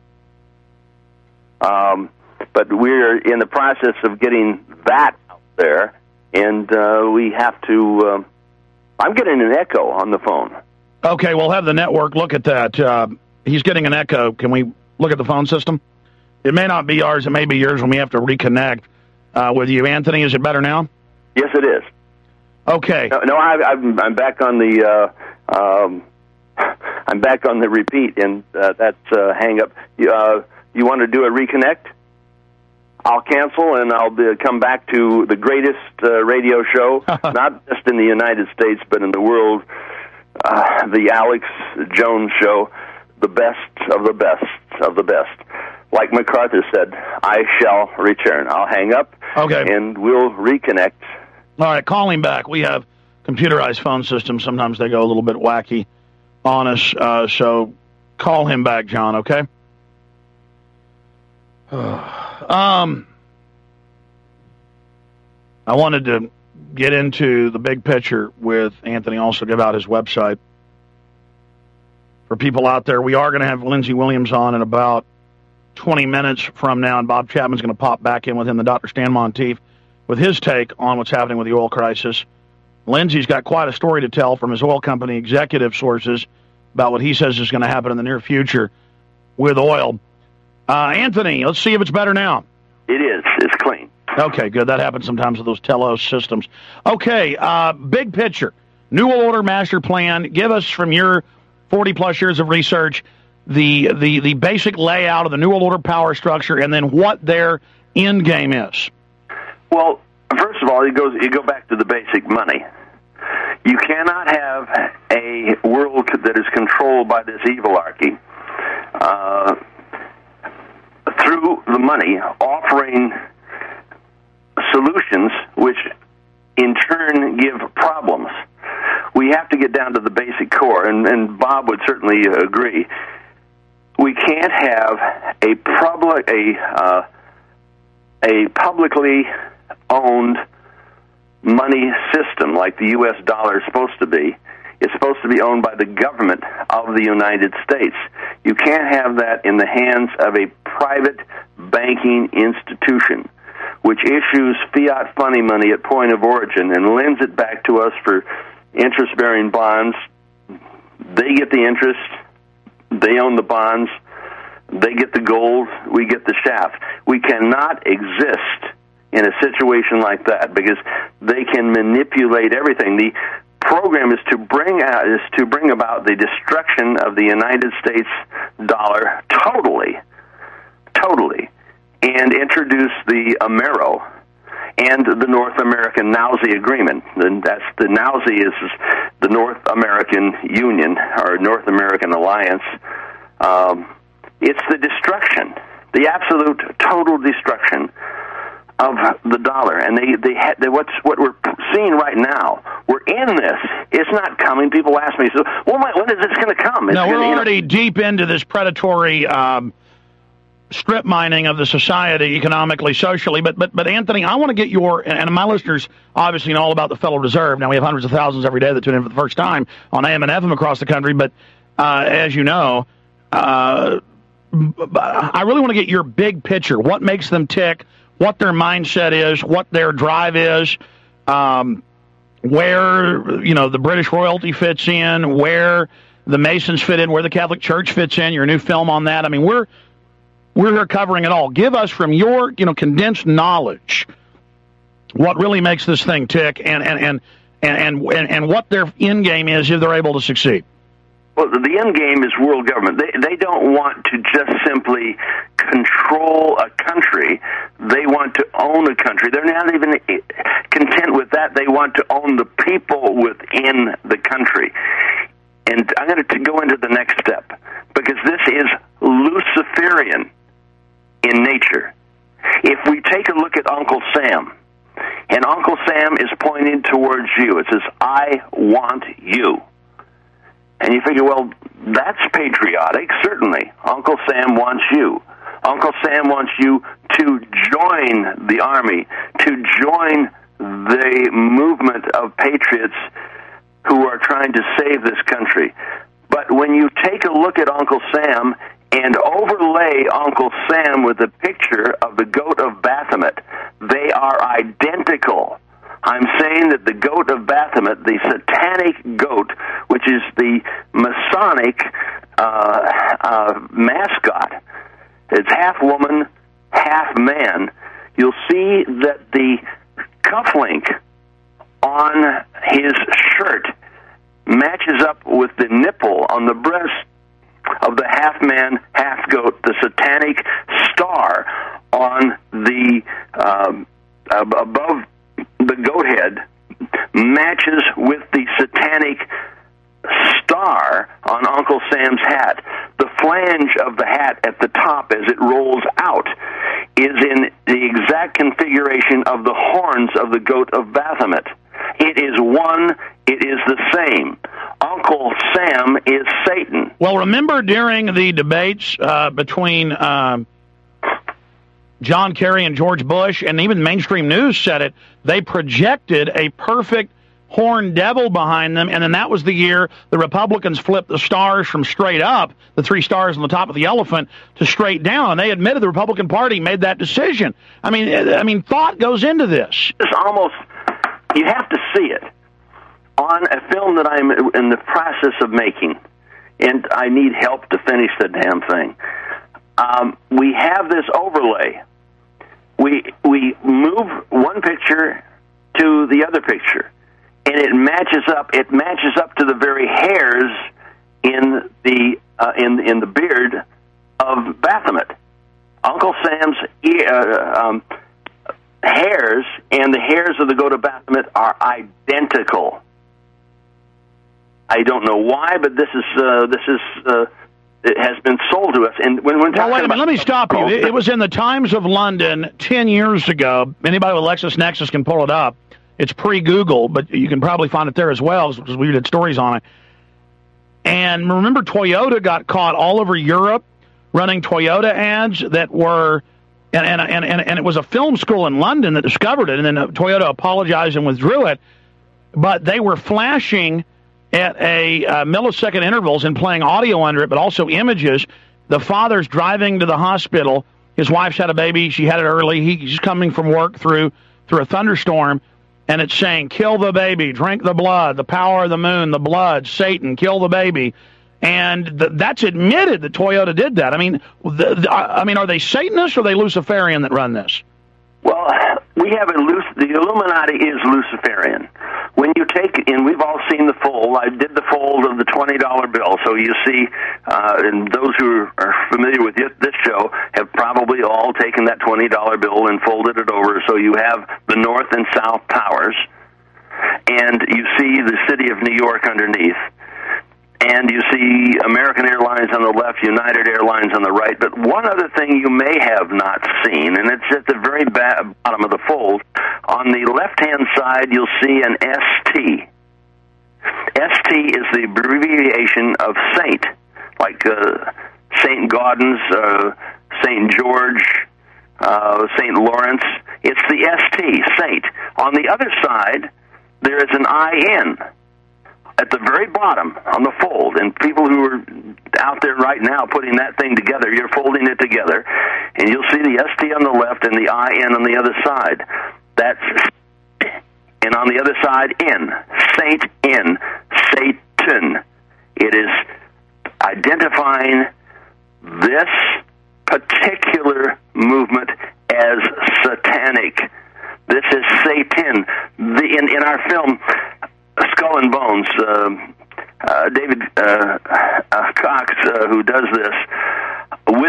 Um, but we're in the process of getting that out there, and uh, we have to... Uh, I'm getting an echo on the phone. Okay, we'll have the network look at that. Uh, he's getting an echo. Can we look at the phone system? It may not be ours. It may be yours when we have to reconnect uh, with you. Anthony, is it better now? Yes, it is. Okay. No, no I, I'm, I'm back on the... Uh, um, I'm back on the repeat, and uh, that's uh, hang up. Uh, you want to do a reconnect? I'll cancel, and I'll be, come back to the greatest uh, radio show, not just in the United States, but in the world, uh, the Alex Jones Show, the best of the best of the best. Like MacArthur said, I shall return. I'll hang up, okay, and we'll reconnect. All right, call him back. We have computerized phone systems. Sometimes they go a little bit wacky on us, uh, so call him back, John, okay? um, I wanted to get into the big picture with Anthony, also give out his website. For people out there, we are going to have Lindsey Williams on in about twenty minutes from now, and Bob Chapman's going to pop back in with him, the Doctor Stan Monteith, with his take on what's happening with the oil crisis. Lindsey's got quite a story to tell from his oil company executive sources about what he says is going to happen in the near future with oil. Uh, Anthony, let's see if it's better now. It is. It's clean. Okay, good. That happens sometimes with those Telos systems. Okay, uh, big picture. New World Order master plan. Give us, from your forty-plus years of research, the, the, the basic layout of the New World Order power structure and then what their end game is. Well, first of all, it goes, you go back to the basic money. You cannot have a world that is controlled by this evilarchy uh, through the money offering solutions which in turn give problems. We have to get down to the basic core, and, and Bob would certainly agree. We can't have a public a uh, a publicly owned money system like the U S dollar is supposed to be. It's supposed to be owned by the government of the United States. You can't have that in the hands of a private banking institution which issues fiat funny money at point of origin and lends it back to us for interest-bearing bonds. They get the interest. They own the bonds. They get the gold. We get the shaft. We cannot exist in a situation like that because they can manipulate everything. The program is to bring out, is to bring about the destruction of the United States dollar totally, totally, and introduce the Amero and the North American Nausea Agreement. And that's the Nausea is the North American Union or North American Alliance. Um, it's the destruction, the absolute total destruction of the dollar, and they they, ha- they what's what we're seeing right now. We're in this. It's not coming. People ask me, so well, when is this going to come? It's no, we're gonna, already you know, deep into this predatory um, strip mining of the society, economically, socially. But but but Anthony, I want to get your and my listeners obviously know all about the Federal Reserve. Now we have hundreds of thousands every day that tune in for the first time on A M and F M across the country. But uh, as you know. Uh, I really want to get your big picture. What makes them tick? What their mindset is? What their drive is? Um, where you know the British royalty fits in? Where the Masons fit in? Where the Catholic Church fits in? Your new film on that. I mean, we're we're here covering it all. Give us from your you know condensed knowledge what really makes this thing tick, and and and and and, and what their end game is if they're able to succeed. Well, the end game is world government. They they don't want to just simply control a country. They want to own a country. They're not even content with that. They want to own the people within the country. And I'm going to go into the next step, because this is Luciferian in nature. If we take a look at Uncle Sam, and Uncle Sam is pointing towards you. It says, I want you. And you figure, well, that's patriotic, certainly. Uncle Sam wants you. Uncle Sam wants you to join the army, to join the movement of patriots who are trying to save this country. But when you take a look at Uncle Sam and overlay Uncle Sam with a picture of the goat of Baphomet, they are identical. I'm saying that the goat of Baphomet, the satanic goat, which is the Masonic uh, uh, mascot, it's half woman, half man. You'll see that the cufflink on his shirt matches up with the nipple on the breast of the half man, half goat. The satanic star on the um, above the goat head matches with the satanic star on Uncle Sam's hat. The flange of the hat at the top as it rolls out is in the exact configuration of the horns of the goat of Baphomet. It is one, it is the same. Uncle Sam is Satan. Well, remember during the debates uh, between uh, John Kerry and George Bush, and even mainstream news said it, they projected a perfect horned devil behind them, and then that was the year the Republicans flipped the stars from straight up, the three stars on the top of the elephant, to straight down, and they admitted the Republican Party made that decision. I mean, I mean, thought goes into this. It's almost, you have to see it on a film that I'm in the process of making, and I need help to finish the damn thing. Um, we have this overlay. We we move one picture to the other picture, and it matches up. It matches up to the very hairs in the uh, in in the beard of Baphomet. Uncle Sam's uh, um, hairs and the hairs of the goat of Baphomet are identical. I don't know why, but this is uh, this is uh, it has been sold to us. And when we're talking well, wait a minute, about, let me stop you. It, it was in the Times of London ten years ago. Anybody with LexisNexis can pull it up. It's pre-Google, but you can probably find it there as well, because we did stories on it. And remember, Toyota got caught all over Europe running Toyota ads that were, and and and and, and it was a film school in London that discovered it, and then Toyota apologized and withdrew it. But they were flashing at a uh, millisecond intervals and playing audio under it, but also images. The father's driving to the hospital. His wife's had a baby. She had it early. He's coming from work through through a thunderstorm, and it's saying, kill the baby, drink the blood, the power of the moon, the blood, Satan, kill the baby. And th- that's admitted that Toyota did that. I mean, the, the, I mean, are they Satanists or are they Luciferian that run this? Well, we have a Luc- the Illuminati is Luciferian. When you take, and we've all seen the fold. I did the fold of the twenty dollar bill, so you see, uh, and those who are familiar with this show have probably all taken that twenty dollar bill and folded it over, so you have the North and South Towers, and you see the city of New York underneath. And you see American Airlines on the left, United Airlines on the right. But one other thing you may have not seen, and it's at the very ba- bottom of the fold, on the left-hand side you'll see an S T. S T is the abbreviation of saint, like uh, Saint Gaudens, uh, Saint George, uh, Saint Lawrence. It's the S T, saint. On the other side, there is an I N. At the very bottom on the fold, and people who are out there right now putting that thing together, you're folding it together, and you'll see the S T on the left and the I N on the other side. That's, and on the other side, N, Saint N, Satan. It is identifying this particular movement as satanic. This is Satan. The, in, in our film, Skull and Bones, uh, uh, David uh,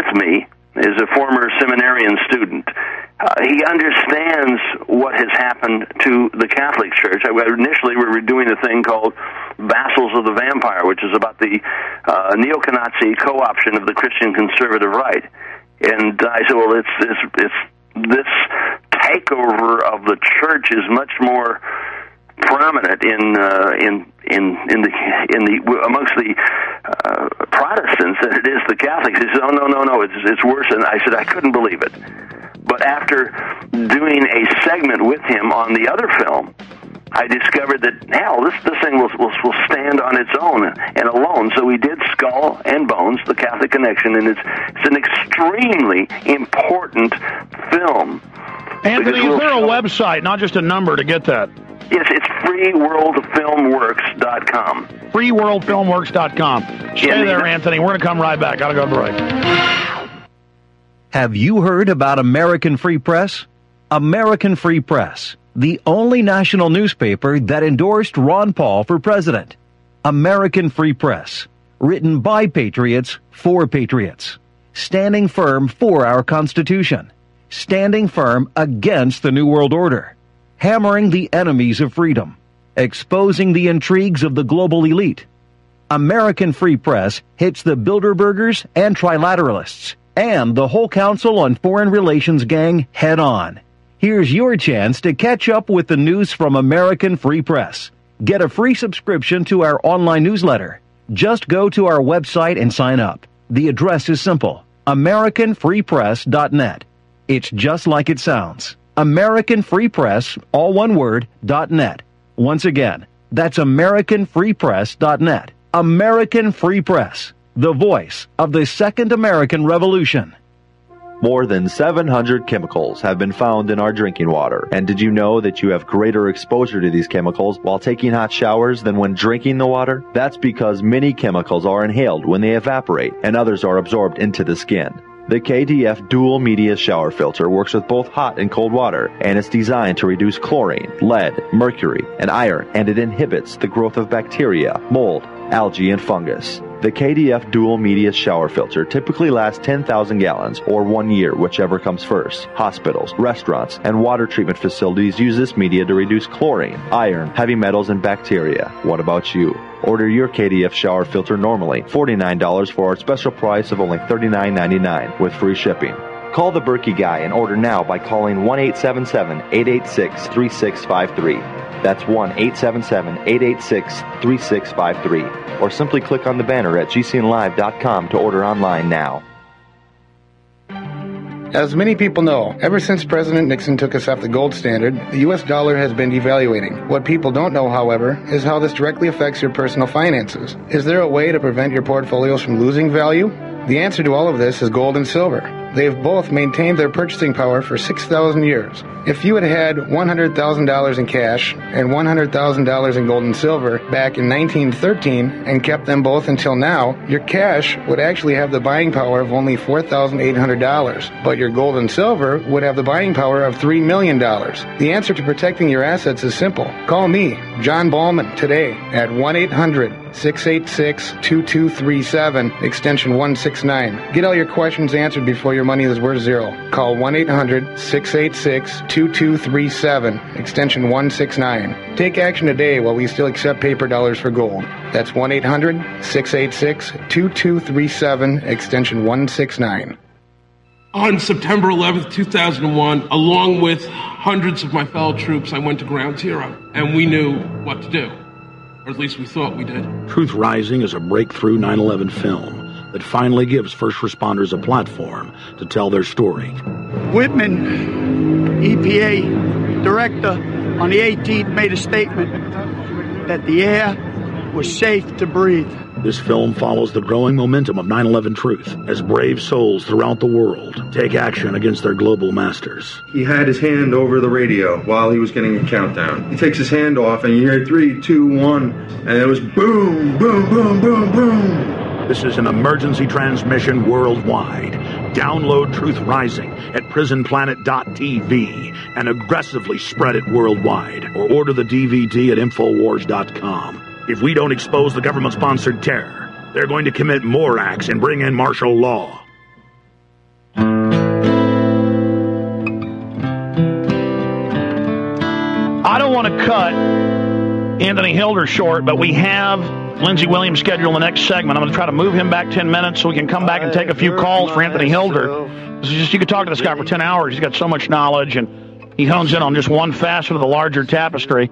me is a former seminarian student. Uh, he understands what has happened to the Catholic Church. I, initially, we were doing a thing called Vassals of the Vampire, which is about the uh, neo-Nazi co-option of the Christian conservative right. And I said, well, it's, it's, it's this takeover of the church is much more prominent in uh, in in in the in the amongst the uh, Protestants than it is the Catholics. He said, "Oh no, no, no, it's it's worse." And I said, "I couldn't believe it." But after doing a segment with him on the other film, I discovered that hell, this this thing will will, will stand on its own and alone. So we did Skull and Bones, the Catholic Connection, and it's it's an extremely important film. Anthony, is there a website, not just a number, to get that? Yes, it's free world film works dot com. free world film works dot com. Stay yeah, there, Anthony. We're going to come right back. Got to go to break. Have you heard about American Free Press? American Free Press, the only national newspaper that endorsed Ron Paul for president. American Free Press, written by patriots for patriots, standing firm for our Constitution, standing firm against the New World Order, hammering the enemies of freedom, exposing the intrigues of the global elite. American Free Press hits the Bilderbergers and Trilateralists and the whole Council on Foreign Relations gang head on. Here's your chance to catch up with the news from American Free Press. Get a free subscription to our online newsletter. Just go to our website and sign up. The address is simple, american free press dot net. It's just like it sounds. American Free Press, all one word, dot net. Once again, that's american free press dot net. American Free Press, the voice of the Second American Revolution. More than seven hundred chemicals have been found in our drinking water. And did you know that you have greater exposure to these chemicals while taking hot showers than when drinking the water? That's because many chemicals are inhaled when they evaporate, and others are absorbed into the skin. The K D F Dual Media Shower Filter works with both hot and cold water, and it's designed to reduce chlorine, lead, mercury, and iron, and it inhibits the growth of bacteria, mold, algae, and fungus. The K D F Dual Media Shower Filter typically lasts ten thousand gallons, or one year, whichever comes first. Hospitals, restaurants, and water treatment facilities use this media to reduce chlorine, iron, heavy metals, and bacteria. What about you? Order your K D F shower filter normally, forty-nine dollars for our special price of only thirty-nine ninety-nine with free shipping. Call the Berkey Guy and order now by calling one eight seven seven, eight eight six, three six five three. That's one eight seven seven, eight eight six, three six five three. Or simply click on the banner at G C N live dot com to order online now. As many people know, ever since President Nixon took us off the gold standard, the U S dollar has been devaluating. What people don't know, however, is how this directly affects your personal finances. Is there a way to prevent your portfolios from losing value? The answer to all of this is gold and silver. They have both maintained their purchasing power for six thousand years. If you had had one hundred thousand dollars in cash and one hundred thousand dollars in gold and silver back in nineteen thirteen and kept them both until now, your cash would actually have the buying power of only four thousand eight hundred dollars, but your gold and silver would have the buying power of three million dollars. The answer to protecting your assets is simple. Call me, John Ballman, today at one eight hundred, six eight six, two two three seven, extension one six nine. Get all your questions answered before your money is worth zero. Call one eight hundred, six eight six, two two three seven, extension one six nine. Take action today while we still accept paper dollars for gold. That's one eight hundred, six eight six, two two three seven, extension one six nine. On September eleventh, two thousand one, along with hundreds of my fellow troops, I went to Ground Zero, and we knew what to do. Or at least we thought we did. Truth Rising is a breakthrough nine eleven film that finally gives first responders a platform to tell their story. Whitman, E P A director, on the eighteenth made a statement that the air was safe to breathe. This film follows the growing momentum of nine eleven truth as brave souls throughout the world take action against their global masters. He had his hand over the radio while he was getting a countdown. He takes his hand off and you hear three, two, one, and it was boom, boom, boom, boom, boom. This is an emergency transmission worldwide. Download Truth Rising at prison planet dot t v and aggressively spread it worldwide, or order the D V D at infowars dot com. If we don't expose the government-sponsored terror, they're going to commit more acts and bring in martial law. want to cut Anthony Hilder short, but we have Lindsey Williams scheduled in the next segment. I'm going to try to move him back ten minutes so we can come back and take a few calls for Anthony Hilder. This is just, you could talk to this guy for ten hours. He's got so much knowledge, and he hones in on just one facet of the larger tapestry.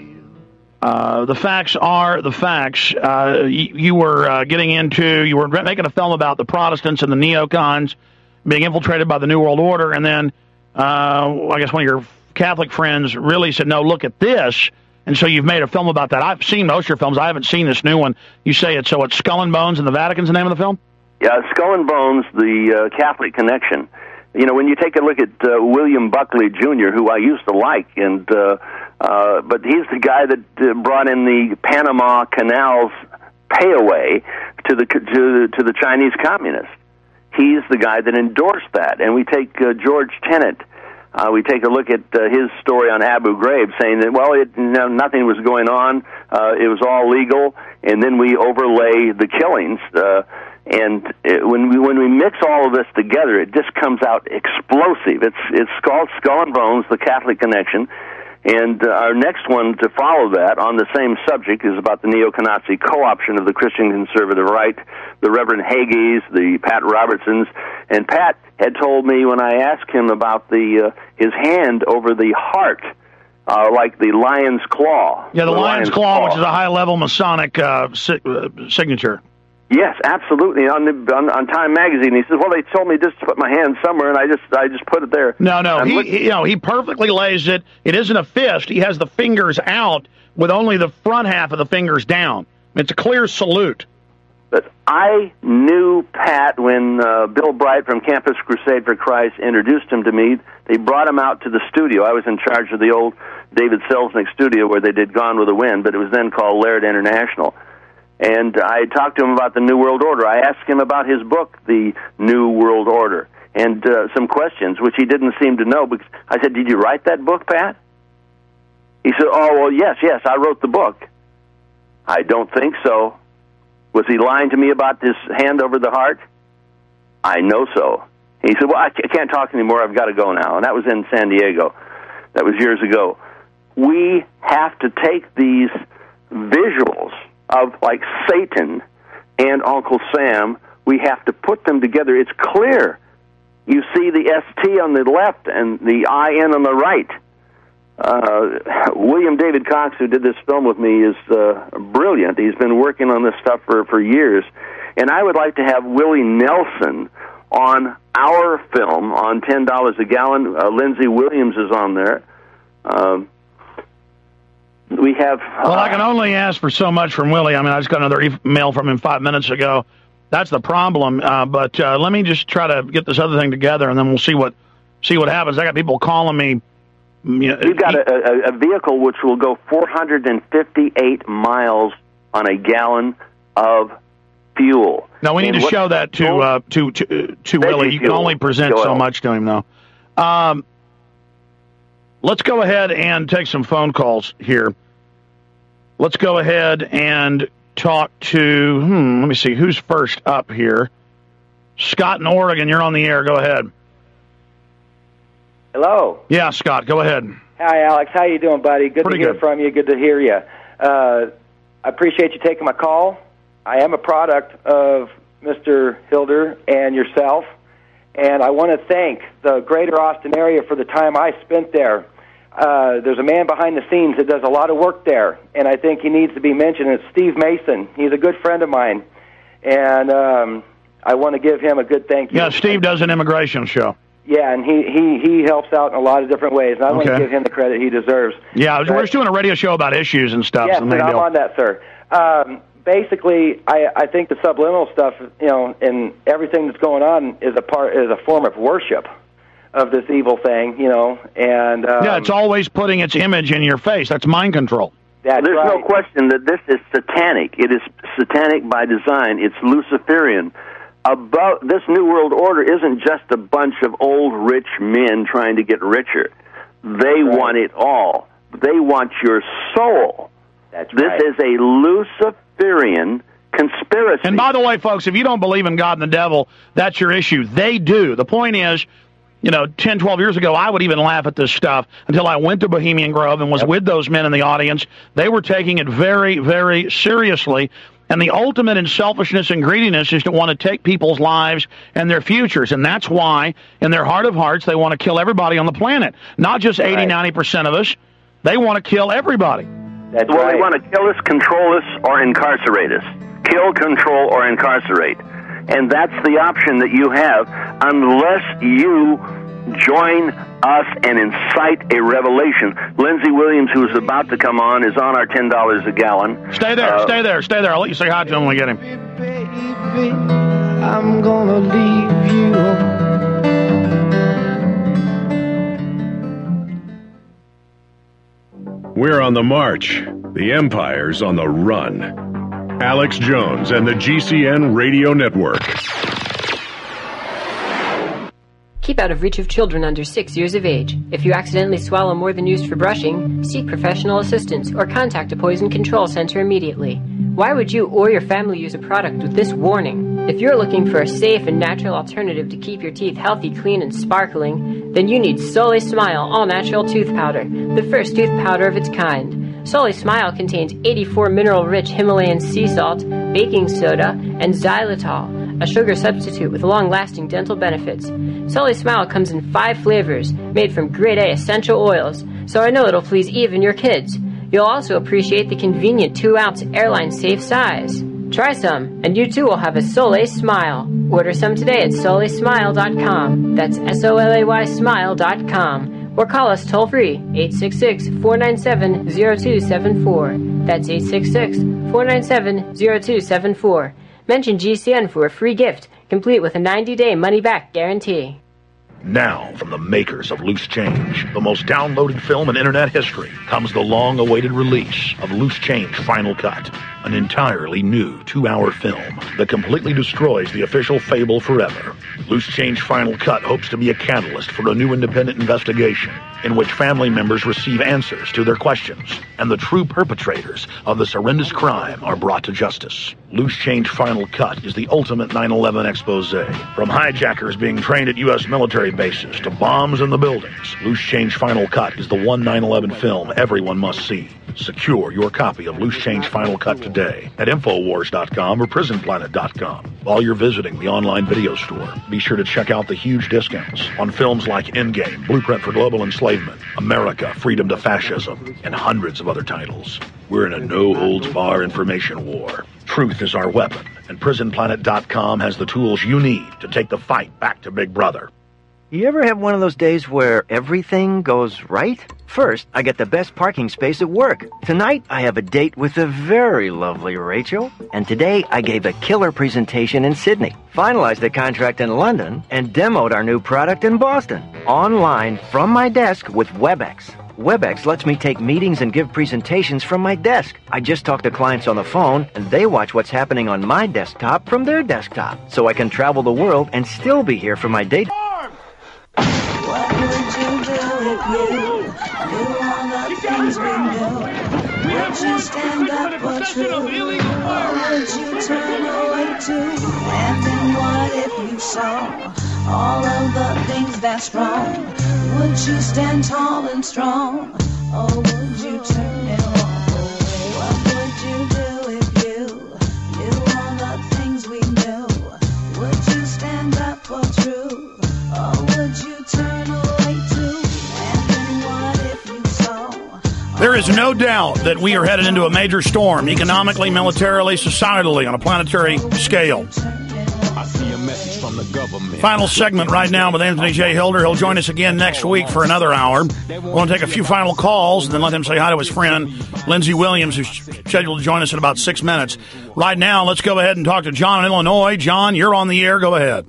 Uh, the facts are the facts. Uh, you, you were uh, getting into, you were making a film about the Protestants and the neocons being infiltrated by the New World Order, and then uh, I guess one of your Catholic friends really said, no, look at this. And so you've made a film about that. I've seen most of your films. I haven't seen this new one. You say it's, so it's Skull and Bones and the Vatican's the name of the film? Yeah, Skull and Bones, the uh, Catholic Connection. You know, when you take a look at uh, William Buckley Junior, who I used to like, and uh, uh, but he's the guy that uh, brought in the Panama Canal's payaway to the to, to the Chinese communists. He's the guy that endorsed that. And we take uh, George Tenet. Uh, we take a look at uh, his story on Abu Ghraib, saying that, well, it, no, nothing was going on. Uh, it was all legal. And then we overlay the killings. Uh, and it, when we when we mix all of this together, it just comes out explosive. It's it's called Skull and Bones, the Catholic Connection. And uh, our next one to follow that on the same subject is about the neo-Nazi co-option of the Christian conservative right, the Reverend Hagees, the Pat Robertsons. And Pat had told me when I asked him about the uh, his hand over the heart, uh, like the lion's claw. Yeah, the, the lion's, lion's claw, claw, which is a high-level Masonic uh, si- uh, signature. Yes, absolutely. On, the, on on Time magazine, he says, "Well, they told me just to put my hand somewhere, and I just I just put it there." No, no, he, look- he you know he perfectly lays it. It isn't a fist. He has the fingers out with only the front half of the fingers down. It's a clear salute. But I knew Pat when uh, Bill Bright from Campus Crusade for Christ introduced him to me. They brought him out to the studio. I was in charge of the old David Selznick studio where they did Gone with the Wind, but it was then called Laird International. And I talked to him about the New World Order. I asked him about his book, The New World Order, and uh, some questions, which he didn't seem to know. Because I said, "Did you write that book, Pat?" He said, "Oh, well, yes, yes, I wrote the book." I don't think so. Was he lying to me about this hand over the heart? I know so. He said, "Well, I can't talk anymore. I've got to go now." And that was in San Diego. That was years ago. We have to take these visuals of like Satan and Uncle Sam, we have to put them together. It's clear. You see the S T on the left and the I N on the right. Uh, William David Cox, who did this film with me, is uh, brilliant. He's been working on this stuff for, for years. And I would like to have Willie Nelson on our film on ten dollars a gallon. Uh, Lindsey Williams is on there. Um, We have. Uh, well, I can only ask for so much from Willie. I mean, I just got another email from him five minutes ago. That's the problem. Uh, but uh, let me just try to get this other thing together, and then we'll see what see what happens. I got people calling me. You know, You've got a, a, a vehicle which will go four hundred fifty-eight miles on a gallon of fuel. Now we need and to show that to uh, to to, to Willie. You can only present so much to him, though. Um, let's go ahead and take some phone calls here. Let's go ahead and talk to, hmm, let me see, who's first up here? Scott in Oregon, you're on the air. Go ahead. Hello. Yeah, Scott, go ahead. Hi, Alex. How you doing, buddy? Good Pretty to hear good. from you. Good to hear you. Uh, I appreciate you taking my call. I am a product of Mister Hilder and yourself, and I want to thank the greater Austin area for the time I spent there. Uh, there's a man behind the scenes that does a lot of work there, and I think he needs to be mentioned. It's Steve Mason. He's a good friend of mine, and um, I want to give him a good thank you. Yeah, Steve does an immigration show. Yeah, and he, he, he helps out in a lot of different ways, and I want Okay. to give him the credit he deserves. Yeah, But- we're just doing a radio show about issues and stuff. Yes, so and maybe I'm I'll- on that, sir. Um, basically, I, I think the subliminal stuff, you know, and everything that's going on is a part is a form of worship of this evil thing, you know, and um, yeah, it's always putting its image in your face. That's mind control. That's There's right. no question that this is satanic. It is satanic by design. It's Luciferian. About this New World Order isn't just a bunch of old rich men trying to get richer. They want it all. They want your soul. That's this right. is a Luciferian conspiracy. And by the way, folks, if you don't believe in God and the devil, that's your issue. They do. The point is, you know, ten, twelve years ago, I would even laugh at this stuff until I went to Bohemian Grove and was yep. with those men in the audience. They were taking it very, very seriously. And the ultimate in selfishness and greediness is to want to take people's lives and their futures. And that's why, in their heart of hearts, they want to kill everybody on the planet. Not just eighty, right. ninety percent of us. They want to kill everybody. That's well, right. They want to kill us, control us, or incarcerate us. Kill, control, or incarcerate. And that's the option that you have unless you join us and incite a revelation. Lindsey Williams, who's about to come on, is on our ten dollars a gallon. Stay there, uh, stay there, stay there. I'll let you say hi to him when we get him. Baby, I'm gonna leave you. We're on the march. The Empire's on the run. Alex Jones and the G C N Radio Network. Keep out of reach of children under six years of age. If you accidentally swallow more than used for brushing, seek professional assistance or contact a poison control center immediately. Why would you or your family use a product with this warning? If you're looking for a safe and natural alternative to keep your teeth healthy, clean, and sparkling, then you need Soleil Smile All-Natural Tooth Powder, the first tooth powder of its kind. Soleil Smile contains eighty-four mineral-rich Himalayan sea salt, baking soda, and xylitol, a sugar substitute with long-lasting dental benefits. Soleil Smile comes in five flavors, made from grade A essential oils, so I know it'll please even your kids. You'll also appreciate the convenient two ounce airline-safe size. Try some, and you too will have a Soleil Smile. Order some today at soleil smile dot com. That's S O L A Y smile dot com. Or call us toll-free, eight six six, four nine seven, zero two seven four. That's eight six six, four nine seven, zero two seven four. Mention G C N for a free gift, complete with a ninety day money-back guarantee. Now, from the makers of Loose Change, the most downloaded film in internet history, comes the long-awaited release of Loose Change Final Cut, an entirely new two-hour film that completely destroys the official fable forever. Loose Change Final Cut hopes to be a catalyst for a new independent investigation in which family members receive answers to their questions, and the true perpetrators of this horrendous crime are brought to justice. Loose Change Final Cut is the ultimate nine eleven expose. From hijackers being trained at U S military bases to bombs in the buildings, Loose Change Final Cut is the one nine eleven film everyone must see. Secure your copy of Loose Change Final Cut today at infowars dot com or prison planet dot com. While you're visiting the online video store, be sure to check out the huge discounts on films like Endgame, Blueprint for Global Enslavement, America, Freedom to Fascism, and hundreds of other titles. We're in a no-holds-bar information war. Truth is our weapon, and prison planet dot com has the tools you need to take the fight back to Big Brother. You ever have one of those days where everything goes right? First, I get the best parking space at work. Tonight, I have a date with the very lovely Rachel. And today, I gave a killer presentation in Sydney, finalized the contract in London, and demoed our new product in Boston. Online, from my desk with WebEx. WebEx lets me take meetings and give presentations from my desk. I just talk to clients on the phone, and they watch what's happening on my desktop from their desktop. So I can travel the world and still be here for my date. What would you do if you knew all the things we knew? Would you stand up for truth? Or would you turn away too? And then what if you saw all of the things that's wrong? Would you stand tall and strong? Or would you turn and walk away? What would you do if you knew all the things we knew? Would you stand up for truth? Or would you turn away too? And then what if you saw? There is no doubt that we are headed into a major storm, economically, militarily, societally, on a planetary scale. I see a message from the government. Final segment right now with Anthony J. Hilder. He'll join us again next week for another hour. We're going to take a few final calls and then let him say hi to his friend, Lindsey Williams, who's scheduled to join us in about six minutes. Right now, let's go ahead and talk to John in Illinois. John, you're on the air. Go ahead.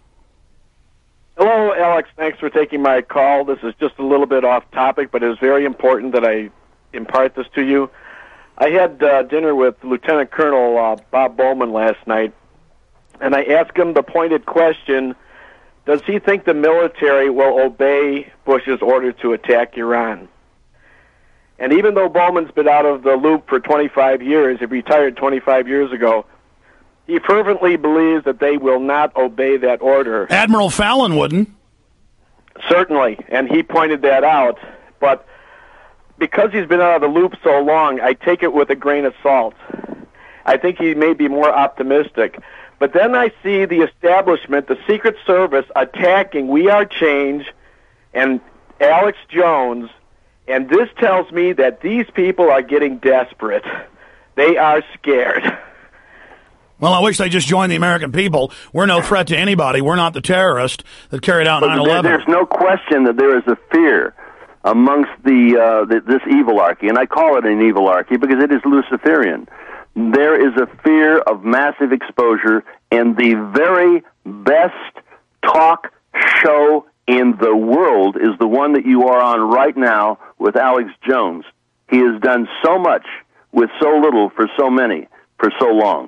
Hello, Alex. Thanks for taking my call. This is just a little bit off topic, but it is very important that I impart this to you. I had uh, dinner with Lieutenant Colonel uh, Bob Bowman last night, and I asked him the pointed question, does he think the military will obey Bush's order to attack Iran? And even though Bowman's been out of the loop for twenty-five years, he retired twenty-five years ago, he fervently believes that they will not obey that order. Admiral Fallon wouldn't. Certainly, and he pointed that out. But because he's been out of the loop so long, I take it with a grain of salt. I think he may be more optimistic. But then I see the establishment, the Secret Service, attacking We Are Change and Alex Jones, and this tells me that these people are getting desperate. They are scared. Well, I wish they just joined the American people. We're no threat to anybody. We're not the terrorist that carried out nine eleven. There's no question that there is a fear amongst the, uh, the this evilarchy, and I call it an evilarchy because it is Luciferian. There is a fear of massive exposure, and the very best talk show in the world is the one that you are on right now with Alex Jones. He has done so much with so little for so many for so long.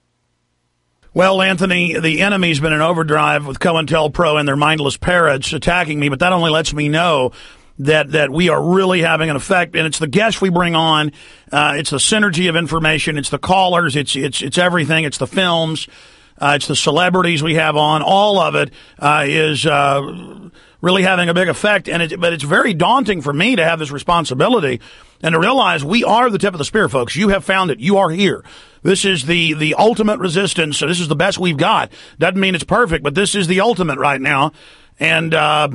Well, Anthony, the enemy's been in overdrive with COINTELPRO and their mindless parrots attacking me, but that only lets me know that that we are really having an effect, and it's the guests we bring on, uh, it's the synergy of information, it's the callers, it's it's it's everything, it's the films, uh, it's the celebrities we have on, all of it uh, is uh, really having a big effect, and it, but it's very daunting for me to have this responsibility and to realize we are the tip of the spear, folks. You have found it. You are here. This is the the ultimate resistance. So this is the best we've got. Doesn't mean it's perfect, but this is the ultimate right now, and. Uh,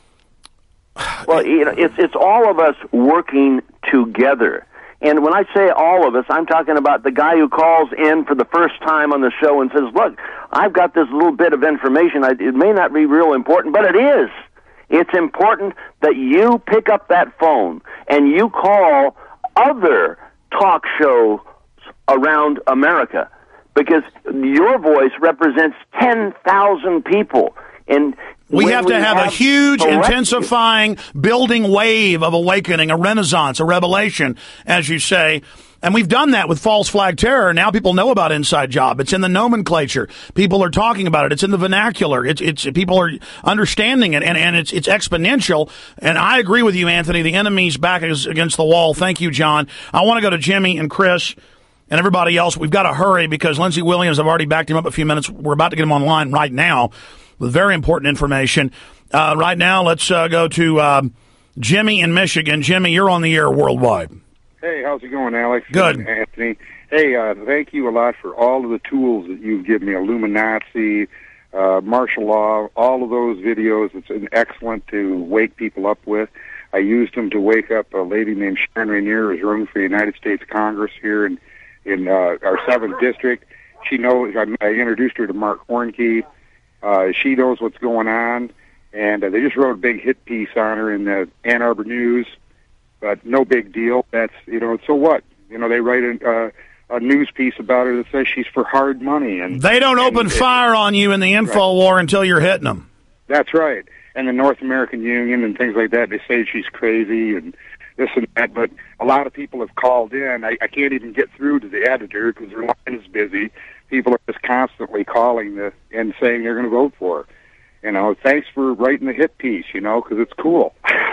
Well, you know, it's it's all of us working together. And when I say all of us, I'm talking about the guy who calls in for the first time on the show and says, look, I've got this little bit of information. I, it may not be real important, but it is. It's important that you pick up that phone and you call other talk shows around America, because your voice represents ten thousand people. And We have to we have, have a huge, correct- intensifying, building wave of awakening, a renaissance, a revelation, as you say. And we've done that with false flag terror. Now people know about Inside Job. It's in the nomenclature. People are talking about it. It's in the vernacular. It's, it's, people are understanding it, and, and it's, it's exponential. And I agree with you, Anthony. The enemy's back is against the wall. Thank you, John. I want to go to Jimmy and Chris and everybody else. We've got to hurry because Lindsey Williams, I've already backed him up a few minutes. We're about to get him online right now with very important information. Uh, right now, let's uh, go to uh, Jimmy in Michigan. Jimmy, you're on the air worldwide. Hey, how's it going, Alex? Good. And Anthony. Hey, uh, thank you a lot for all of the tools that you've given me, Illuminati, uh, martial law, all of those videos. It's an excellent to wake people up with. I used them to wake up a lady named Sharon Rainier, who's running for the United States Congress here in, in uh, our seventh District. She knows, I, I introduced her to Mark Hornke. Uh, she knows what's going on, and uh, they just wrote a big hit piece on her in the Ann Arbor News, but no big deal. That's, you know, so what? You know, they write a, uh, a news piece about her that says she's for hard money. And they don't and, open uh, fire on you in the info right. war until you're hitting them. That's right. And the North American Union and things like that, they say she's crazy and this and that, but a lot of people have called in. I, I can't even get through to the editor because their line is busy. People are just constantly calling the, and saying they're going to vote for her. You know, thanks for writing the hit piece, you know, because it's cool.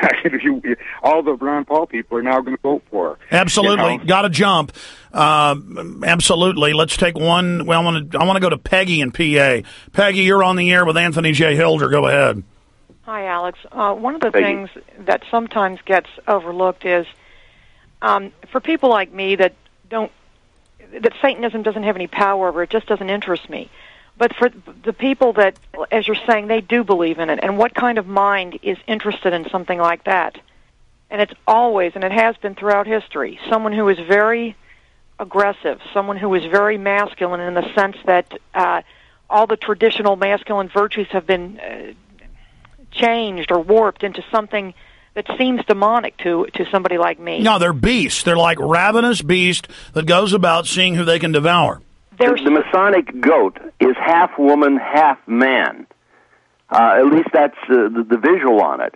you, all the Ron Paul people are now going to vote for her. Absolutely. You know? Got to jump. Uh, absolutely. Let's take one. Well, I want to I want to go to Peggy in P A. Peggy, you're on the air with Anthony J. Hilder. Go ahead. Hi, Alex. Uh, one of the Peggy. things that sometimes gets overlooked is um, for people like me that don't, that Satanism doesn't have any power over it, just doesn't interest me. But for the people that, as you're saying, they do believe in it, and what kind of mind is interested in something like that? And it's always, and it has been throughout history, someone who is very aggressive, someone who is very masculine in the sense that uh, all the traditional masculine virtues have been uh, changed or warped into something that seems demonic to to somebody like me. No, they're beasts. They're like ravenous beast that goes about seeing who they can devour. The, the Masonic goat is half woman, half man. Uh, at least that's uh, the, the visual on it.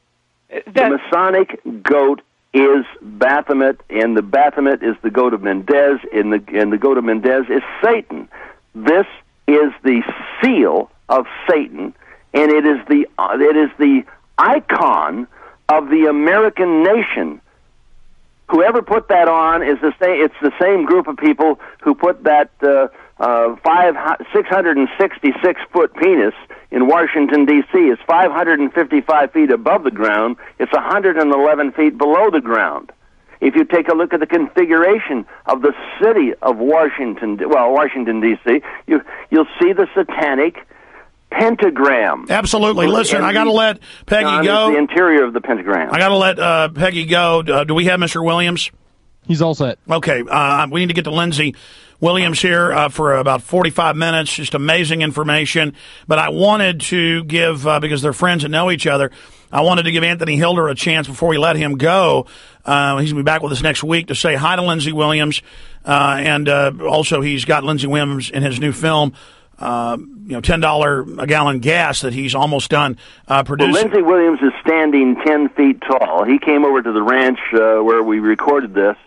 The Masonic goat is Baphomet, and the Baphomet is the goat of Mendez, and the and the goat of Mendez is Satan. This is the seal of Satan, and it is the uh, it is the icon of the American nation. Whoever put that on is the same. It's the same group of people who put that uh, uh, five six hundred sixty-six foot penis in Washington, D C is five hundred fifty-five feet above the ground. It's one hundred eleven feet below the ground. If you take a look at the configuration of the city of Washington, well, Washington, D C, you, you'll see the satanic pentagram. Absolutely. Listen, I got to let Peggy John, go. The interior of the pentagram. I got to let uh, Peggy go. Uh, do we have Mister Williams? He's all set. Okay. Uh, we need to get to Lindsey Williams here uh, for about forty-five minutes. Just amazing information. But I wanted to give, uh, because they're friends and know each other, I wanted to give Anthony Hilder a chance before we let him go. Uh, he's going to be back with us next week to say hi to Lindsey Williams. Uh, and uh, also he's got Lindsey Williams in his new film, uh, you know, ten dollars a gallon gas that he's almost done uh, producing. Well, Lindsey Williams is standing ten feet tall. He came over to the ranch uh, where we recorded this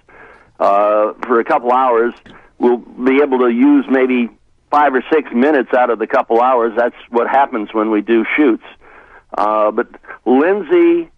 uh, for a couple hours. We'll be able to use maybe five or six minutes out of the couple hours. That's what happens when we do shoots. Uh, but Lindsey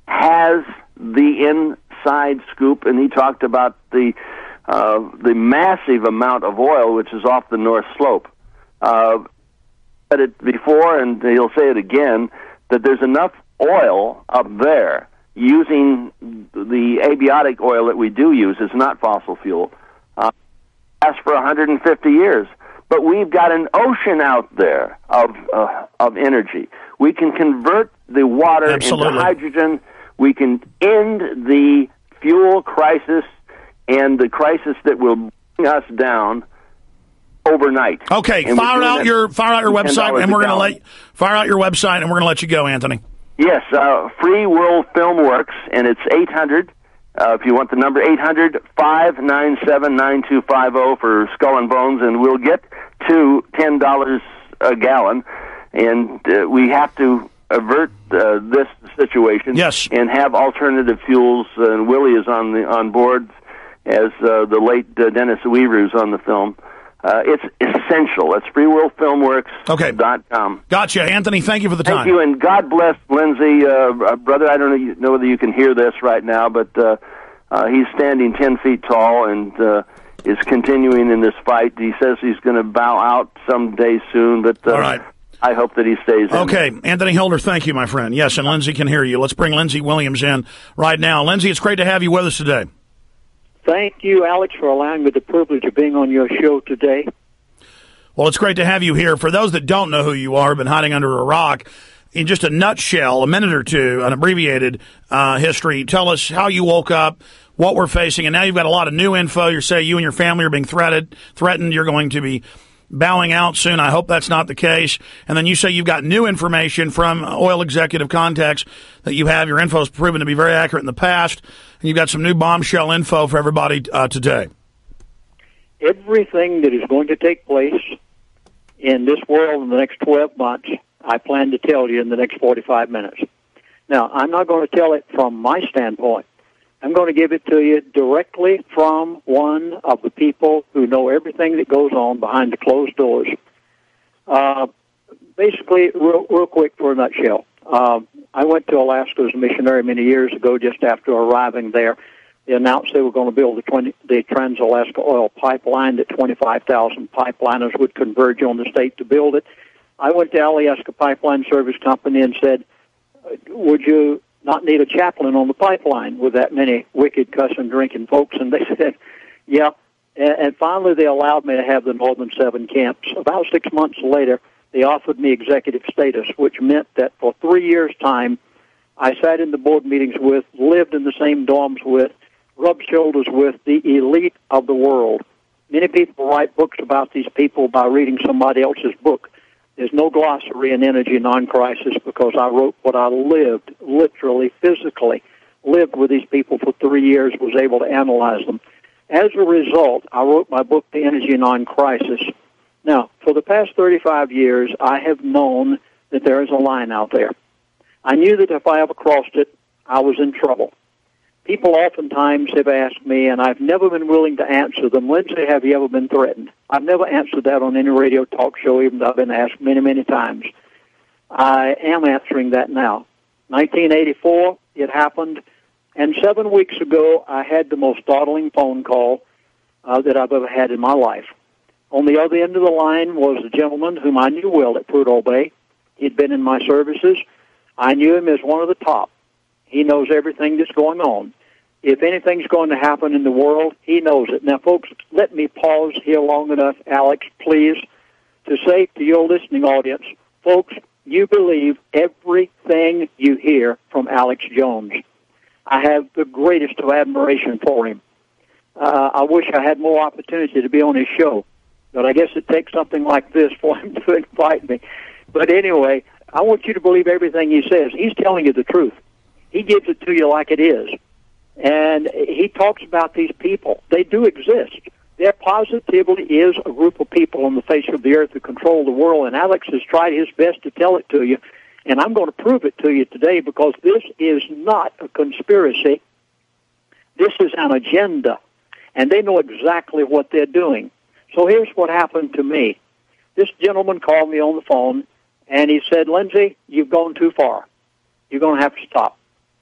has the inside scoop, and he talked about the uh, the massive amount of oil which is off the North Slope. Uh, said it before, and he'll say it again, that there's enough oil up there using the abiotic oil that we do use. It's not fossil fuel. Uh, lasts for one hundred fifty years. But we've got an ocean out there of uh, of energy. We can convert the water Absolutely. into hydrogen. We can end the fuel crisis and the crisis that will bring us down overnight. Okay, And fire we're doing out that your fire out your for website, ten dollars and we're a going to gallon. let fire out your website, and we're going to let you go, Anthony. Yes, uh, Free World Film Works, and it's eight hundred. Uh, if you want the number, eight hundred, five nine seven, nine two five zero for Skull and Bones, and we'll get to ten dollars a gallon. And uh, we have to avert uh, this situation yes. and have alternative fuels. Uh, and Willie is on the on board as uh, the late uh, Dennis Weaver is on the film. Uh, it's essential. It's free world film works dot com. Okay. Gotcha. Anthony, thank you for the time. Thank you, and God bless Lindsey. Uh, brother, I don't know, know whether you can hear this right now, but uh, uh, he's standing ten feet tall and uh, is continuing in this fight. He says he's going to bow out someday soon, but uh, All right. I hope that he stays in. Okay, Anthony Hilder, thank you, my friend. Yes, and Lindsey can hear you. Let's bring Lindsey Williams in right now. Lindsey, it's great to have you with us today. Thank you, Alex, for allowing me the privilege of being on your show today. Well, it's great to have you here. For those that don't know who you are, been hiding under a rock, in just a nutshell, a minute or two, an abbreviated uh, history, tell us how you woke up, what we're facing, and now you've got a lot of new info. You say you and your family are being threatened, threatened. You're going to be bowing out soon. I hope that's not the case. And then you say you've got new information from oil executive contacts that you have. Your info has proven to be very accurate in the past, and you've got some new bombshell info for everybody uh, today. Everything that is going to take place in this world in the next twelve months, I plan to tell you in the next forty-five minutes. Now, I'm not going to tell it from my standpoint. I'm going to give it to you directly from one of the people who know everything that goes on behind the closed doors. Uh, basically, real, real quick for a nutshell. Uh, I went to Alaska as a missionary many years ago. Just after arriving there, they announced they were going to build the, twenty, the Trans-Alaska Oil Pipeline, that twenty-five thousand pipeliners would converge on the state to build it. I went to Alaska Pipeline Service Company and said, would you not need a chaplain on the pipeline with that many wicked, cussing, drinking folks? And they said, yeah. And finally they allowed me to have the Northern Seven camps. About six months later, they offered me executive status, which meant that for three years' time, I sat in the board meetings with, lived in the same dorms with, rubbed shoulders with the elite of the world. Many people write books about these people by reading somebody else's book. There's no glossary in energy non-crisis because I wrote what I lived, literally, physically, lived with these people for three years, was able to analyze them. As a result, I wrote my book, The Energy Non-Crisis. Now, for the past thirty-five years, I have known that there is a line out there. I knew that if I ever crossed it, I was in trouble. People oftentimes have asked me, and I've never been willing to answer them, Lindsey, have you ever been threatened? I've never answered that on any radio talk show, even though I've been asked many, many times. I am answering that now. nineteen eighty-four, it happened, and seven weeks ago, I had the most startling phone call uh, that I've ever had in my life. On the other end of the line was a gentleman whom I knew well at Prudhoe Bay. He'd been in my services. I knew him as one of the top. He knows everything that's going on. If anything's going to happen in the world, he knows it. Now, folks, let me pause here long enough, Alex, please, to say to your listening audience, folks, you believe everything you hear from Alex Jones. I have the greatest of admiration for him. Uh, I wish I had more opportunity to be on his show, but I guess it takes something like this for him to invite me. But anyway, I want you to believe everything he says. He's telling you the truth. He gives it to you like it is. And he talks about these people. They do exist. There positively is a group of people on the face of the earth who control the world, and Alex has tried his best to tell it to you. And I'm going to prove it to you today, because this is not a conspiracy. This is an agenda, and they know exactly what they're doing. So here's what happened to me. This gentleman called me on the phone, and he said, Lindsay, you've gone too far. You're going to have to stop.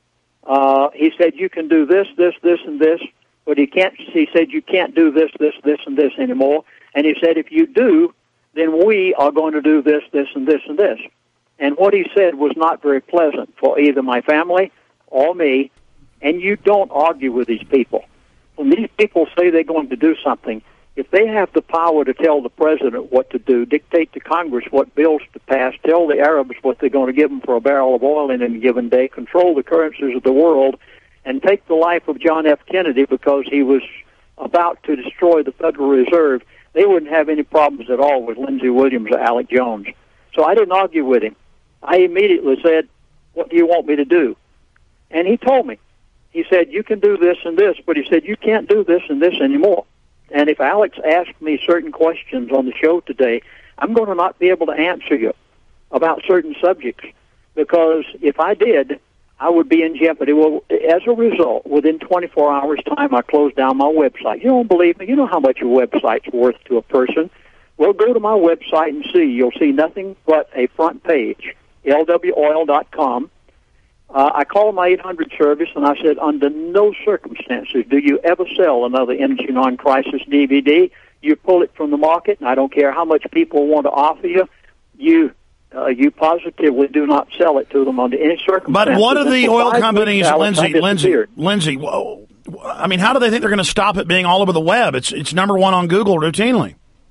Uh, he said, you can do this, this, this, and this, but he can't. He said, you can't do this, this, this, and this anymore. And he said, if you do, then we are going to do this, this, and this, and this. And what he said was not very pleasant for either my family or me, and you don't argue with these people. When these people say they're going to do something, if they have the power to tell the president what to do, dictate to Congress what bills to pass, tell the Arabs what they're going to give them for a barrel of oil in a given day, control the currencies of the world, and take the life of John F. Kennedy because he was about to destroy the Federal Reserve, they wouldn't have any problems at all with Lindsey Williams or Alec Jones. So I didn't argue with him. I immediately said, what do you want me to do? And he told me. He said, you can do this and this, but he said, you can't do this and this anymore. And if Alex asked me certain questions on the show today, I'm going to not be able to answer you about certain subjects, because if I did, I would be in jeopardy. Well, as a result, within twenty-four hours' time, I closed down my website. You don't believe me? You know how much your website's worth to a person. Well, go to my website and see. You'll see nothing but a front page, L W oil dot com. Uh, I called my eight hundred service, and I said, under no circumstances do you ever sell another Energy Non-Crisis D V D. You pull it from the market, and I don't care how much people want to offer you, you uh, you positively do not sell it to them under any circumstances. But what are the oil companies, Alex, Lindsay, Lindsay, Lindsay, whoa, I mean, how do they think they're going to stop it being all over the web? It's, it's number one on Google routinely.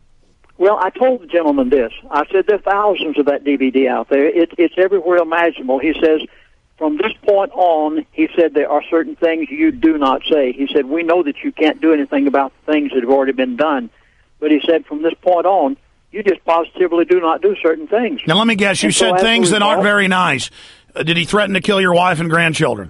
Well, I told the gentleman this. I said, there are thousands of that D V D out there. It, it's everywhere imaginable. He says, from this point on, he said, there are certain things you do not say. He said, we know that you can't do anything about the things that have already been done. But he said, from this point on, you just positively do not do certain things. Now, let me guess, you and said so things that aren't result, very nice. Uh, did he threaten to kill your wife and grandchildren?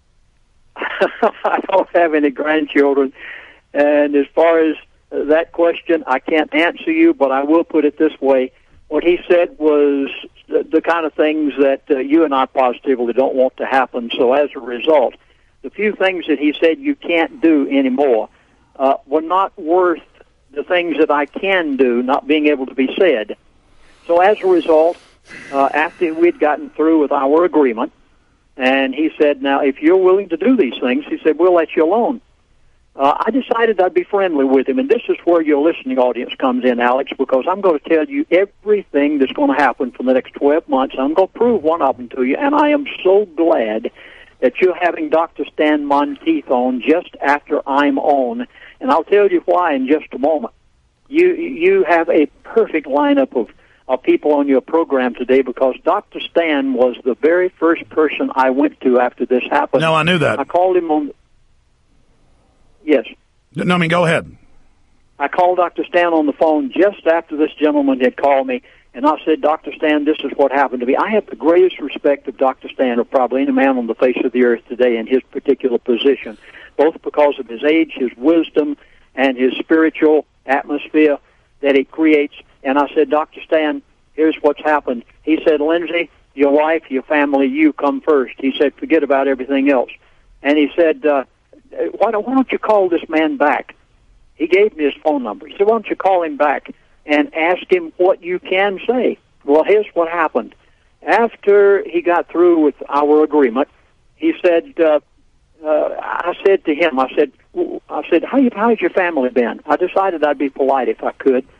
I don't have any grandchildren. And as far as that question, I can't answer you, but I will put it this way. What he said was the, the kind of things that uh, you and I positively don't want to happen. So as a result, the few things that he said you can't do anymore uh, were not worth the things that I can do not being able to be said. So as a result, uh, after we'd gotten through with our agreement, and he said, now, if you're willing to do these things, he said, we'll let you alone. Uh, I decided I'd be friendly with him, and this is where your listening audience comes in, Alex, because I'm going to tell you everything that's going to happen for the next twelve months. I'm going to prove one of them to you, and I am so glad that you're having Doctor Stan Monteith on just after I'm on, and I'll tell you why in just a moment. You you have a perfect lineup of, of people on your program today, because Doctor Stan was the very first person I went to after this happened. No, I knew that. I called him on... Yes. No, I mean, go ahead. I called Doctor Stan on the phone just after this gentleman had called me, and I said, Doctor Stan, this is what happened to me. I have the greatest respect of Doctor Stan, or probably any man on the face of the earth today in his particular position, both because of his age, his wisdom, and his spiritual atmosphere that he creates. And I said, Doctor Stan, here's what's happened. He said, Lindsay, your wife, your family, you come first. He said, forget about everything else. And he said, uh, why don't, why don't you call this man back? He gave me his phone number. He said, why don't you call him back and ask him what you can say? Well, here's what happened. After he got through with our agreement, he said, uh, uh, I said to him, I said, I said, how you, how's your family been? I decided I'd be polite if I could.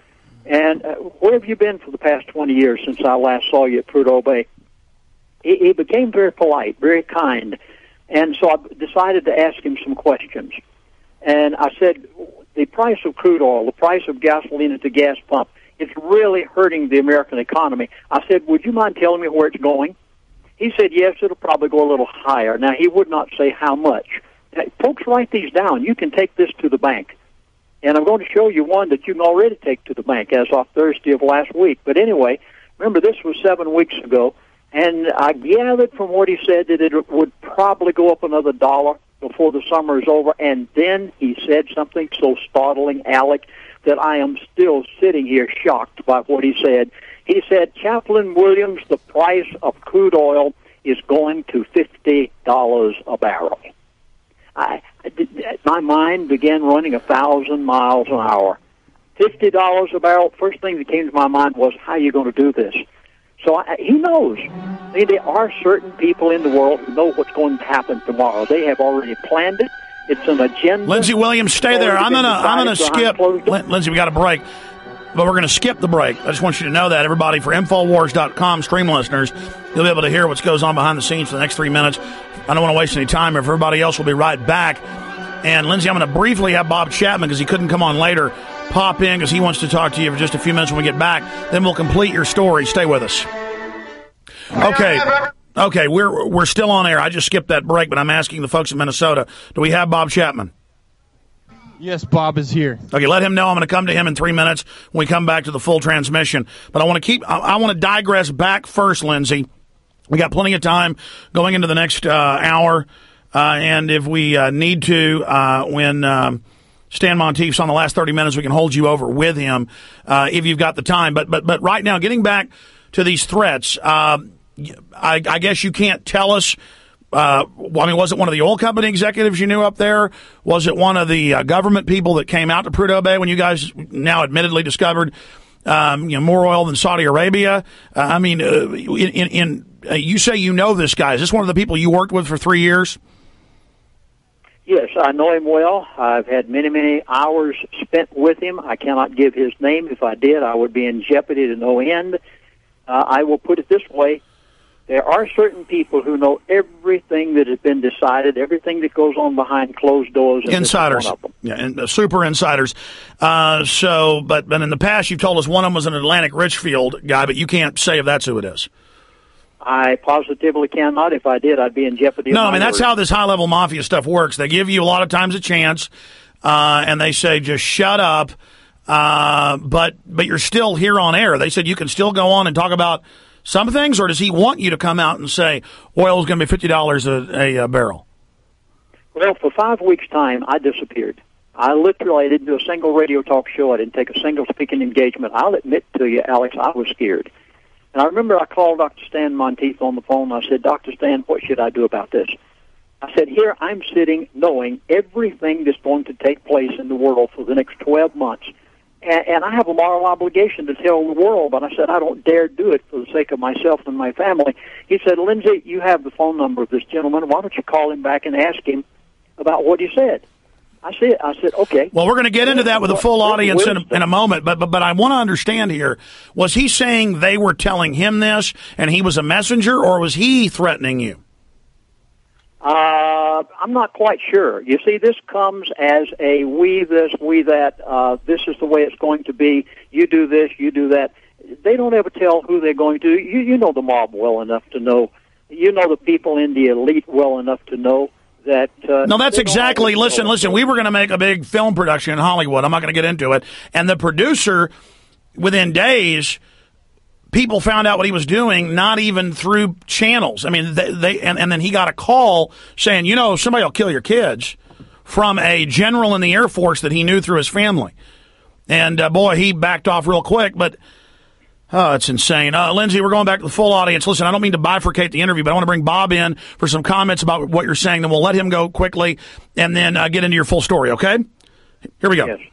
And uh, where have you been for the past twenty years since I last saw you at Prudhoe Bay? He, he became very polite, very kind. And so I decided to ask him some questions. And I said, the price of crude oil, the price of gasoline at the gas pump, it's really hurting the American economy. I said, would you mind telling me where it's going? He said, yes, it'll probably go a little higher. Now, he would not say how much. Now, folks, write these down. You can take this to the bank. And I'm going to show you one that you can already take to the bank as of Thursday of last week. But anyway, remember, this was seven weeks ago, and I gathered from what he said that it would probably go up another dollar before the summer is over. And then he said something so startling, Alec, that I am still sitting here shocked by what he said. He said, Chaplain Williams, the price of crude oil is going to fifty dollars a barrel. I, I, my mind began running a thousand miles an hour. fifty dollars a barrel, first thing that came to my mind was, how are you going to do this? So I, he knows. I mean, there are certain people in the world who know what's going to happen tomorrow. They have already planned it. It's an agenda. Lindsey Williams, stay there. I'm gonna I'm gonna skip. Lin- Lindsey, we got a break, but we're gonna skip the break. I just want you to know that, everybody. For Infowars dot com stream listeners, you'll be able to hear what goes on behind the scenes for the next three minutes. I don't want to waste any time. If everybody else will be right back. And Lindsey, I'm going to briefly have Bob Chapman, because he couldn't come on later, pop in because he wants to talk to you for just a few minutes when we get back. Then we'll complete your story. Stay with us. Okay. Okay, we're we're still on air. I just skipped that break, but I'm asking the folks in Minnesota, do we have Bob Chapman? Yes, Bob is here. Okay, let him know. I'm going to come to him in three minutes when we come back to the full transmission. But I want to keep. I, I want to digress back first, Lindsey. We got plenty of time going into the next uh, hour, uh, and if we uh, need to, uh, when um, Stan Monteith's on the last thirty minutes, we can hold you over with him uh, if you've got the time. But but but right now, getting back to these threats. Uh, I, I guess you can't tell us. Uh, I mean, was it one of the oil company executives you knew up there? Was it one of the uh, government people that came out to Prudhoe Bay when you guys now admittedly discovered, um, you know, more oil than Saudi Arabia? Uh, I mean, uh, in, in, in uh, you say you know this guy. Is this one of the people you worked with for three years? Yes, I know him well. I've had many, many hours spent with him. I cannot give his name. If I did, I would be in jeopardy to no end. Uh, I will put it this way. There are certain people who know everything that has been decided, everything that goes on behind closed doors. And insiders. Yeah, and uh, super insiders. Uh, so, but, but in the past, you've told us one of them was an Atlantic Richfield guy, but you can't say if that's who it is. I positively cannot. If I did, I'd be in jeopardy. No, I mean, that's how this high-level mafia stuff works. They give you a lot of times a chance, uh, and they say, just shut up. Uh, but but you're still here on air. They said you can still go on and talk about some things, or does he want you to come out and say oil is going to be fifty dollars a, a, a barrel? Well, for five weeks' time, I disappeared. I literally I didn't do a single radio talk show. I didn't take a single speaking engagement. I'll admit to you, Alex, I was scared. And I remember I called Doctor Stan Monteith on the phone. I said, Doctor Stan, what should I do about this? I said, here I'm sitting knowing everything that's going to take place in the world for the next twelve months. And, and I have a moral obligation to tell the world, but I said, I don't dare do it for the sake of myself and my family. He said, Lindsey, you have the phone number of this gentleman. Why don't you call him back and ask him about what he said? I said, I said, okay. Well, we're going to get into that with a full audience in a, in a moment, but, but but I want to understand here, was he saying they were telling him this and he was a messenger, or was he threatening you? Uh, I'm not quite sure. You see, this comes as a we this, we that, uh, this is the way it's going to be, you do this, you do that. They don't ever tell who they're going to. You, you know the mob well enough to know. You know the people in the elite well enough to know that... Uh, no, that's exactly... Listen, listen, we were going to make a big film production in Hollywood. I'm not going to get into it. And the producer, within days... people found out what he was doing, not even through channels. I mean, they, they and, and then he got a call saying, you know, somebody will kill your kids, from a general in the Air Force that he knew through his family. And, uh, boy, he backed off real quick, but, oh, it's insane. Uh, Lindsey, we're going back to the full audience. Listen, I don't mean to bifurcate the interview, but I want to bring Bob in for some comments about what you're saying. Then we'll let him go quickly and then uh, get into your full story, okay? Here we go. Yes.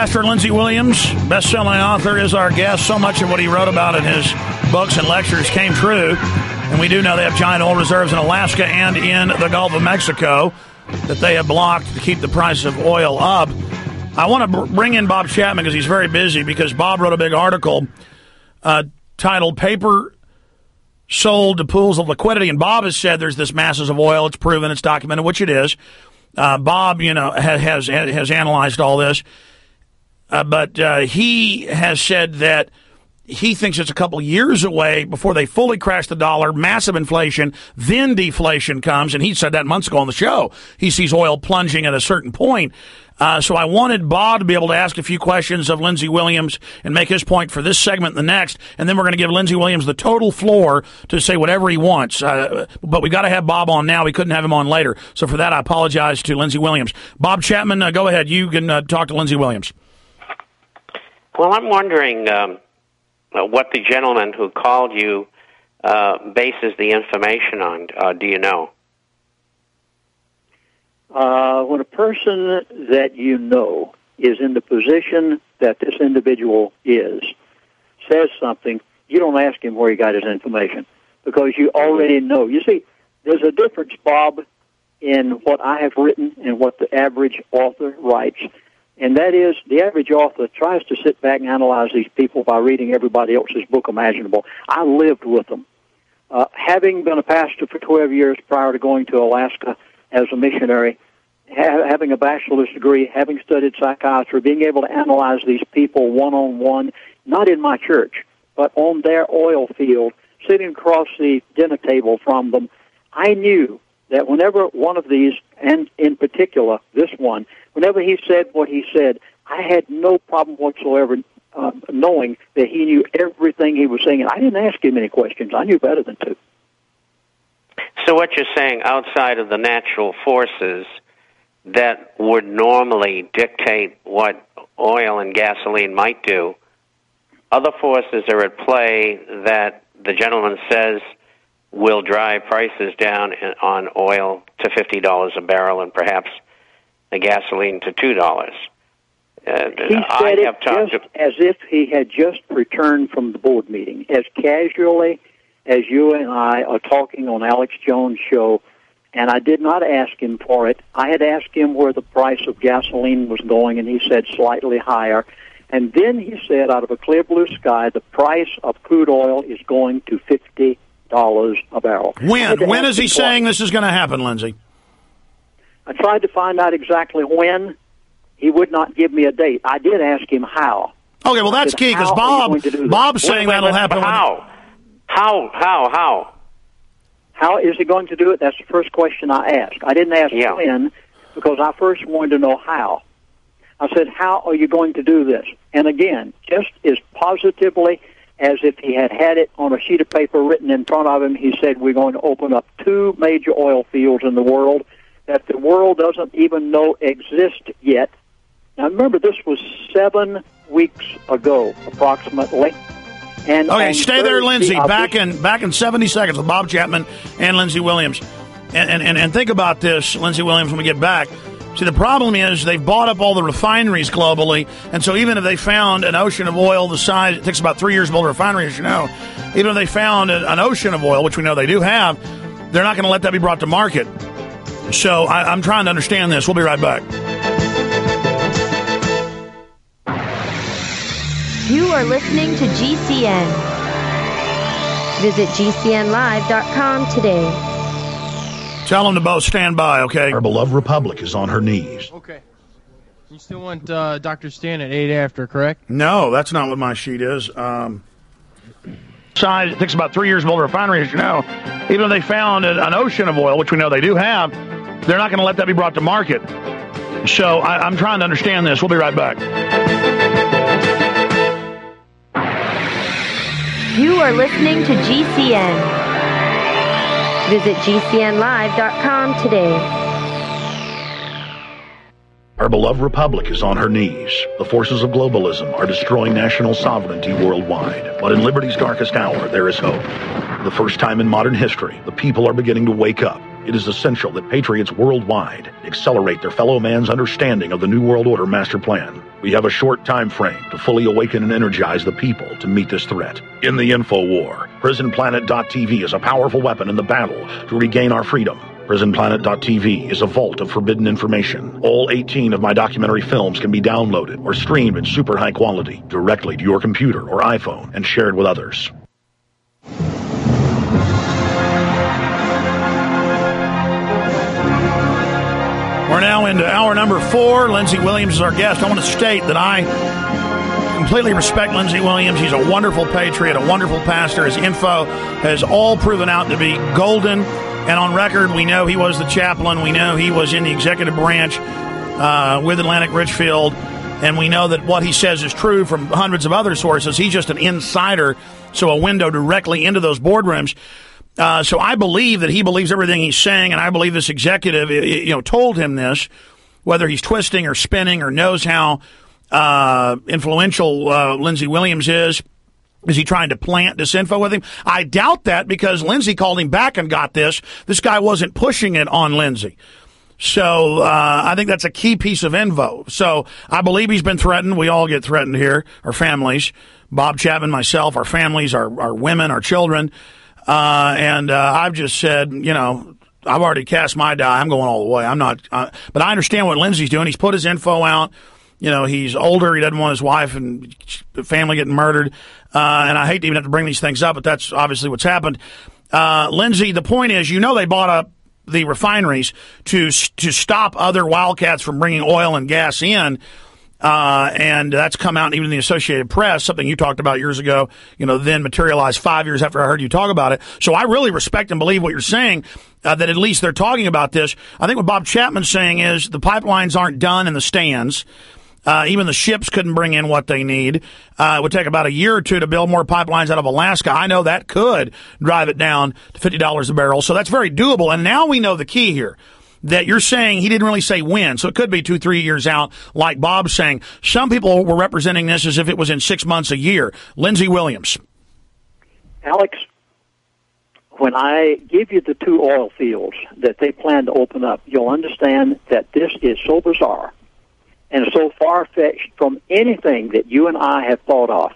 Pastor Lindsey Williams, best-selling author, is our guest. So much of what he wrote about in his books and lectures came true. And we do know they have giant oil reserves in Alaska and in the Gulf of Mexico that they have blocked to keep the price of oil up. I want to br- bring in Bob Chapman because he's very busy, because Bob wrote a big article uh, titled Paper Sold to Pools of Liquidity. And Bob has said there's this masses of oil. It's proven, it's documented, which it is. Uh, Bob, you know, has, has, has analyzed all this. Uh, but uh, he has said that he thinks it's a couple years away before they fully crash the dollar, massive inflation, then deflation comes. And he said that months ago on the show. He sees oil plunging at a certain point. Uh, so I wanted Bob to be able to ask a few questions of Lindsey Williams and make his point for this segment and the next. And then we're going to give Lindsey Williams the total floor to say whatever he wants. Uh, but we got to have Bob on now. We couldn't have him on later. So for that, I apologize to Lindsey Williams. Bob Chapman, uh, go ahead. You can uh, talk to Lindsey Williams. Well, I'm wondering um, uh, what the gentleman who called you uh, bases the information on. Uh, do you know? Uh, when a person that you know is in the position that this individual is, says something, you don't ask him where he got his information, because you already know. You see, there's a difference, Bob, in what I have written and what the average author writes, and that is the average author tries to sit back and analyze these people by reading everybody else's book imaginable. I lived with them. Uh, having been a pastor for twelve years prior to going to Alaska as a missionary, ha- having a bachelor's degree, having studied psychiatry, being able to analyze these people one-on-one, not in my church, but on their oil field, sitting across the dinner table from them, I knew that whenever one of these, and in particular this one, whenever he said what he said, I had no problem whatsoever uh, knowing that he knew everything he was saying. And I didn't ask him any questions. I knew better than to. So what you're saying, outside of the natural forces that would normally dictate what oil and gasoline might do, other forces are at play that the gentleman says will drive prices down on oil to fifty dollars a barrel and perhaps the gasoline to two dollars. Uh, he said I it have talked just to, as if he had just returned from the board meeting, as casually as you and I are talking on Alex Jones' show, and I did not ask him for it. I had asked him where the price of gasoline was going, and he said slightly higher. And then he said, out of a clear blue sky, the price of crude oil is going to fifty dollars a barrel. When? When is he saying this is going to happen, Lindsey? I tried to find out exactly when. He would not give me a date. I did ask him how. Okay, well, that's key, because Bob, Bob's saying wait, wait, that'll wait, happen. How? How? How? How? How is he going to do it? That's the first question I asked. I didn't ask yeah. when, because I first wanted to know how. I said, how are you going to do this? And again, just as positively as if he had had it on a sheet of paper written in front of him, he said, we're going to open up two major oil fields in the world that the world doesn't even know exist yet. Now, remember, this was seven weeks ago, approximately. And okay, stay Thursday, there, Lindsey. I'll Back be- in back in seventy seconds with Bob Chapman and Lindsey Williams. And, and, and, and think about this, Lindsey Williams, when we get back. See, the problem is they've bought up all the refineries globally, and so even if they found an ocean of oil the size, it takes about three years to build a refinery, as you know, even if they found a, an ocean of oil, which we know they do have, they're not going to let that be brought to market. So I, I'm trying to understand this. We'll be right back. You are listening to G C N. Visit G C N live dot com today. Tell them to both stand by, okay? Our beloved Republic is on her knees. Okay. You still want uh, Doctor Stan at eight after, correct? No, that's not what my sheet is. Um, size, it takes about three years to build a refinery, as you know. Even if they found an, an ocean of oil, which we know they do have, they're not going to let that be brought to market. So I, I'm trying to understand this. We'll be right back. You are listening to G C N. Visit G C N live dot com today. Our beloved Republic is on her knees. The forces of globalism are destroying national sovereignty worldwide. But in liberty's darkest hour, there is hope. For the first time in modern history, the people are beginning to wake up. It is essential that patriots worldwide accelerate their fellow man's understanding of the New World Order master plan. We have a short time frame to fully awaken and energize the people to meet this threat. In the info war, prison planet dot t v is a powerful weapon in the battle to regain our freedom. prison planet dot t v is a vault of forbidden information. All eighteen of my documentary films can be downloaded or streamed in super high quality directly to your computer or iPhone and shared with others. We're now into hour number four. Lindsey Williams is our guest. I want to state that I completely respect Lindsey Williams. He's a wonderful patriot, a wonderful pastor. His info has all proven out to be golden. And on record, we know he was the chaplain. We know he was in the executive branch uh, with Atlantic Richfield. And we know that what he says is true from hundreds of other sources. He's just an insider, so a window directly into those boardrooms. Uh, so I believe that he believes everything he's saying, and I believe this executive, you know, told him this, whether he's twisting or spinning or knows how uh, influential uh, Lindsey Williams is. Is he trying to plant disinfo with him? I doubt that, because Lindsey called him back and got this. This guy wasn't pushing it on Lindsey. So uh, I think that's a key piece of info. So I believe he's been threatened. We all get threatened here, our families. Bob Chapman, myself, our families, our, our women, our children. Uh, and, uh, I've just said, you know, I've already cast my die. I'm going all the way. I'm not, uh, but I understand what Lindsey's doing. He's put his info out. You know, he's older. He doesn't want his wife and family getting murdered. Uh, and I hate to even have to bring these things up, but that's obviously what's happened. Uh, Lindsey, the point is, you know, they bought up the refineries to, to stop other wildcats from bringing oil and gas in. Uh, and that's come out even in the Associated Press, something you talked about years ago, you know, then materialized five years after I heard you talk about it. So I really respect and believe what you're saying, uh, that at least they're talking about this. I think what Bob Chapman's saying is the pipelines aren't done in the stands. Uh, even the ships couldn't bring in what they need. Uh, it would take about a year or two to build more pipelines out of Alaska. I know that could drive it down to fifty dollars a barrel. So that's very doable. And now we know the key here. That you're saying he didn't really say when, so it could be two, three years out, like Bob's saying. Some people were representing this as if it was in six months, a year. Lindsey Williams. Alex, when I give you the two oil fields that they plan to open up, you'll understand that this is so bizarre and so far-fetched from anything that you and I have thought of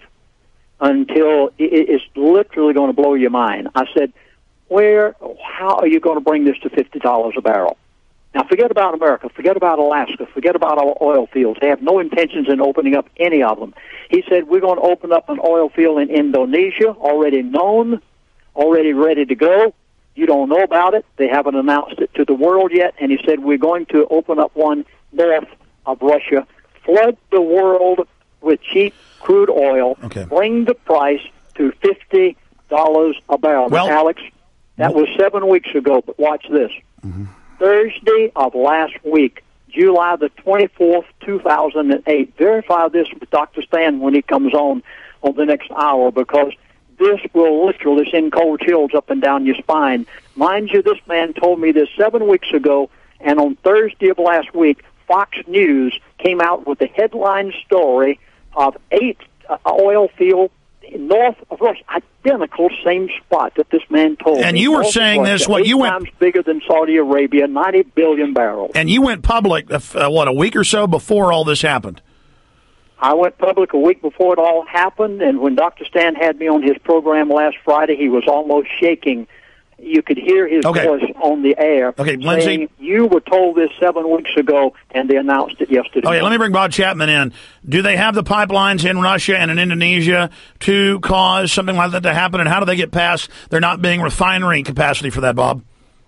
until it's literally going to blow your mind. I said, where, how are you going to bring this to fifty dollars a barrel? Now, forget about America, forget about Alaska, forget about our oil fields. They have no intentions in opening up any of them. He said, we're going to open up an oil field in Indonesia, already known, already ready to go. You don't know about it. They haven't announced it to the world yet. And he said, we're going to open up one north of Russia, flood the world with cheap crude oil, okay. Bring the price to fifty dollars a barrel. Well, now, Alex, that was seven weeks ago, but watch this. Mm-hmm. Thursday of last week, July the twenty-fourth, two thousand eight. Verify this with Doctor Stan when he comes on on the next hour, because this will literally send cold chills up and down your spine. Mind you, this man told me this seven weeks ago, and on Thursday of last week, Fox News came out with the headline story of eight uh, oil field north of Russia, identical same spot that this man told me. And you were saying Russia, this, what you went times bigger than Saudi Arabia, ninety billion barrels. And you went public, uh, what, a week or so before all this happened? I went public a week before it all happened, and when Doctor Stan had me on his program last Friday, he was almost shaking. You could hear his okay. voice on the air. Okay, Lindsey, saying, you were told this seven weeks ago, and they announced it yesterday. Okay, let me bring Bob Chapman in. Do they have the pipelines in Russia and in Indonesia to cause something like that to happen, and how do they get past there not being refinery capacity for that, Bob?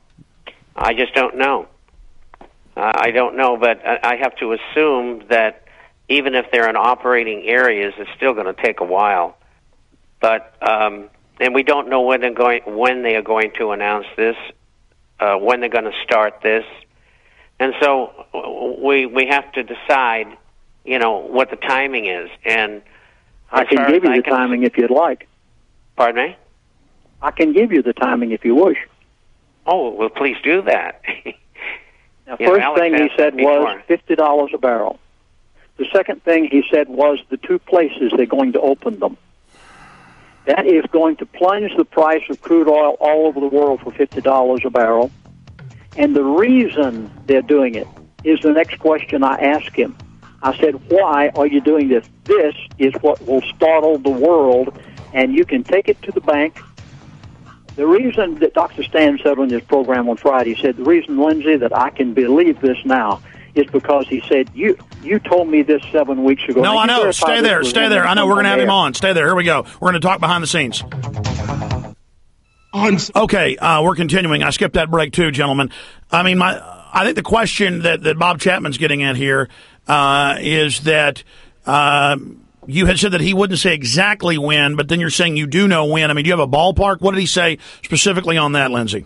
I just don't know. Uh, I don't know, but I have to assume that even if they're in operating areas, it's still going to take a while. But um, and we don't know when they're going when they are going to announce this, uh, when they're going to start this, and so we we have to decide, you know, what the timing is. And I can give you the timing if you'd like. Pardon me? I can give you the timing if you wish. Oh, well, please do that. Now, You first know, Alex thing he asked said that was before. fifty dollars a barrel. The second thing he said was the two places they're going to open them. That is going to plunge the price of crude oil all over the world for fifty dollars a barrel. And the reason they're doing it is the next question I ask him. I said, why are you doing this? This is what will startle the world, and you can take it to the bank. The reason that Doctor Stan said on his program on Friday, he said, the reason, Lindsay, that I can believe this now is because he said, you you told me this seven weeks ago. No, now, I know. Stay there. Stay there. I know. We're going to have him on. Stay there. Here we go. We're going to talk behind the scenes. Okay, uh, we're continuing. I skipped that break too, gentlemen. I mean, my I think the question that, that Bob Chapman's getting at here uh, is that uh, you had said that he wouldn't say exactly when, but then you're saying you do know when. I mean, do you have a ballpark? What did he say specifically on that, Lindsay?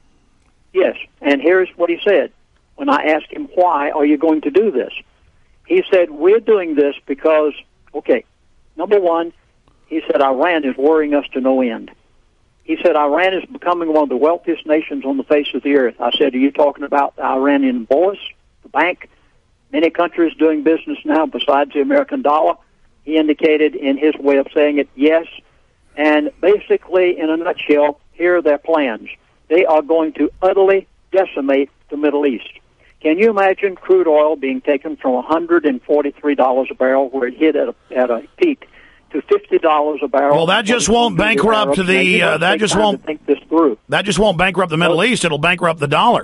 Yes, and here's what he said. When I asked him, why are you going to do this? He said, we're doing this because, okay, number one, he said, Iran is worrying us to no end. He said, Iran is becoming one of the wealthiest nations on the face of the earth. I said, are you talking about the Iranian bourse, the bank? Many countries doing business now besides the American dollar. He indicated in his way of saying it, yes. And basically, in a nutshell, here are their plans. They are going to utterly decimate the Middle East. Can you imagine crude oil being taken from one hundred forty-three dollars a barrel, where it hit at a, at a peak, to fifty dollars a barrel? Well, that just won't bankrupt the. Uh, that just won't think this through. That just won't bankrupt the Middle East. It'll bankrupt the dollar.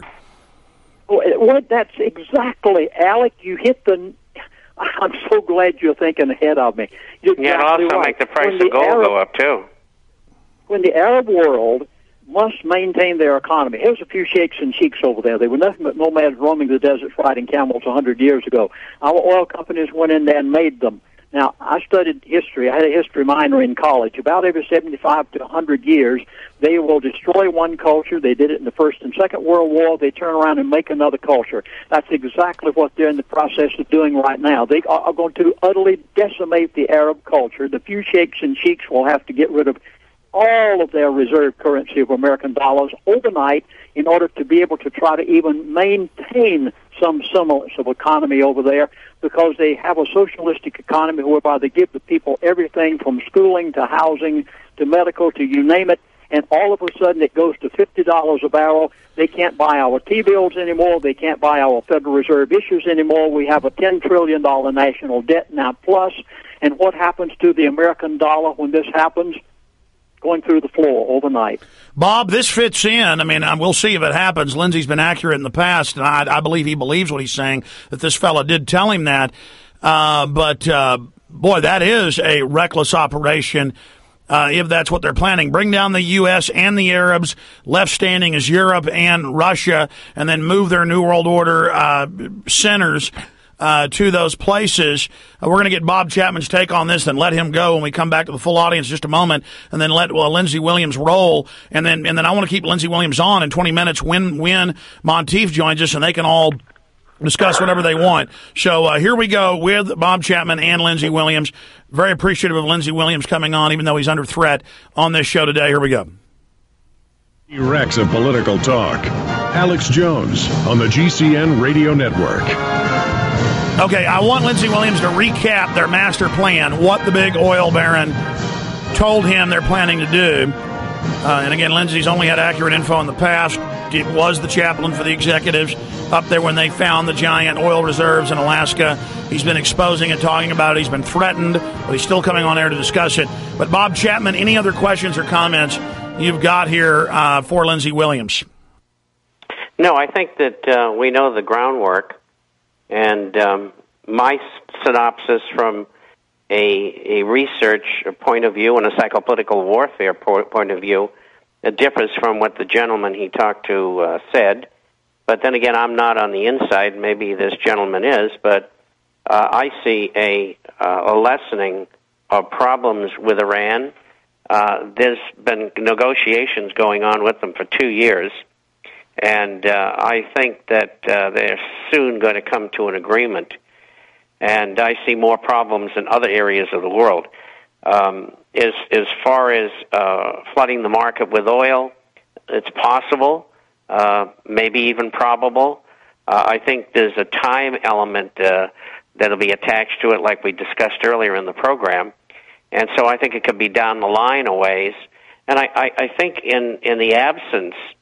Well, it, well, that's exactly, Alec. You hit the. I'm so glad you're thinking ahead of me. You're yeah, exactly it'll also right. make the price When of the gold Arab, go up too. When the Arab world must maintain their economy. Here's a few sheikhs and sheiks over there. They were nothing but nomads roaming the deserts riding camels a hundred years ago. Our oil companies went in there and made them. Now, I studied history. I had a history minor in college. About every seventy-five to one hundred years, they will destroy one culture. They did it in the First and Second World War. They turn around and make another culture. That's exactly what they're in the process of doing right now. They are going to utterly decimate the Arab culture. The few sheikhs and sheiks will have to get rid of all of their reserve currency of American dollars overnight in order to be able to try to even maintain some semblance of economy over there, because they have a socialistic economy whereby they give the people everything from schooling to housing to medical to you name it, and all of a sudden it goes to fifty dollars a barrel. They can't buy our T-bills anymore. They can't buy our Federal Reserve issues anymore. We have a ten trillion dollars national debt now plus, and what happens to the American dollar when this happens? Going through the floor overnight. Bob, this fits in. I mean, we'll see if it happens. Lindsay's been accurate in the past, and I, I believe he believes what he's saying, that this fella did tell him that. Uh, but, uh, boy, that is a reckless operation uh, if that's what they're planning. Bring down the U S and the Arabs. Left standing is Europe and Russia, and then move their New World Order uh, centers Uh, to those places. Uh, we're going to get Bob Chapman's take on this and let him go when we come back to the full audience in just a moment, and then let well, Lindsey Williams roll. And then and then I want to keep Lindsey Williams on in twenty minutes when, when Monteith joins us, and they can all discuss whatever they want. So uh, here we go with Bob Chapman and Lindsey Williams. Very appreciative of Lindsey Williams coming on, even though he's under threat on this show today. Here we go. Rex of Political Talk. Alex Jones on the G C N Radio Network. Okay, I want Lindsey Williams to recap their master plan, what the big oil baron told him they're planning to do. Uh, and again, Lindsey's only had accurate info in the past. It was the chaplain for the executives up there when they found the giant oil reserves in Alaska. He's been exposing it, talking about it. He's been threatened, but he's still coming on air to discuss it. But Bob Chapman, any other questions or comments you've got here uh, for Lindsey Williams? No, I think that uh, we know the groundwork. And um, my synopsis from a, a research point of view and a psychopolitical warfare po- point of view, it differs from what the gentleman he talked to uh, said. But then again, I'm not on the inside. Maybe this gentleman is. But uh, I see a, uh, a lessening of problems with Iran. Uh, there's been negotiations going on with them for two years. And uh, I think that uh, they're soon going to come to an agreement. And I see more problems in other areas of the world. Um, as, as far as uh, flooding the market with oil, it's possible, uh, maybe even probable. Uh, I think there's a time element uh, that'll be attached to it, like we discussed earlier in the program. And so I think it could be down the line a ways. And I, I, I think in, in the absence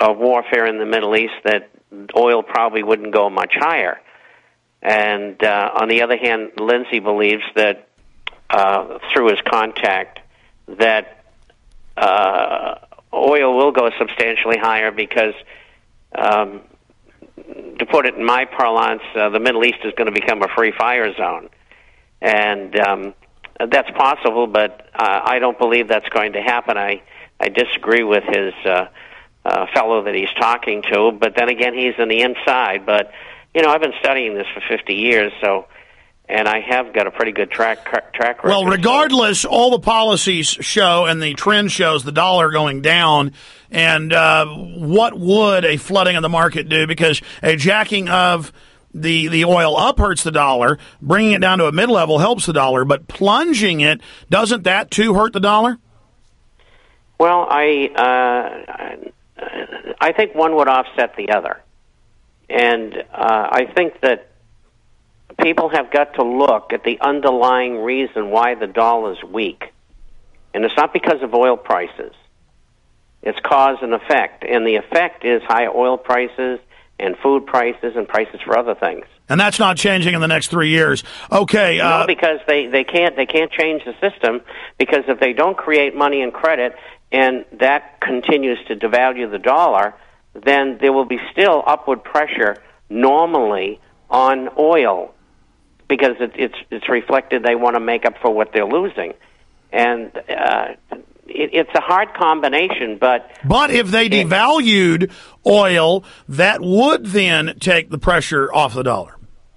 of warfare in the Middle East that oil probably wouldn't go much higher. And uh, on the other hand, Lindsay believes that uh, through his contact that uh, oil will go substantially higher because, um, to put it in my parlance, uh, the Middle East is going to become a free fire zone. And um, that's possible, but uh, I don't believe that's going to happen. I, I disagree with his uh, uh, fellow that he's talking to, but then again, he's on the inside. But, you know, I've been studying this for fifty years, so, and I have got a pretty good track track record. Well, regardless, all the policies show and the trend shows the dollar going down. And uh, what would a flooding of the market do? Because a jacking of the the oil up hurts the dollar, bringing it down to a mid-level helps the dollar, but plunging it, doesn't that too hurt the dollar? Well, I uh, I think one would offset the other. And uh, I think that people have got to look at the underlying reason why the dollar is weak. And it's not because of oil prices. It's cause and effect. And the effect is high oil prices and food prices and prices for other things. And that's not changing in the next three years. Okay. Uh, no, because they, they can't they can't change the system, because if they don't create money and credit and that continues to devalue the dollar, then there will be still upward pressure normally on oil, because it, it's it's reflected they want to make up for what they're losing. And uh, it, it's a hard combination, but... But if they devalued oil, that would then take the pressure off the dollar.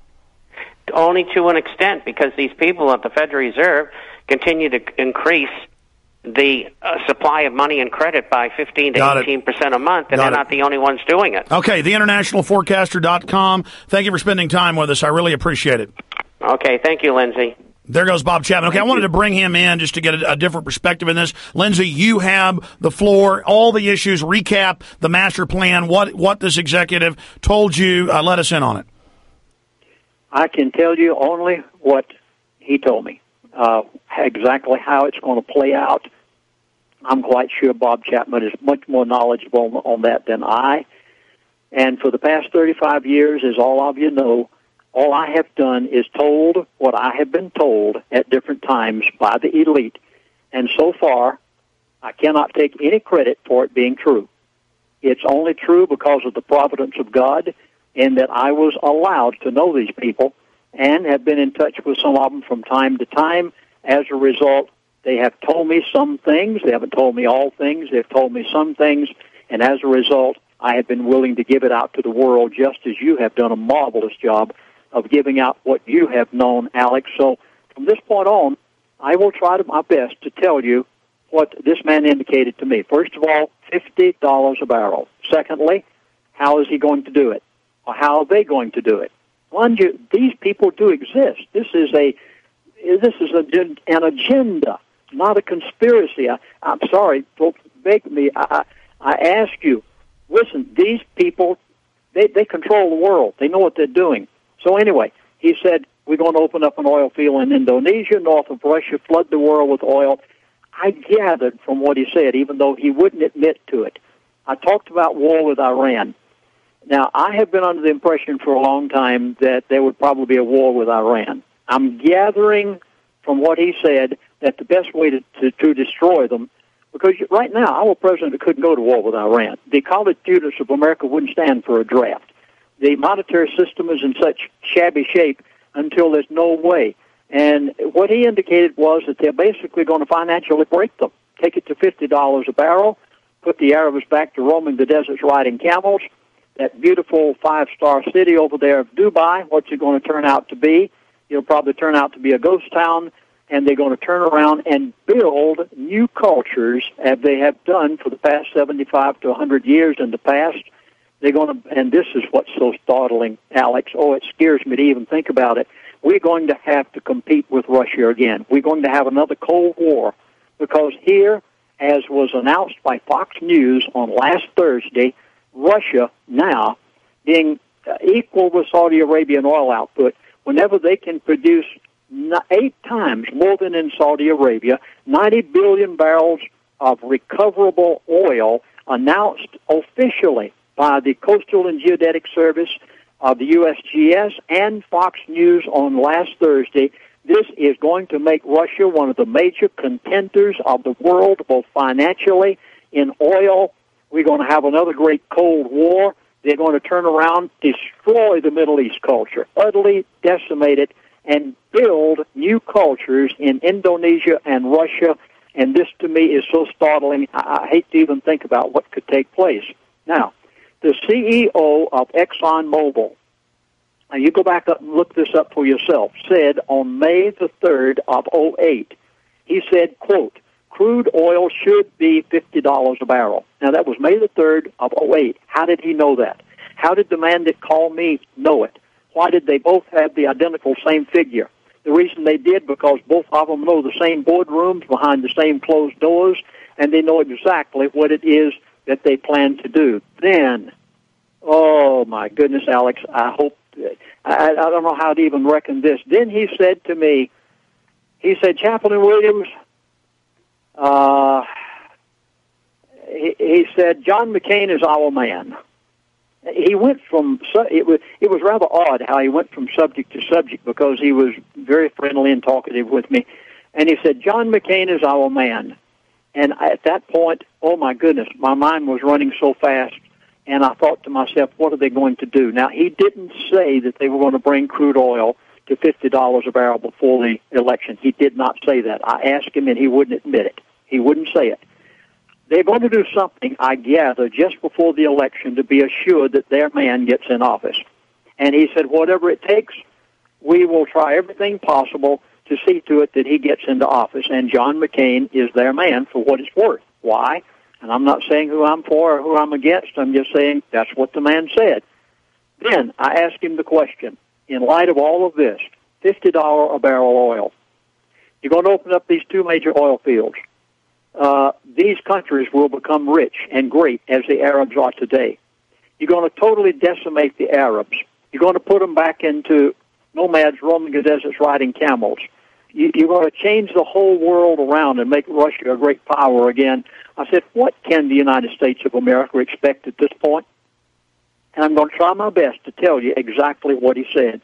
Only to an extent, because these people at the Federal Reserve continue to increase the uh, supply of money and credit by fifteen to eighteen percent a month, and Got they're it. not the only ones doing it. Okay, the international forecaster dot com. Thank you for spending time with us. I really appreciate it. Okay, thank you, Lindsay. There goes Bob Chapman. Okay, I wanted to bring him in just to get a, a different perspective in this. Lindsay, you have the floor. All the issues, recap the master plan, what what this executive told you. Uh, let us in on it. I can tell you only what he told me, uh, exactly how it's going to play out. I'm quite sure Bob Chapman is much more knowledgeable on, on that than I. And for the past thirty-five years, as all of you know, all I have done is told what I have been told at different times by the elite. And so far, I cannot take any credit for it being true. It's only true because of the providence of God, in that I was allowed to know these people and have been in touch with some of them from time to time. As a result, they have told me some things. They haven't told me all things. They've told me some things. And as a result, I have been willing to give it out to the world, just as you have done a marvelous job of giving out what you have known, Alex. So from this point on, I will try to my best to tell you what this man indicated to me. First of all, fifty dollars a barrel. Secondly, how is he going to do it? Or how are they going to do it? One, you, these people do exist. This is a this is a, an agenda, not a conspiracy. I, I'm sorry, folks, beg me. I, I, I ask you, listen, these people, they, they control the world. They know what they're doing. So anyway, he said, we're going to open up an oil field in Indonesia, north of Russia, flood the world with oil. I gathered from what he said, even though he wouldn't admit to it. I talked about war with Iran. Now, I have been under the impression for a long time that there would probably be a war with Iran. I'm gathering from what he said that the best way to, to, to destroy them, because right now our president couldn't go to war with Iran. The college students of America wouldn't stand for a draft. The monetary system is in such shabby shape until there's no way. And what he indicated was that they're basically going to financially break them, take it to fifty dollars a barrel, put the Arabs back to roaming the deserts riding camels. That beautiful five-star city over there of Dubai, what's it going to turn out to be? It'll probably turn out to be a ghost town, and they're going to turn around and build new cultures as they have done for the past seventy-five to one hundred years in the past. They're going to, and this is what's so startling, Alex. Oh, it scares me to even think about it. We're going to have to compete with Russia again. We're going to have another Cold War, because here, as was announced by Fox News on last Thursday, Russia now being equal with Saudi Arabian oil output, whenever they can produce eight times more than in Saudi Arabia, ninety billion barrels of recoverable oil announced officially by the Coastal and Geodetic Service of the U S G S and Fox News on last Thursday. This is going to make Russia one of the major contenders of the world, both financially, in oil. We're going to have another great Cold War. They're going to turn around, destroy the Middle East culture, utterly decimate it, and build new cultures in Indonesia and Russia. And this, to me, is so startling, I, I hate to even think about what could take place. Now, the C E O of ExxonMobil, and you go back up and look this up for yourself, said on May the third of oh eight, he said, quote, crude oil should be fifty dollars a barrel. Now, that was May the third of oh eight. How did he know that? How did the man that called me know it? Why did they both have the identical same figure? The reason they did, because both of them know the same boardrooms behind the same closed doors, and they know exactly what it is that they plan to do. Then, oh my goodness, Alex, I hope, I, I don't know how to even reckon this. Then he said to me, he said, Chaplain Williams, uh, he, he said, John McCain is our man. He went from, it was, it was rather odd how he went from subject to subject, because he was very friendly and talkative with me. And he said, John McCain is our man. And at that point, oh my goodness, my mind was running so fast, and I thought to myself, what are they going to do? Now, he didn't say that they were going to bring crude oil to fifty dollars a barrel before the election. He did not say that. I asked him, and he wouldn't admit it. He wouldn't say it. They're going to do something, I gather, just before the election to be assured that their man gets in office. And he said, whatever it takes, we will try everything possible to see to it that he gets into office. And John McCain is their man for what it's worth. Why? And I'm not saying who I'm for or who I'm against. I'm just saying that's what the man said. Then I asked him the question, in light of all of this, fifty dollars a barrel oil, you're going to open up these two major oil fields. Uh, these countries will become rich and great as the Arabs are today. You're going to totally decimate the Arabs. You're going to put them back into nomads roaming the deserts riding camels. You, you're going to change the whole world around and make Russia a great power again. I said, what can the United States of America expect at this point? And I'm going to try my best to tell you exactly what he said.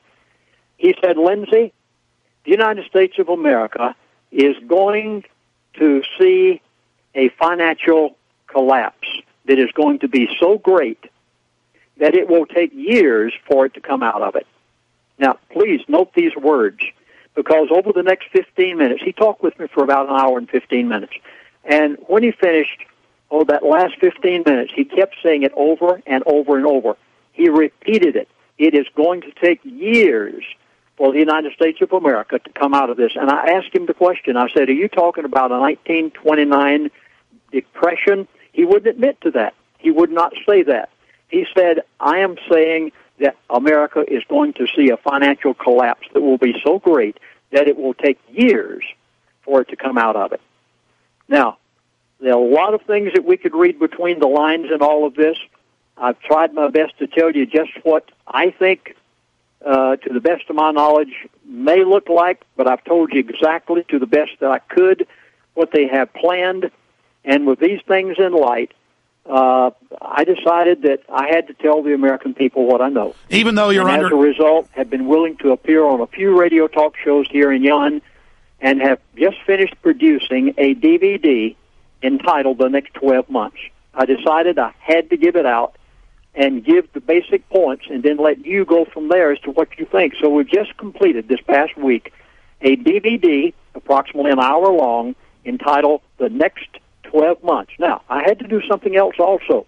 He said, Lindsay, the United States of America is going to see a financial collapse that is going to be so great that it will take years for it to come out of it. Now, please note these words, because over the next fifteen minutes, he talked with me for about an hour and fifteen minutes. And when he finished, oh, that last fifteen minutes, he kept saying it over and over and over. He repeated it. It is going to take years for the United States of America to come out of this. And I asked him the question. I said, are you talking about a nineteen twenty-nine depression? He wouldn't admit to that. He would not say that. He said, I am saying that America is going to see a financial collapse that will be so great that it will take years for it to come out of it. Now, there are a lot of things that we could read between the lines in all of this. I've tried my best to tell you just what I think, uh, to the best of my knowledge, may look like, but I've told you exactly, to the best that I could, what they have planned. And with these things in light, uh, I decided that I had to tell the American people what I know. Even though you're and under... as a result, have been willing to appear on a few radio talk shows here in Yon, and have just finished producing a D V D entitled The Next twelve months. I decided I had to give it out and give the basic points and then let you go from there as to what you think. So we've just completed this past week a D V D, approximately an hour long, entitled The Next twelve months. Now, I had to do something else also.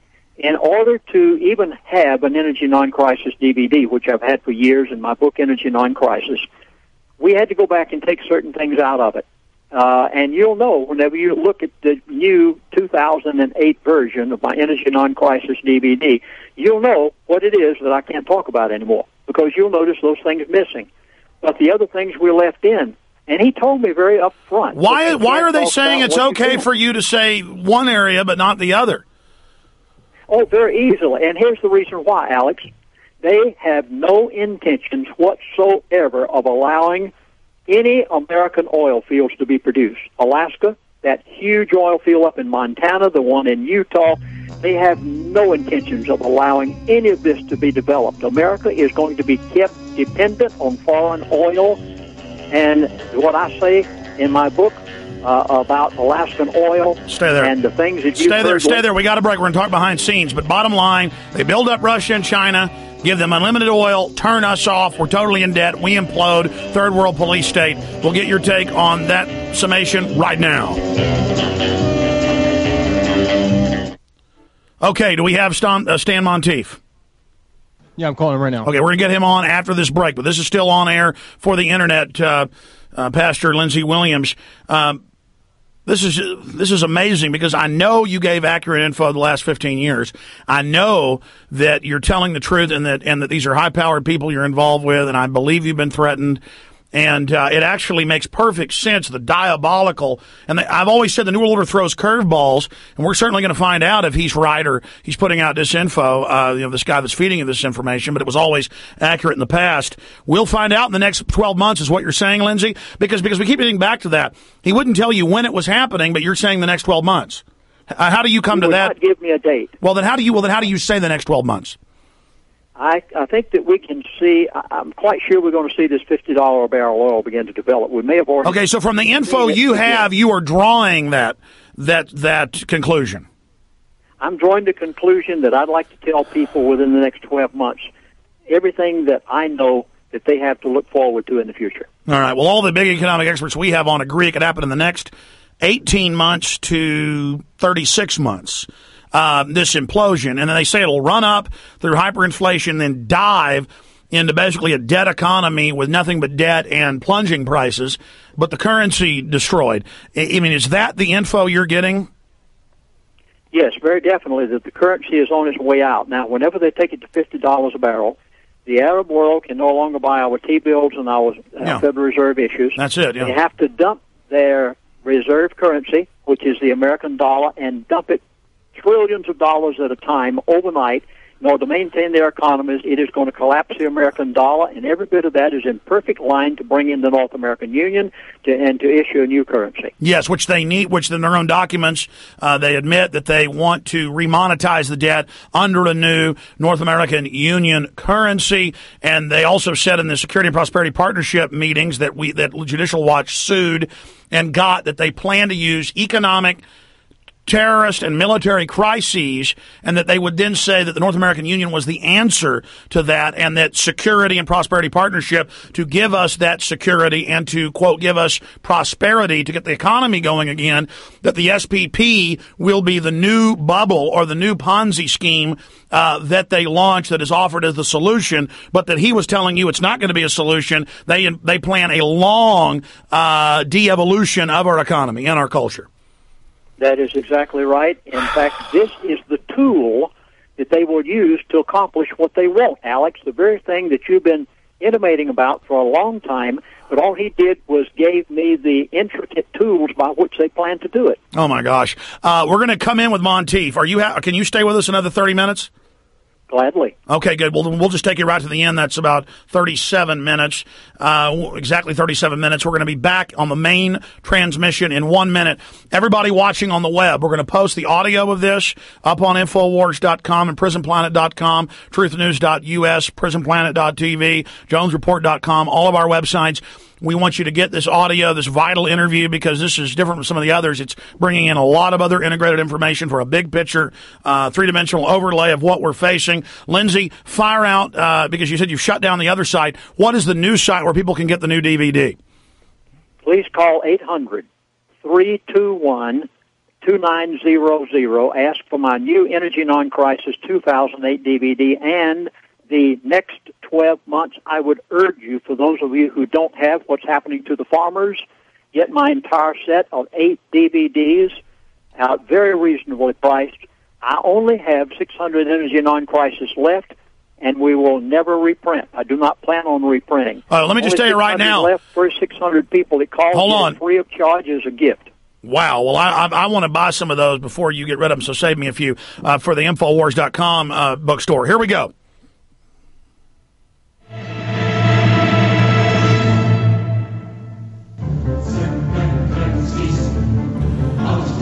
In order to even have an Energy Non-Crisis D V D, which I've had for years in my book, Energy Non-Crisis, we had to go back and take certain things out of it. Uh, and you'll know whenever you look at the new two thousand eight version of my Energy Non-Crisis D V D, you'll know what it is that I can't talk about anymore, because you'll notice those things missing. But the other things we left in, and he told me very upfront. Why, why are they saying it's okay for you to say one area but not the other? Oh, very easily. And here's the reason why, Alex. They have no intentions whatsoever of allowing any American oil fields to be produced. Alaska, that huge oil field up in Montana, the one in Utah. They have no intentions of allowing any of this to be developed. America is going to be kept dependent on foreign oil. And what I say in my book uh, about Alaskan oil Stay there. and the things that you Stay there, stay there. We got a break. We're going to talk behind scenes. But bottom line, they build up Russia and China, give them unlimited oil, turn us off. We're totally in debt. We implode. Third world police state. We'll get your take on that summation right now. Okay, do we have Stan, uh, Stan Monteith? Yeah, I'm calling him right now. Okay, we're going to get him on after this break, but this is still on air for the internet. Uh, uh, Pastor Lindsey Williams, um, this is this is amazing because I know you gave accurate info the last fifteen years. I know that you're telling the truth and that and that these are high-powered people you're involved with, and I believe you've been threatened. And uh, it actually makes perfect sense, the diabolical. And the, I've always said the New World Order throws curveballs, and we're certainly going to find out if he's right or he's putting out disinfo, uh, you know, this guy that's feeding you this information, but it was always accurate in the past. We'll find out in the next twelve months is what you're saying, Lindsey, because because we keep getting back to that. He wouldn't tell you when it was happening, but you're saying the next twelve months. Uh, how do you come he to would that? Not give me a date. Well, then how do you well then how do you say the next twelve months? I, I think that we can see, I, I'm quite sure we're going to see this fifty dollars a barrel oil begin to develop. We may have already... Okay, so from the info you have, you are drawing that that that conclusion. I'm drawing the conclusion that I'd like to tell people within the next twelve months everything that I know that they have to look forward to in the future. All right, well, all the big economic experts we have on agree it could happen in the next eighteen months to thirty-six months. Uh, this implosion, and then they say it'll run up through hyperinflation, then dive into basically a debt economy with nothing but debt and plunging prices, but the currency destroyed. I mean, is that the info you're getting? Yes, very definitely, that the currency is on its way out. Now, whenever they take it to fifty dollars a barrel, the Arab world can no longer buy our T-bills and our uh, Yeah. Federal Reserve issues. That's it, yeah. They have to dump their reserve currency, which is the American dollar, and dump it trillions of dollars at a time overnight in order to maintain their economies. It is going to collapse the American dollar, and every bit of that is in perfect line to bring in the North American Union to, and to issue a new currency. Yes, which they need, which in their own documents, uh, they admit that they want to remonetize the debt under a new North American Union currency. And they also said in the Security and Prosperity Partnership meetings that we, that Judicial Watch sued and got, that they plan to use economic, terrorist and military crises, and that they would then say that the North American Union was the answer to that, and that Security and Prosperity Partnership to give us that security and to, quote, give us prosperity to get the economy going again, that the S P P will be the new bubble or the new Ponzi scheme uh, that they launch that is offered as the solution, but that he was telling you it's not going to be a solution. They, they plan a long uh, de-evolution of our economy and our culture. That is exactly right. In fact, this is the tool that they will use to accomplish what they want, Alex, the very thing that you've been intimating about for a long time, but all he did was gave me the intricate tools by which they plan to do it. Oh, my gosh. Uh, we're going to come in with Monteith. Are you ha- can you stay with us another thirty minutes? Gladly. Okay, good. Well, then we'll just take you right to the end. That's about thirty-seven minutes, uh, exactly thirty-seven minutes. We're going to be back on the main transmission in one minute. Everybody watching on the web, we're going to post the audio of this up on Infowars dot com and Prison Planet dot com, Truth News dot U S, Prison Planet dot T V, Jones Report dot com, all of our websites. We want you to get this audio, this vital interview, because this is different from some of the others. It's bringing in a lot of other integrated information for a big picture, uh, three-dimensional overlay of what we're facing. Lindsey, fire out, uh, because you said you've shut down the other site. What is the news site where people can get the new D V D? Please call eight hundred, three two one, two nine zero zero. Ask for my new Energy Non-Crisis two thousand eight D V D, and the next twelve months, I would urge you, for those of you who don't have What's Happening to the Farmers, get my entire set of eight D V Ds, uh, very reasonably priced. I only have six hundred Energy Non-Crisis left, and we will never reprint. I do not plan on reprinting. Uh, let me just only tell you right now. Left for six hundred people that call. Hold on. Free of charge as a gift. Wow. Well, I, I, I want to buy some of those before you get rid of them, so save me a few uh, for the Infowars dot com uh, bookstore. Here we go.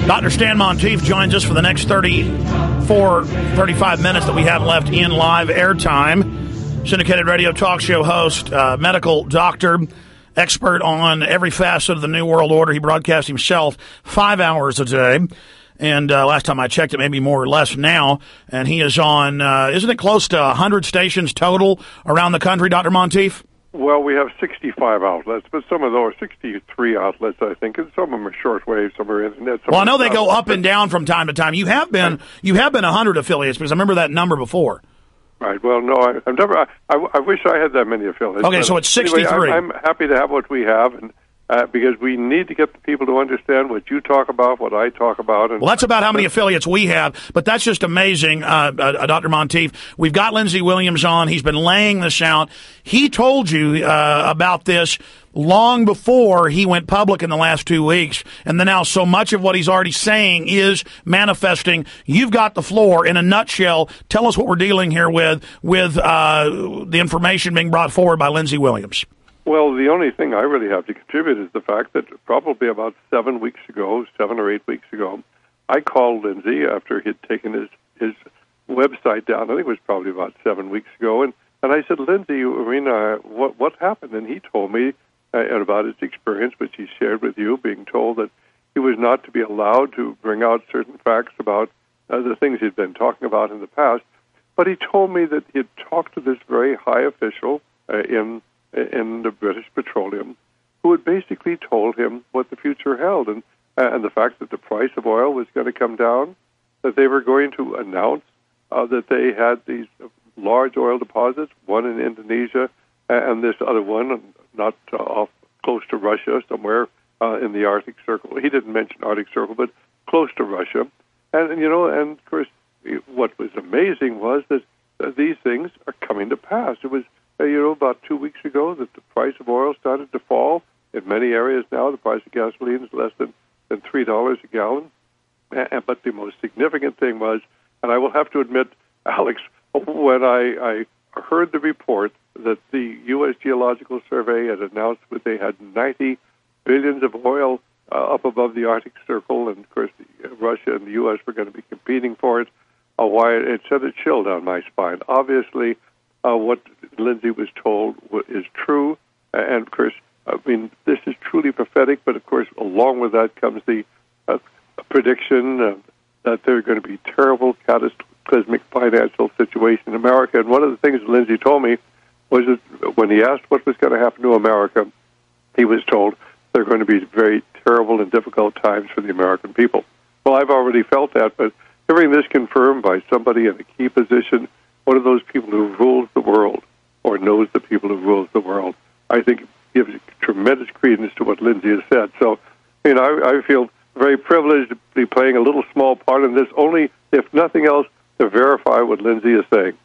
Doctor Stan Monteith joins us for the next thirty-four, thirty-five minutes that we have left in live airtime. Syndicated radio talk show host, uh, medical doctor, expert on every facet of the New World Order. He broadcasts himself five hours a day. And uh, last time I checked, it may be more or less now. And he is on, uh, isn't it close to one hundred stations total around the country, Doctor Monteith? Well, we have sixty-five outlets, but some of those are sixty-three outlets, I think, and some of them are shortwave, some are internet. Some well, I know they not. go up and down from time to time. You have been you have been one hundred affiliates, because I remember that number before. Right. Well, no, I, I've never. I, I, I wish I had that many affiliates. Okay, so it's sixty-three. Anyway, I'm, I'm happy to have what we have, and uh, because we need to get the people to understand what you talk about, what I talk about. And well, that's about how many affiliates we have, but that's just amazing, uh, uh, Doctor Monteith. We've got Lindsey Williams on. He's been laying this out. He told you uh, about this long before he went public in the last two weeks, and then now so much of what he's already saying is manifesting. You've got the floor. In a nutshell, tell us what we're dealing here with, with uh, the information being brought forward by Lindsey Williams. Well, the only thing I really have to contribute is the fact that probably about seven weeks ago, seven or eight weeks ago, I called Lindsey after he'd taken his, his website down. I think it was probably about seven weeks ago, and, and I said, Lindsey, I mean, uh, what, what happened? And he told me uh, about his experience, which he shared with you, being told that he was not to be allowed to bring out certain facts about uh, the things he'd been talking about in the past. But he told me that he had talked to this very high official uh, in in the British Petroleum, who had basically told him what the future held, and uh, and the fact that the price of oil was going to come down, that they were going to announce uh, that they had these large oil deposits, one in Indonesia and this other one not uh, off close to Russia, somewhere uh, in the Arctic Circle. He didn't mention Arctic Circle, but close to Russia. And, and you know, and of course, what was amazing was that uh, these things are coming to pass. It was Uh, you know, about two weeks ago that the price of oil started to fall. In many areas now, the price of gasoline is less than, than three dollars a gallon. Uh, but the most significant thing was, and I will have to admit, Alex, when I, I heard the report that the U S Geological Survey had announced that they had ninety billions of oil uh, up above the Arctic Circle, and, of course, the, uh, Russia and the U S were going to be competing for it, uh, why it sent a chill down my spine. Obviously, Uh, what Lindsey was told is true, and of course, I mean, this is truly prophetic, but of course, along with that comes the uh, prediction uh, that there's going to be terrible, cataclysmic financial situation in America. And one of the things Lindsey told me was that when he asked what was going to happen to America, he was told there are going to be very terrible and difficult times for the American people. Well, I've already felt that, but hearing this confirmed by somebody in a key position, one of those people who rules the world or knows the people who rules the world, I think gives tremendous credence to what Lindsey has said. So, you know, I, I feel very privileged to be playing a little small part in this, only, if nothing else, to verify what Lindsey is saying.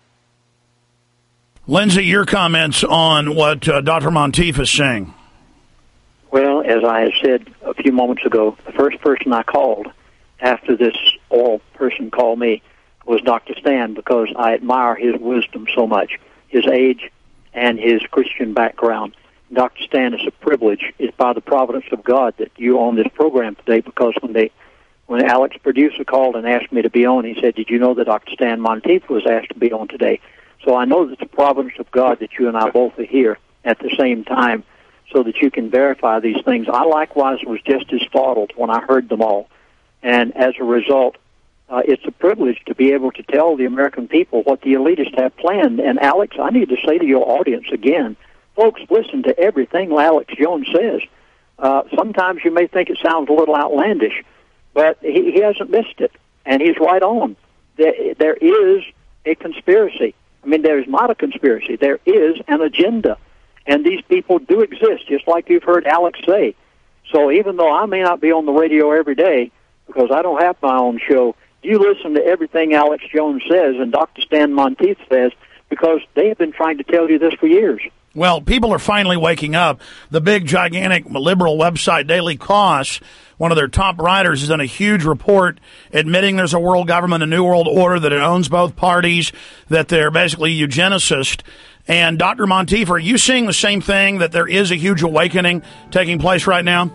Lindsey, your comments on what uh, Doctor Monteith is saying. Well, as I had said a few moments ago, the first person I called after this oil person called me was Doctor Stan, because I admire his wisdom so much, his age and his Christian background. Doctor Stan, it's a privilege. It's by the providence of God that you're on this program today, because when they, when Alex, producer, called and asked me to be on, he said, did you know that Doctor Stan Monteith was asked to be on today? So I know that it's the providence of God that you and I both are here at the same time so that you can verify these things. I likewise was just as startled when I heard them all. And as a result, Uh, it's a privilege to be able to tell the American people what the elitists have planned. And, Alex, I need to say to your audience again, folks, listen to everything Alex Jones says. Uh, sometimes you may think it sounds a little outlandish, but he, he hasn't missed it, and he's right on. There, there is a conspiracy. I mean, there is not a conspiracy. There is an agenda, and these people do exist, just like you've heard Alex say. So even though I may not be on the radio every day because I don't have my own show, you listen to everything Alex Jones says and Doctor Stan Monteith says, because they have been trying to tell you this for years. Well, people are finally waking up. The big, gigantic liberal website, Daily Kos, one of their top writers, has done a huge report admitting there's a world government, a new world order, that it owns both parties, that they're basically eugenicists. And Doctor Monteith, are you seeing the same thing, that there is a huge awakening taking place right now?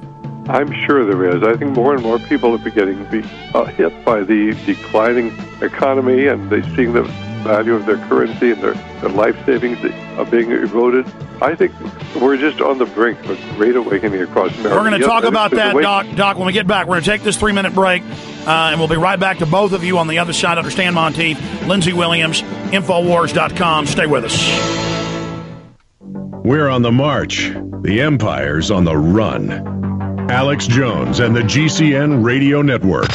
I'm sure there is. I think more and more people are beginning to be uh, hit by the declining economy, and they're seeing the value of their currency and their, their life savings are being eroded. I think we're just on the brink of a great awakening across America. We're going to Yes, talk I think about there's that, a way- Doc. Doc, when we get back, we're going to take this three-minute break, uh, and we'll be right back to both of you on the other side. Understand Monteith, Lindsey Williams, Infowars dot com. Stay with us. We're on the march. The Empire's on the run. Alex Jones and the G C N Radio Network.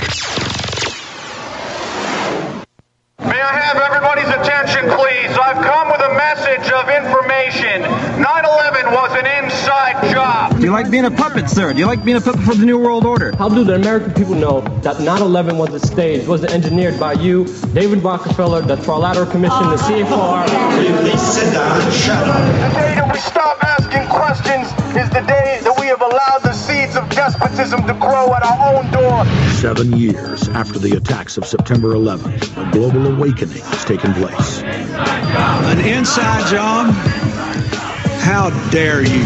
May I have everybody's attention, please? I've come with a message of information. nine eleven was an inside job. Do you like being a puppet, sir? Do you like being a puppet for the New World Order? How do the American people know that nine eleven was a stage, was engineered by you, David Rockefeller, the Trilateral Commission, the C F R? Please sit down and shut up. The day that we stop asking questions is the day that we have allowed the seeds of despotism to grow at our own door. Seven years after the attacks of September eleventh, a global awakening has taken place. An inside job? How dare you?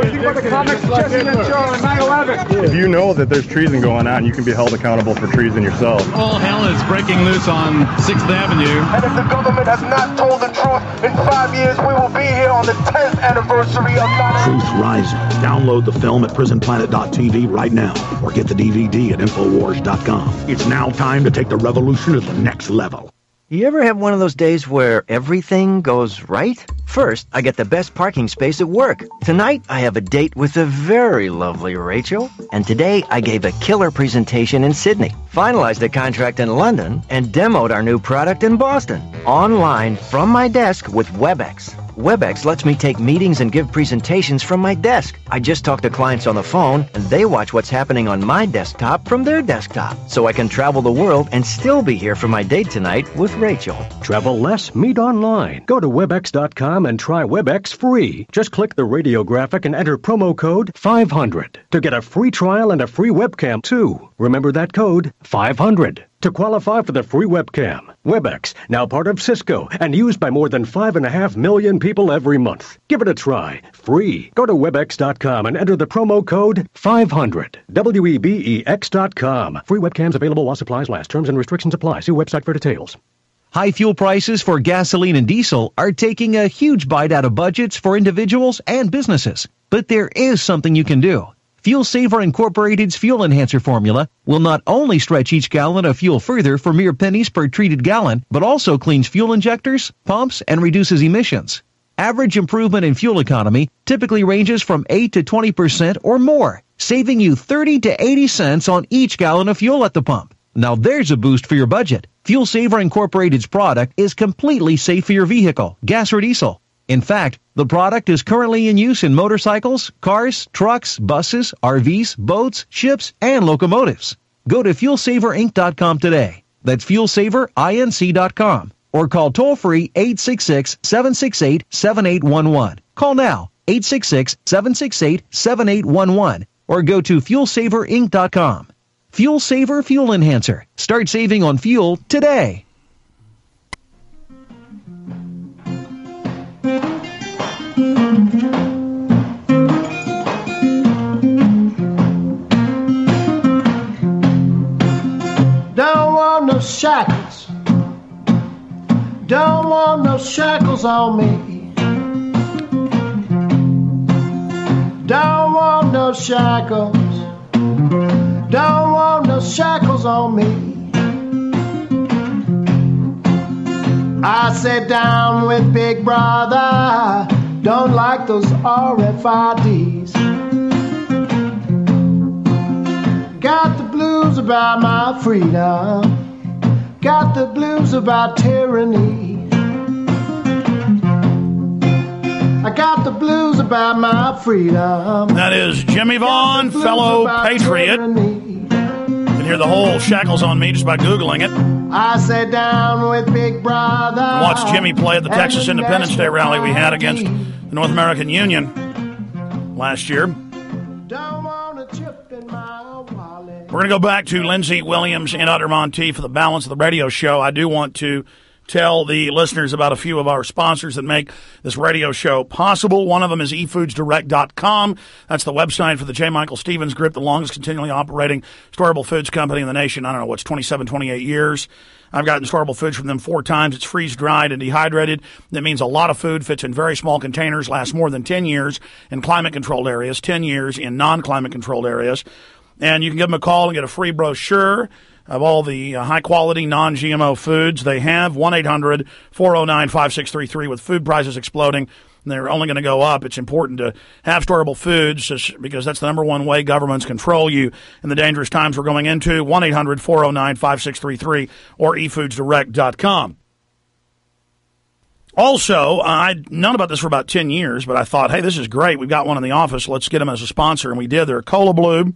If you know that there's treason going on, you can be held accountable for treason yourself. All hell is breaking loose on sixth Avenue. And if the government has not told the truth, in five years we will be here on the tenth anniversary of nine eleven. Truth Rising. Download the film at prison planet dot t v right now, or get the D V D at infowars dot com. It's now time to take the revolution to the next level. You ever have one of those days where everything goes right? First, I get the best parking space at work. Tonight, I have a date with the very lovely Rachel. And today, I gave a killer presentation in Sydney, finalized a contract in London, and demoed our new product in Boston. Online, from my desk with WebEx. WebEx lets me take meetings and give presentations from my desk. I just talk to clients on the phone, and they watch what's happening on my desktop from their desktop. So I can travel the world and still be here for my date tonight with Rachel. Travel less, meet online. Go to webex dot com and try WebEx free. Just click the radio graphic and enter promo code five hundred to get a free trial and a free webcam too. Remember that code, five hundred. To qualify for the free webcam. WebEx, now part of Cisco, and used by more than five and a half million people every month. Give it a try. Free. Go to webex dot com and enter the promo code five hundred. W E B E X dot com. Free webcams available while supplies last. Terms and restrictions apply. See website for details. High fuel prices for gasoline and diesel are taking a huge bite out of budgets for individuals and businesses. But there is something you can do. Fuel Saver Incorporated's Fuel Enhancer formula will not only stretch each gallon of fuel further for mere pennies per treated gallon, but also cleans fuel injectors, pumps, and reduces emissions. Average improvement in fuel economy typically ranges from eight to twenty percent or more, saving you thirty to eighty cents on each gallon of fuel at the pump. Now there's a boost for your budget. Fuel Saver Incorporated's product is completely safe for your vehicle, gas or diesel. In fact, the product is currently in use in motorcycles, cars, trucks, buses, R Vs, boats, ships, and locomotives. Go to fuel saver inc dot com today. That's fuel saver inc dot com. Or call toll-free eight six six, seven six eight, seven eight one one. Call now, eight six six, seven six eight, seven eight one one. Or go to fuel saver inc dot com. Fuel Saver Fuel Enhancer. Start saving on fuel today. Don't want no shackles. Don't want no shackles on me. Don't want no shackles. Don't want no shackles on me. I sat down with Big Brother. Don't like those R F I Ds. Got the blues about my freedom. Got the blues about tyranny. I got the blues about my freedom. That is Jimmy Vaughn, fellow patriot. You can hear the whole Shackles on Me just by Googling it. I sat down with Big Brother. Watched Jimmy play at the Texas Independence Day rally we had against the North American Union last year. We're going to go back to Lindsey Williams and Utter Monteith for the balance of the radio show. I do want to tell the listeners about a few of our sponsors that make this radio show possible. One of them is e foods direct dot com. That's the website for the J. Michael Stevens Group, the longest continually operating storable foods company in the nation. I don't know, what's twenty-seven, twenty-eight years. I've gotten storable foods from them four times. It's freeze-dried and dehydrated. That means a lot of food fits in very small containers, lasts more than ten years in climate-controlled areas, ten years in non-climate-controlled areas. And you can give them a call and get a free brochure of all the uh, high-quality, non-G M O foods they have. one eight hundred four oh nine five six three three. With food prices exploding, and they're only going to go up, it's important to have storable foods because that's the number one way governments control you in the dangerous times we're going into. one eight hundred four oh nine five six three three or e foods direct dot com. Also, I'd known about this for about ten years, but I thought, hey, this is great. We've got one in the office. Let's get them as a sponsor, and we did. They're Cola Blue.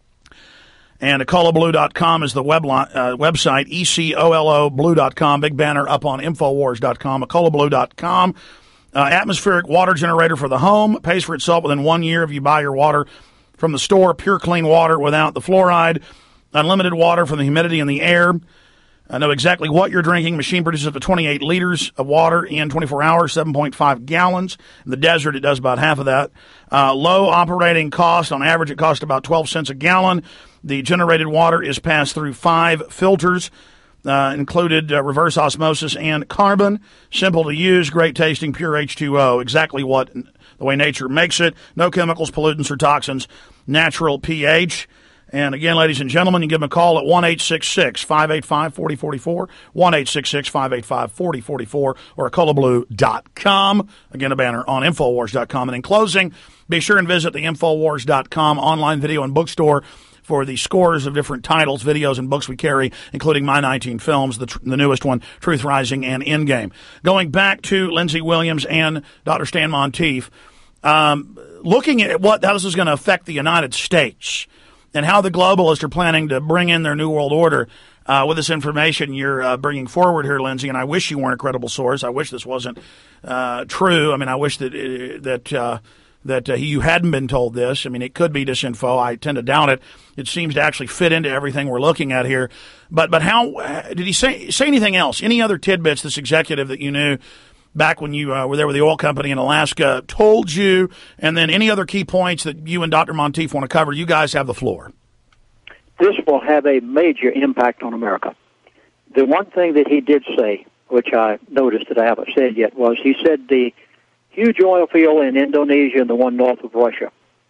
And cola blue dot com is the web li- uh, website, E C O L O blue dot com, big banner up on infowars dot com, cola blue dot com. Uh, atmospheric water generator for the home, pays for itself within one year if you buy your water from the store, pure clean water without the fluoride, unlimited water from the humidity in the air. I know exactly what you're drinking. Machine produces up to twenty-eight liters of water in twenty-four hours, seven point five gallons. In the desert, it does about half of that. Uh, low operating cost. On average, it costs about twelve cents a gallon. The generated water is passed through five filters, uh, included uh, reverse osmosis and carbon. Simple to use, great tasting, pure H two O. Exactly what the way nature makes it. No chemicals, pollutants, or toxins. Natural pH. And again, ladies and gentlemen, you give them a call at one eight six six five eight five four oh four four, one eight six six five eight five four oh four four, or cola blue dot com. Again, a banner on infowars dot com. And in closing, be sure and visit the infowars dot com online video and bookstore for the scores of different titles, videos, and books we carry, including My nineteen Films, the, tr- the newest one, Truth Rising, and Endgame. Going back to Lindsey Williams and Doctor Stan Monteith, um, looking at what how this is going to affect the United States and how the globalists are planning to bring in their New World Order uh, with this information you're uh, bringing forward here, Lindsey, and I wish you weren't a credible source. I wish this wasn't uh, true. I mean, I wish that uh, that uh, that uh, you hadn't been told this. I mean, it could be disinfo. I tend to doubt it. It seems to actually fit into everything we're looking at here. But but how did he say say anything else? Any other tidbits this executive that you knew back when you uh, were there with the oil company in Alaska told you, and then any other key points that you and Doctor Monteith want to cover? You guys have the floor. This will have a major impact on America. The one thing that he did say, which I noticed that I haven't said yet, was he said the huge oil field in Indonesia and the one north of Russia.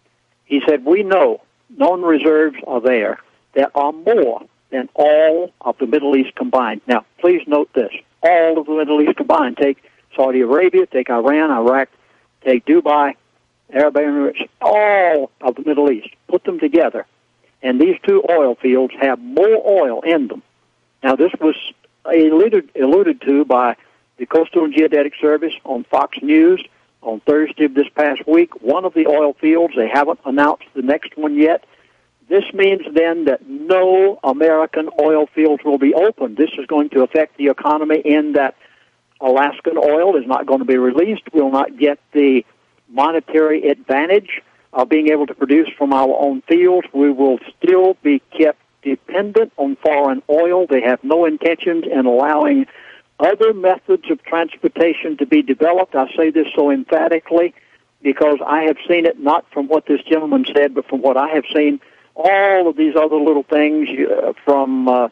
He said, we know known reserves are there that are more than all of the Middle East combined. Now, please note this. All of the Middle East combined. Take Saudi Arabia, take Iran, Iraq, take Dubai, Arab Emirates, all of the Middle East. Put them together. And these two oil fields have more oil in them. Now, this was alluded, alluded to by the Coastal and Geodetic Service on Fox News on Thursday of this past week. One of the oil fields, they haven't announced the next one yet. This means then that no American oil fields will be opened. This is going to affect the economy in that Alaskan oil is not going to be released. We'll not get the monetary advantage of being able to produce from our own fields. We will still be kept dependent on foreign oil. They have no intentions in allowing other methods of transportation to be developed. I say this so emphatically because I have seen it not from what this gentleman said, but from what I have seen. All of these other little things, uh, from uh,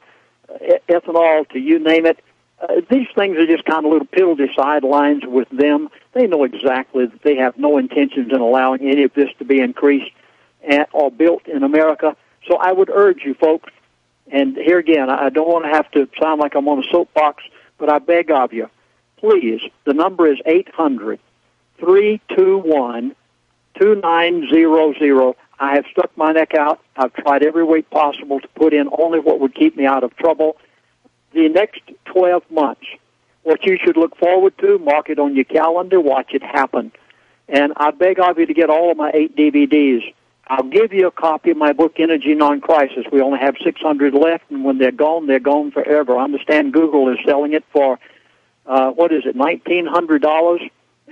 ethanol to you name it, Uh, these things are just kind of little piddly sidelines with them. They know exactly that they have no intentions in allowing any of this to be increased at, or built in America. So I would urge you folks, and here again, I don't want to have to sound like I'm on a soapbox, but I beg of you, please, the number is eight hundred, three two one, two nine zero zero. I have stuck my neck out. I've tried every way possible to put in only what would keep me out of trouble. The next twelve months, what you should look forward to, mark it on your calendar, watch it happen. And I beg of you to get all of my eight D V Ds. I'll give you a copy of my book, Energy Non-Crisis. We only have six hundred left, and when they're gone, they're gone forever. I understand Google is selling it for, uh, what is it, nineteen hundred dollars?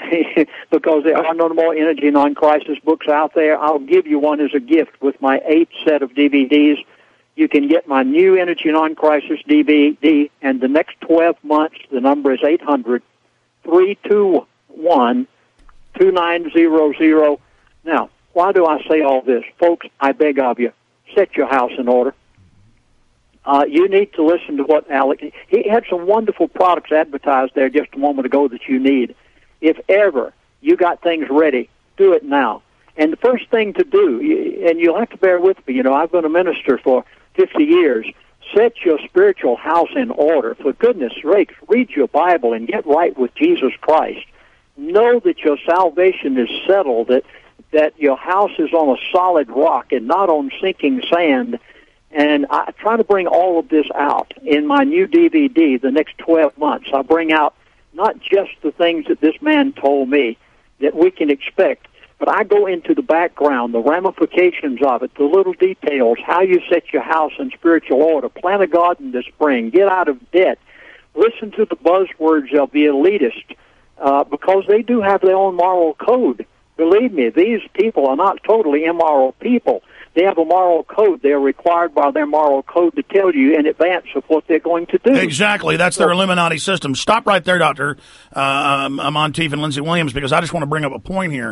Because there are no more Energy Non-Crisis books out there. I'll give you one as a gift with my eight set of D V Ds. You can get my new Energy Non-Crisis D V D, and the next twelve months, the number is eight hundred, three two one, two nine zero zero. Now, why do I say all this? Folks, I beg of you, set your house in order. Uh, you need to listen to what Alex... He had some wonderful products advertised there just a moment ago that you need. If ever you got things ready, do it now. And the first thing to do, and you'll have to bear with me, you know, I've been a minister for fifty years. Set your spiritual house in order. For goodness sakes, read your Bible and get right with Jesus Christ. Know that your salvation is settled, that, that your house is on a solid rock and not on sinking sand. And I try to bring all of this out in my new D V D the next twelve months. I bring out not just the things that this man told me that we can expect, but I go into the background, the ramifications of it, the little details, how you set your house in spiritual order, plant a garden this spring, get out of debt, listen to the buzzwords of the elitist, uh, because they do have their own moral code. Believe me, these people are not totally immoral people. They have a moral code. They're required by their moral code to tell you in advance of what they're going to do. Exactly. That's their Illuminati system. Stop right there, Doctor Uh, Monteith and Lindsey Williams, because I just want to bring up a point here.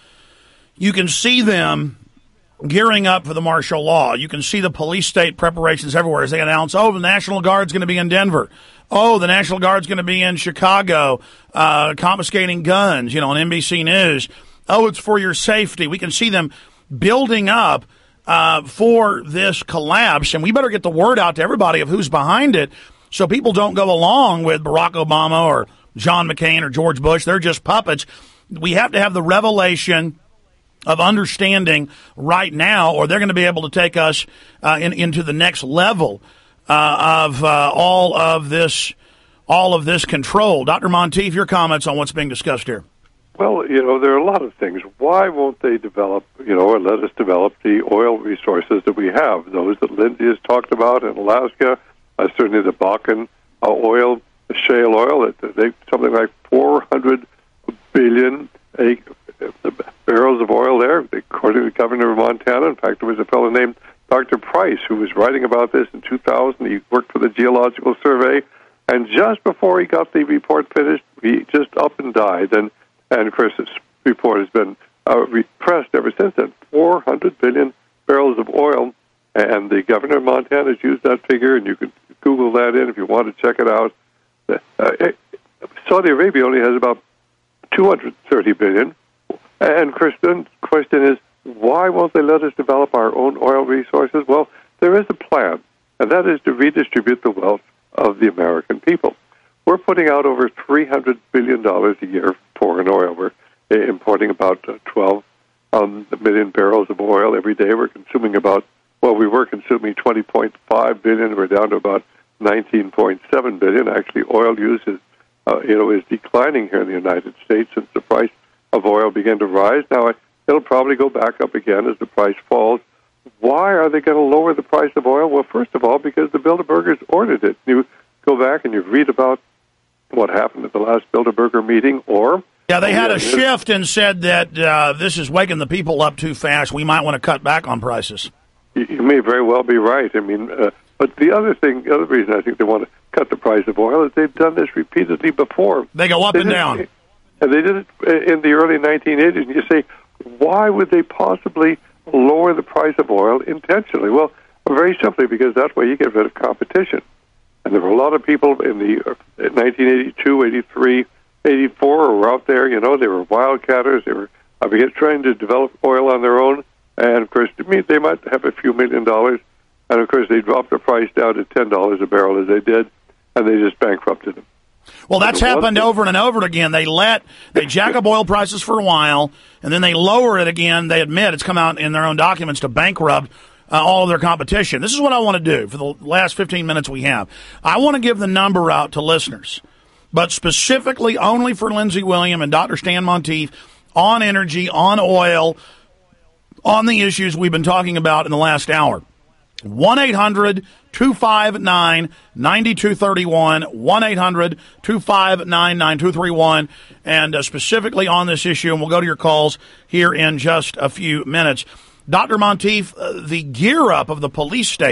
You can see them gearing up for the martial law. You can see the police state preparations everywhere as they announce, oh, the National Guard's going to be in Denver. Oh, the National Guard's going to be in Chicago, uh, confiscating guns, you know, on N B C News. Oh, it's for your safety. We can see them building up uh, for this collapse, and we better get the word out to everybody of who's behind it so people don't go along with Barack Obama or John McCain or George Bush. They're just puppets. We have to have the revelation of understanding right now, or they're going to be able to take us uh, in, into the next level uh, of uh, all of this, all of this control. Doctor Monteith, your comments on what's being discussed here. Well, you know, there are a lot of things. Why won't they develop, you know, or let us develop the oil resources that we have? Those that Lindsay has talked about in Alaska, uh, certainly the Bakken uh, oil, the shale oil, they something like four hundred billion acres. The barrels of oil there, according to the governor of Montana. In fact, there was a fellow named Doctor Price who was writing about this in two thousand. He worked for the Geological Survey, and just before he got the report finished, he just up and died. And and Chris's report has been uh, repressed ever since then. four hundred billion barrels of oil, and the governor of Montana has used that figure, and you can Google that in if you want to check it out. Uh, Saudi Arabia only has about two hundred thirty billion. And Kristen, the question is, why won't they let us develop our own oil resources? Well, there is a plan, and that is to redistribute the wealth of the American people. We're putting out over three hundred billion dollars a year for foreign oil. We're importing about twelve um, million barrels of oil every day. We're consuming about, well, we were consuming twenty point five billion. We're down to about nineteen point seven billion. Actually, oil use is, uh, you know, is declining here in the United States since the price of oil began to rise. Now, it'll probably go back up again as the price falls. Why are they going to lower the price of oil? Well, first of all, because the Bilderbergers ordered it. You go back and you read about what happened at the last Bilderberger meeting, or... Yeah, they had a shift and said that uh, this is waking the people up too fast. We might want to cut back on prices. You, you may very well be right. I mean, uh, but the other thing, the other reason I think they want to cut the price of oil is they've done this repeatedly before. They go up they and down. And they did it in the early nineteen eighties. And you say, why would they possibly lower the price of oil intentionally? Well, very simply because that way you get rid of competition. And there were a lot of people in the uh, nineteen eighty-two, eighty-three, eighty-four who were out there. You know, they were wildcatters. They were uh, trying to develop oil on their own. And, of course, they might have a few million dollars. And, of course, they dropped the price down to ten dollars a barrel as they did, and they just bankrupted them. Well, that's happened over and over again. They let, they jack up oil prices for a while, and then they lower it again. They admit, it's come out in their own documents, to bankrupt uh, all of their competition. This is what I want to do for the last fifteen minutes we have. I want to give the number out to listeners, but specifically only for Lindsey Williams and Doctor Stan Monteith on energy, on oil, on the issues we've been talking about in the last hour. one eight hundred two five nine nine two three one, one eight hundred two five nine nine two three one, and uh, specifically on this issue, and we'll go to your calls here in just a few minutes. Doctor Monteith, uh, the gear up of the police state,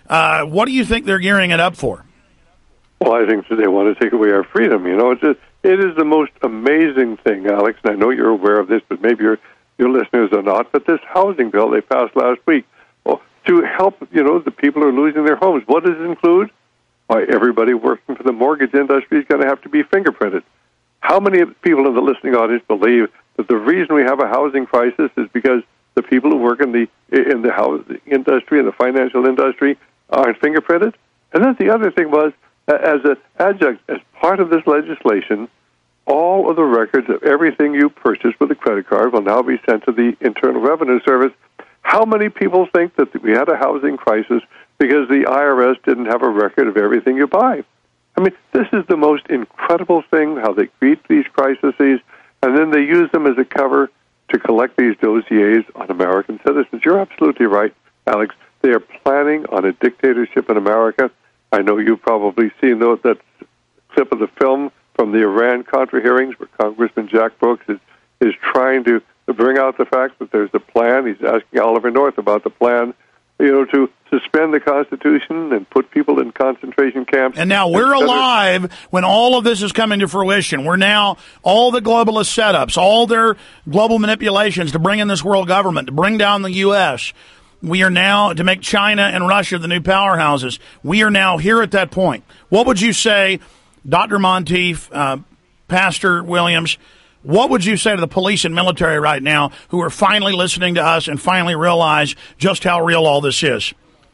Uh, what do you think they're gearing it up for? Well, I think that they want to take away our freedom. You know, it's just, it is the most amazing thing, Alex, and I know you're aware of this, but maybe your your listeners are not. But this housing bill they passed last week, well, to help, you know, the people who are losing their homes. What does it include? Why, everybody working for the mortgage industry is going to have to be fingerprinted. How many people in the listening audience believe that the reason we have a housing crisis is because the people who work in the in the housing industry and the financial industry aren't fingerprinted? And then the other thing was, as an adjunct, as part of this legislation, all of the records of everything you purchased with a credit card will now be sent to the Internal Revenue Service. How many people think that we had a housing crisis because the I R S didn't have a record of everything you buy? I mean, this is the most incredible thing, how they create these crises, and then they use them as a cover to collect these dossiers on American citizens. You're absolutely right, Alex. They are planning on a dictatorship in America. I know you've probably seen those, that clip of the film from the Iran-Contra hearings where Congressman Jack Brooks is, is trying to, to bring out the fact that there's a plan. He's asking Oliver North about the plan, you know, to suspend the Constitution and put people in concentration camps. And now we're alive when all of this is coming to fruition. We're now, all the globalist setups, all their global manipulations to bring in this world government, to bring down the U S, we are now, to make China and Russia the new powerhouses, we are now here at that point. What would you say, Doctor Monteith, uh, Pastor Williams, what would you say to the police and military right now who are finally listening to us and finally realize just how real all this is?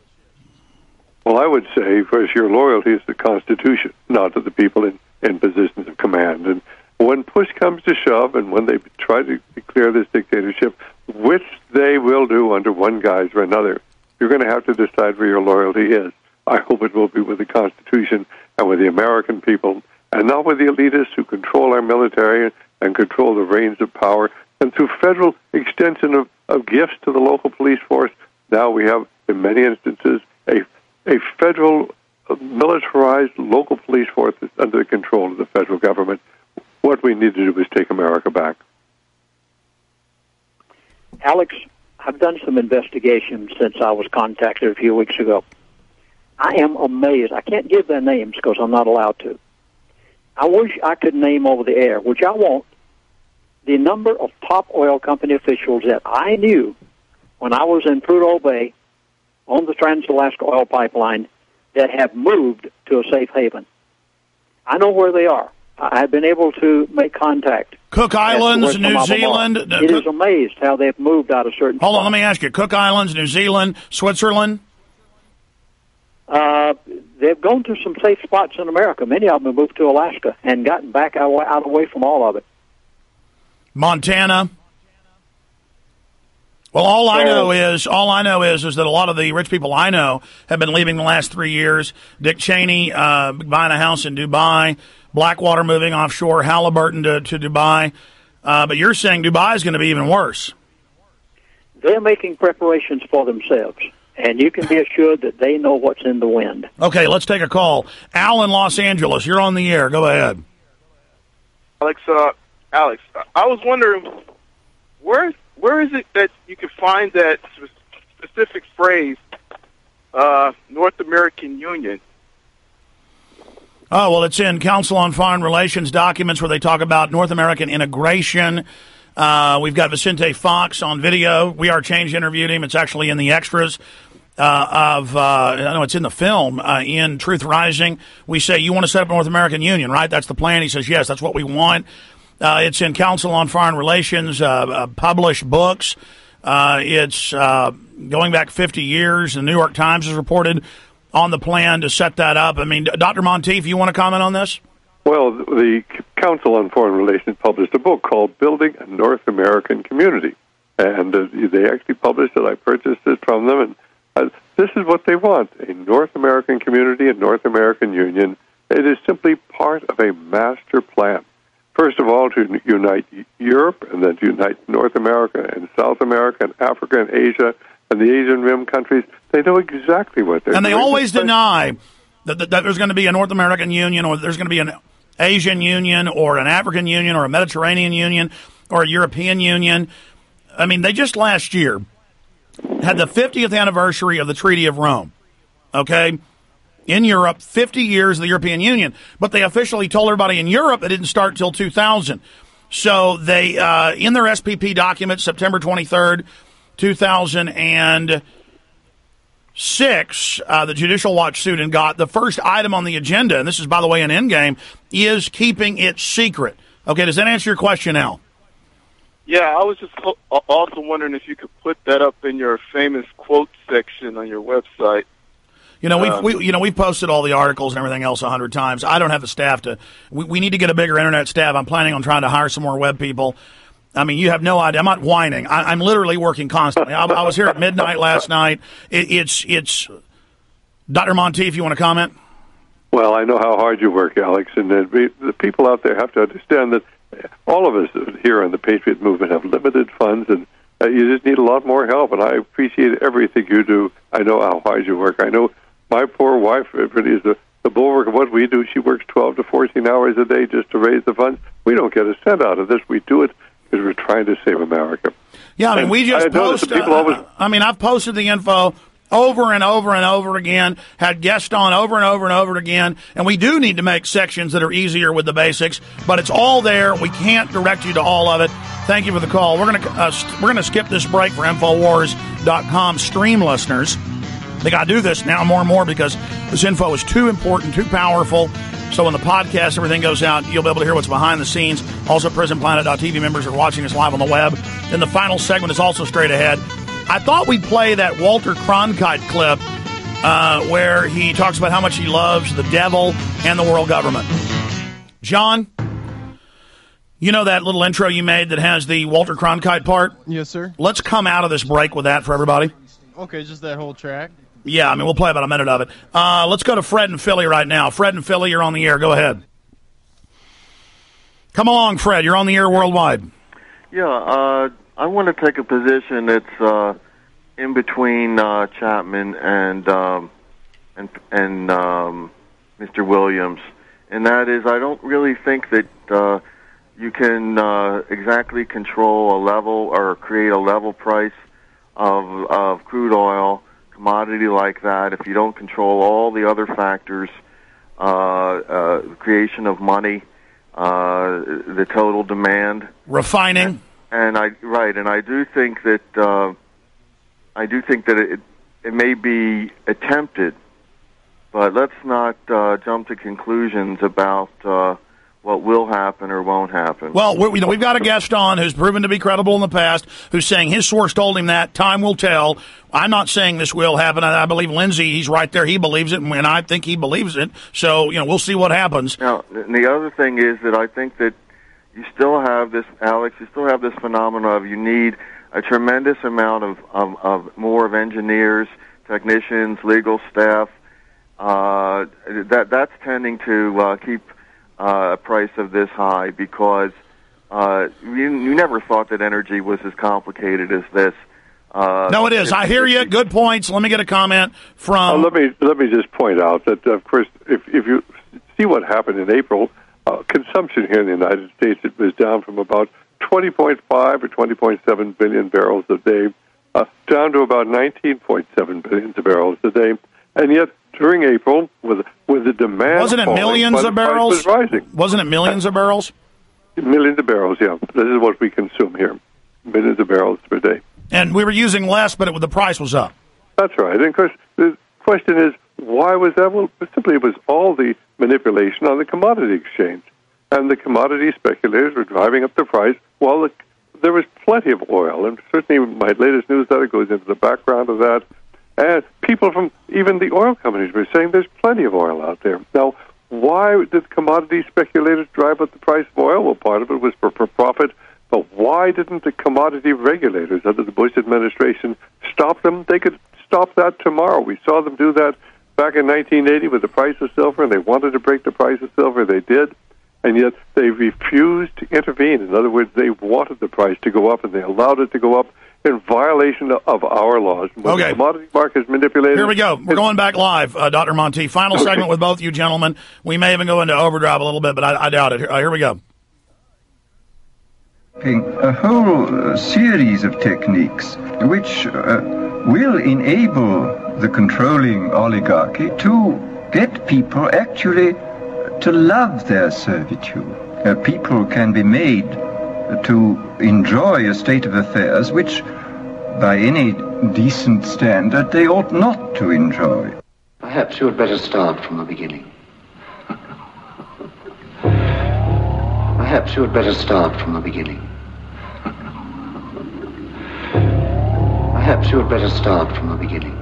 Well, I would say, first, your loyalty is to the Constitution, not to the people in, in positions of command. And when push comes to shove and when they try to declare this dictatorship, which they will do under one guise or another, you're going to have to decide where your loyalty is. I hope it will be with the Constitution and with the American people, and not with the elitists who control our military and control the reins of power. And through federal extension of, of gifts to the local police force, now we have, in many instances, a, a federal uh, militarized local police force that's under the control of the federal government. What we need to do is take America back. Alex, I've done some investigation since I was contacted a few weeks ago. I am amazed. I can't give their names because I'm not allowed to. I wish I could name over the air, which I won't, the number of top oil company officials that I knew when I was in Prudhoe Bay on the Trans-Alaska Oil Pipeline that have moved to a safe haven. I know where they are. I've been able to make contact. Cook Islands, New Zealand. It Cook, is amazed how they've moved out of certain Hold spots. on, let me ask you. Cook Islands, New Zealand, Switzerland? Uh, they've gone to some safe spots in America. Many of them have moved to Alaska and gotten back out, out away from all of it. Montana. Well, all I know is all I know is is that a lot of the rich people I know have been leaving the last three years. Dick Cheney uh, buying a house in Dubai, Blackwater moving offshore, Halliburton to, to Dubai. Uh, but you're saying Dubai is going to be even worse. They're making preparations for themselves, and you can be assured that they know what's in the wind. Okay, let's take a call. Al in Los Angeles, you're on the air. Go ahead. Alex, uh, Alex, I was wondering, where where is it that you can find that specific phrase, uh, North American Union? Oh, well, it's in Council on Foreign Relations documents where they talk about North American integration. Uh, we've got Vicente Fox on video. We Are Change interviewed him. It's actually in the extras uh, of, uh, I know it's in the film, uh, in Truth Rising. We say, you want to set up a North American Union, right? That's the plan. He says, yes, that's what we want. Uh, it's in Council on Foreign Relations, uh, uh, published books. Uh, it's uh, going back fifty years. The New York Times has reported on the plan to set that up. I mean, Doctor Monteith, you want to comment on this? Well, the Council on Foreign Relations published a book called Building a North American Community. And uh, they actually published it. I purchased it from them. And uh, this is what they want, a North American community, a North American Union. It is simply part of a master plan. First of all, to unite Europe, and then to unite North America and South America and Africa and Asia and the Asian Rim countries. They know exactly what they're doing. And they always deny that, that, that there's going to be a North American Union, or there's going to be an Asian Union or an African Union or a Mediterranean Union or a European Union. I mean, they just last year had the fiftieth anniversary of the Treaty of Rome. okay, in Europe, fifty years of the European Union. But they officially told everybody in Europe it didn't start till two thousand. So they, uh, in their S P P document, September twenty-third, two thousand six, uh, the Judicial Watch suit and got the first item on the agenda, and this is, by the way, an endgame, is keeping it secret. Okay, does that answer your question, Al? Yeah, I was just ho- also wondering if you could put that up in your famous quote section on your website. You know, we've, Um, we, you know, we've posted all the articles and everything else a hundred times. I don't have the staff to, we, we need to get a bigger internet staff. I'm planning on trying to hire some more web people. I mean, you have no idea. I'm not whining. I, I'm literally working constantly. I, I was here at midnight last night. It, it's, it's, Doctor Monteith, if you want to comment? Well, I know how hard you work, Alex, and the, the people out there have to understand that all of us here on the Patriot Movement have limited funds, and uh, you just need a lot more help, and I appreciate everything you do. I know how hard you work. I know my poor wife really is the, the bulwark of what we do. She works twelve to fourteen hours a day just to raise the funds. We don't get a cent out of this. We do it because we're trying to save America. Yeah, I mean, and we just I post. People Uh, always, I mean, I've posted the info over and over and over again, had guests on over and over and over again, and we do need to make sections that are easier with the basics, but it's all there. We can't direct you to all of it. Thank you for the call. We're gonna uh, st- we're gonna skip this break for Infowars dot com stream listeners. They got to do this now more and more because this info is too important, too powerful. So when the podcast, everything goes out, you'll be able to hear what's behind the scenes. Also, prison planet dot t v members are watching us live on the web. Then the final segment is also straight ahead. I thought we'd play that Walter Cronkite clip uh, where he talks about how much he loves the devil and the world government. John, you know that little intro you made that has the Walter Cronkite part? Yes, sir. Let's come out of this break with that for everybody. Okay, just that whole track. Yeah, I mean, we'll play about a minute of it. Uh, let's go to Fred in Philly right now. Fred in Philly, you're on the air. Go ahead. Come along, Fred. You're on the air worldwide. Yeah, uh, I want to take a position that's uh, in between uh, Chapman and um, and, and um, Mister Williams, and that is I don't really think that uh, you can uh, exactly control a level or create a level price of of crude oil commodity like that if you don't control all the other factors, uh, uh, the creation of money, uh, the total demand, refining, and, and I right, and I do think that uh, I do think that it it may be attempted, but let's not uh, jump to conclusions about uh, what will happen or won't happen. Well, we, you know, we've got a guest on who's proven to be credible in the past, who's saying his source told him that. Time will tell. I'm not saying this will happen. I, I believe Lindsay, he's right there. He believes it, and I think he believes it. So, you know, we'll see what happens. Now, and the other thing is that I think that you still have this, Alex, you still have this phenomenon of you need a tremendous amount of, of, of more of engineers, technicians, legal staff. Uh, that that's tending to uh, keep Uh, a price of this high because uh, you, you never thought that energy was as complicated as this. Uh, no, it is. I hear you. Good points. Let me get a comment from. Uh, let me let me just point out that, of course, if if you see what happened in April, uh, consumption here in the United States, it was down from about twenty point five or twenty point seven billion barrels a day uh, down to about nineteen point seven billion barrels a day, and yet. During April, with with the demand, wasn't it falling, millions of barrels? Was rising. Wasn't it millions of barrels? Millions of barrels, yeah. This is what we consume here, millions of barrels per day. And we were using less, but it, the price was up. That's right. And of course, the question is, why was that? Well, simply it was all the manipulation on the commodity exchange, and the commodity speculators were driving up the price while the, there was plenty of oil. And certainly, my latest newsletter goes into the background of that. And people from even the oil companies were saying there's plenty of oil out there. Now, why did commodity speculators drive up the price of oil? Well, part of it was for, for profit, but why didn't the commodity regulators under the Bush administration stop them? They could stop that tomorrow. We saw them do that back in nineteen eighty with the price of silver, and they wanted to break the price of silver. They did, and yet they refused to intervene. In other words, they wanted the price to go up, and they allowed it to go up in violation of our laws. When okay. the commodity market is manipulated. Here we go. We're going back live, uh, Doctor Monteith. Final okay. segment with both you gentlemen. We may even go into overdrive a little bit, but I, I doubt it. Here, uh, here we go. A whole uh, series of techniques which uh, will enable the controlling oligarchy to get people actually to love their servitude. Uh, people can be made to enjoy a state of affairs which, by any decent standard, they ought not to enjoy. Perhaps you had better start from the beginning. Perhaps you had better start from the beginning. Perhaps you had better start from the beginning.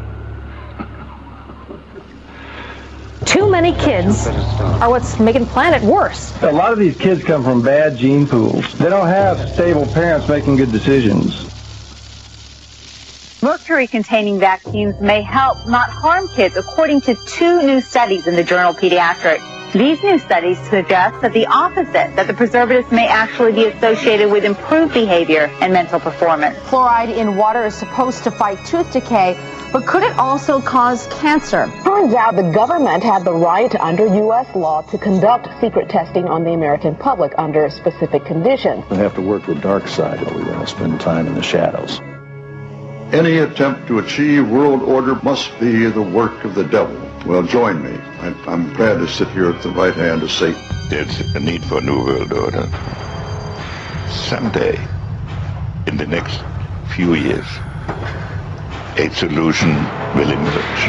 Too many kids are what's making the planet worse. A lot of these kids come from bad gene pools. They don't have stable parents making good decisions. Mercury-containing vaccines may help, not harm kids, according to two new studies in the journal Pediatrics. These new studies suggest that the opposite, that the preservatives may actually be associated with improved behavior and mental performance. Fluoride in water is supposed to fight tooth decay, but could it also cause cancer? Turns out the government had the right under U S law to conduct secret testing on the American public under specific conditions. We have to work the dark side or we want to spend time in the shadows. Any attempt to achieve world order must be the work of the devil. Well, join me. I, I'm glad to sit here at the right hand of Satan. There's a need for a new world order. Someday, in the next few years, a solution will emerge.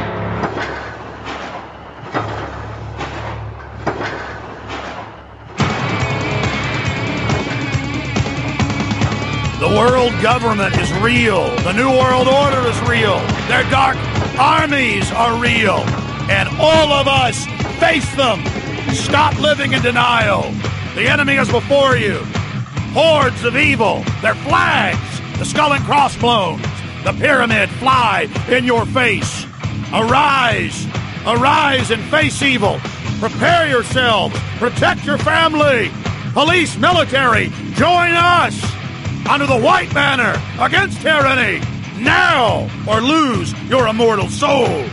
The world government is real. The New World Order is real. Their dark armies are real. And all of us face them. Stop living in denial. The enemy is before you. Hordes of evil. Their flags. The skull and crossbones. The pyramid fly in your face. Arise. Arise and face evil. Prepare yourselves. Protect your family. Police, military, join us. Under the white banner, against tyranny, now, or lose your immortal soul.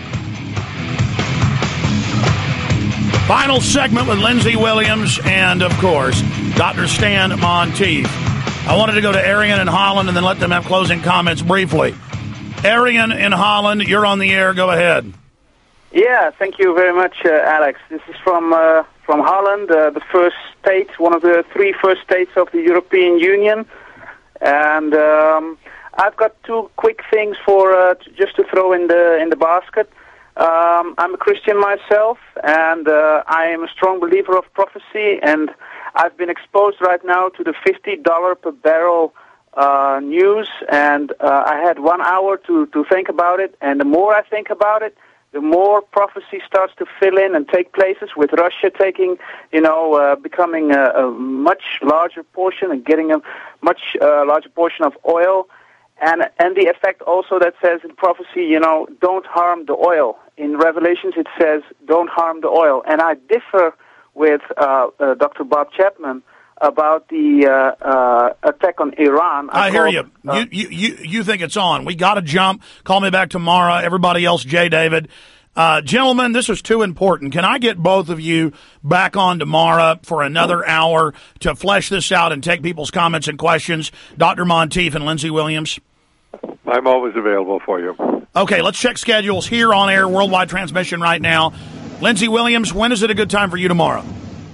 Final segment with Lindsey Williams and, of course, Doctor Stan Monteith. I wanted to go to Arian in Holland and then let them have closing comments briefly. Arian in Holland, you're on the air. Go ahead. Yeah, thank you very much, uh, Alex. This is from uh, from Holland, uh, the first state, one of the three first states of the European Union. And um, I've got two quick things for uh, to, just to throw in the in the basket. Um, I'm a Christian myself, and uh, I am a strong believer of prophecy. And I've been exposed right now to the fifty dollars per barrel uh, news. And uh, I had one hour to to think about it. And the more I think about it, the more prophecy starts to fill in and take places, with Russia taking, you know, uh, becoming a, a much larger portion and getting a much uh, larger portion of oil. And and the effect also that says in prophecy, you know, don't harm the oil. In Revelations it says, don't harm the oil. And I differ with uh, uh, Doctor Bob Chapman about the uh, uh, attack on Iran. I, I hear called, you. Uh, you. You you you think it's on. We got to jump. Call me back tomorrow. Everybody else, Jay David. Uh, gentlemen, this is too important. Can I get both of you back on tomorrow for another hour to flesh this out and take people's comments and questions? Doctor Monteith and Lindsey Williams. I'm always available for you. Okay, let's check schedules here on air, worldwide transmission right now. Lindsey Williams, when is it a good time for you tomorrow?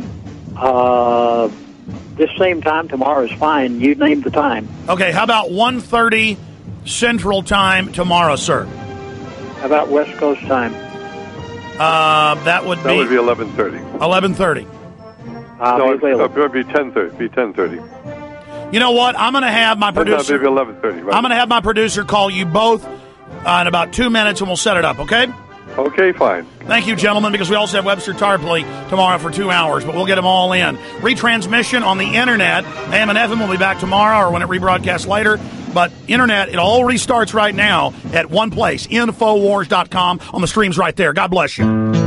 Uh, this same time tomorrow is fine. You name the time. Okay, how about one thirty Central Time tomorrow, sir? How about West Coast time? Uh, that would that be... That would be eleven thirty. eleven thirty. Uh, no, it would be ten thirty. Be ten thirty. You know what? I'm going to have my producer... Maybe eleven thirty, right? I'm going to have my producer call you both uh, in about two minutes, and we'll set it up, okay? Okay, fine. Thank you, gentlemen, because we also have Webster Tarpley tomorrow for two hours, but we'll get them all in. Retransmission on the Internet. A M and F M will be back tomorrow or when it rebroadcasts later. But Internet, it all restarts right now at one place, Infowars dot com. On the streams right there. God bless you.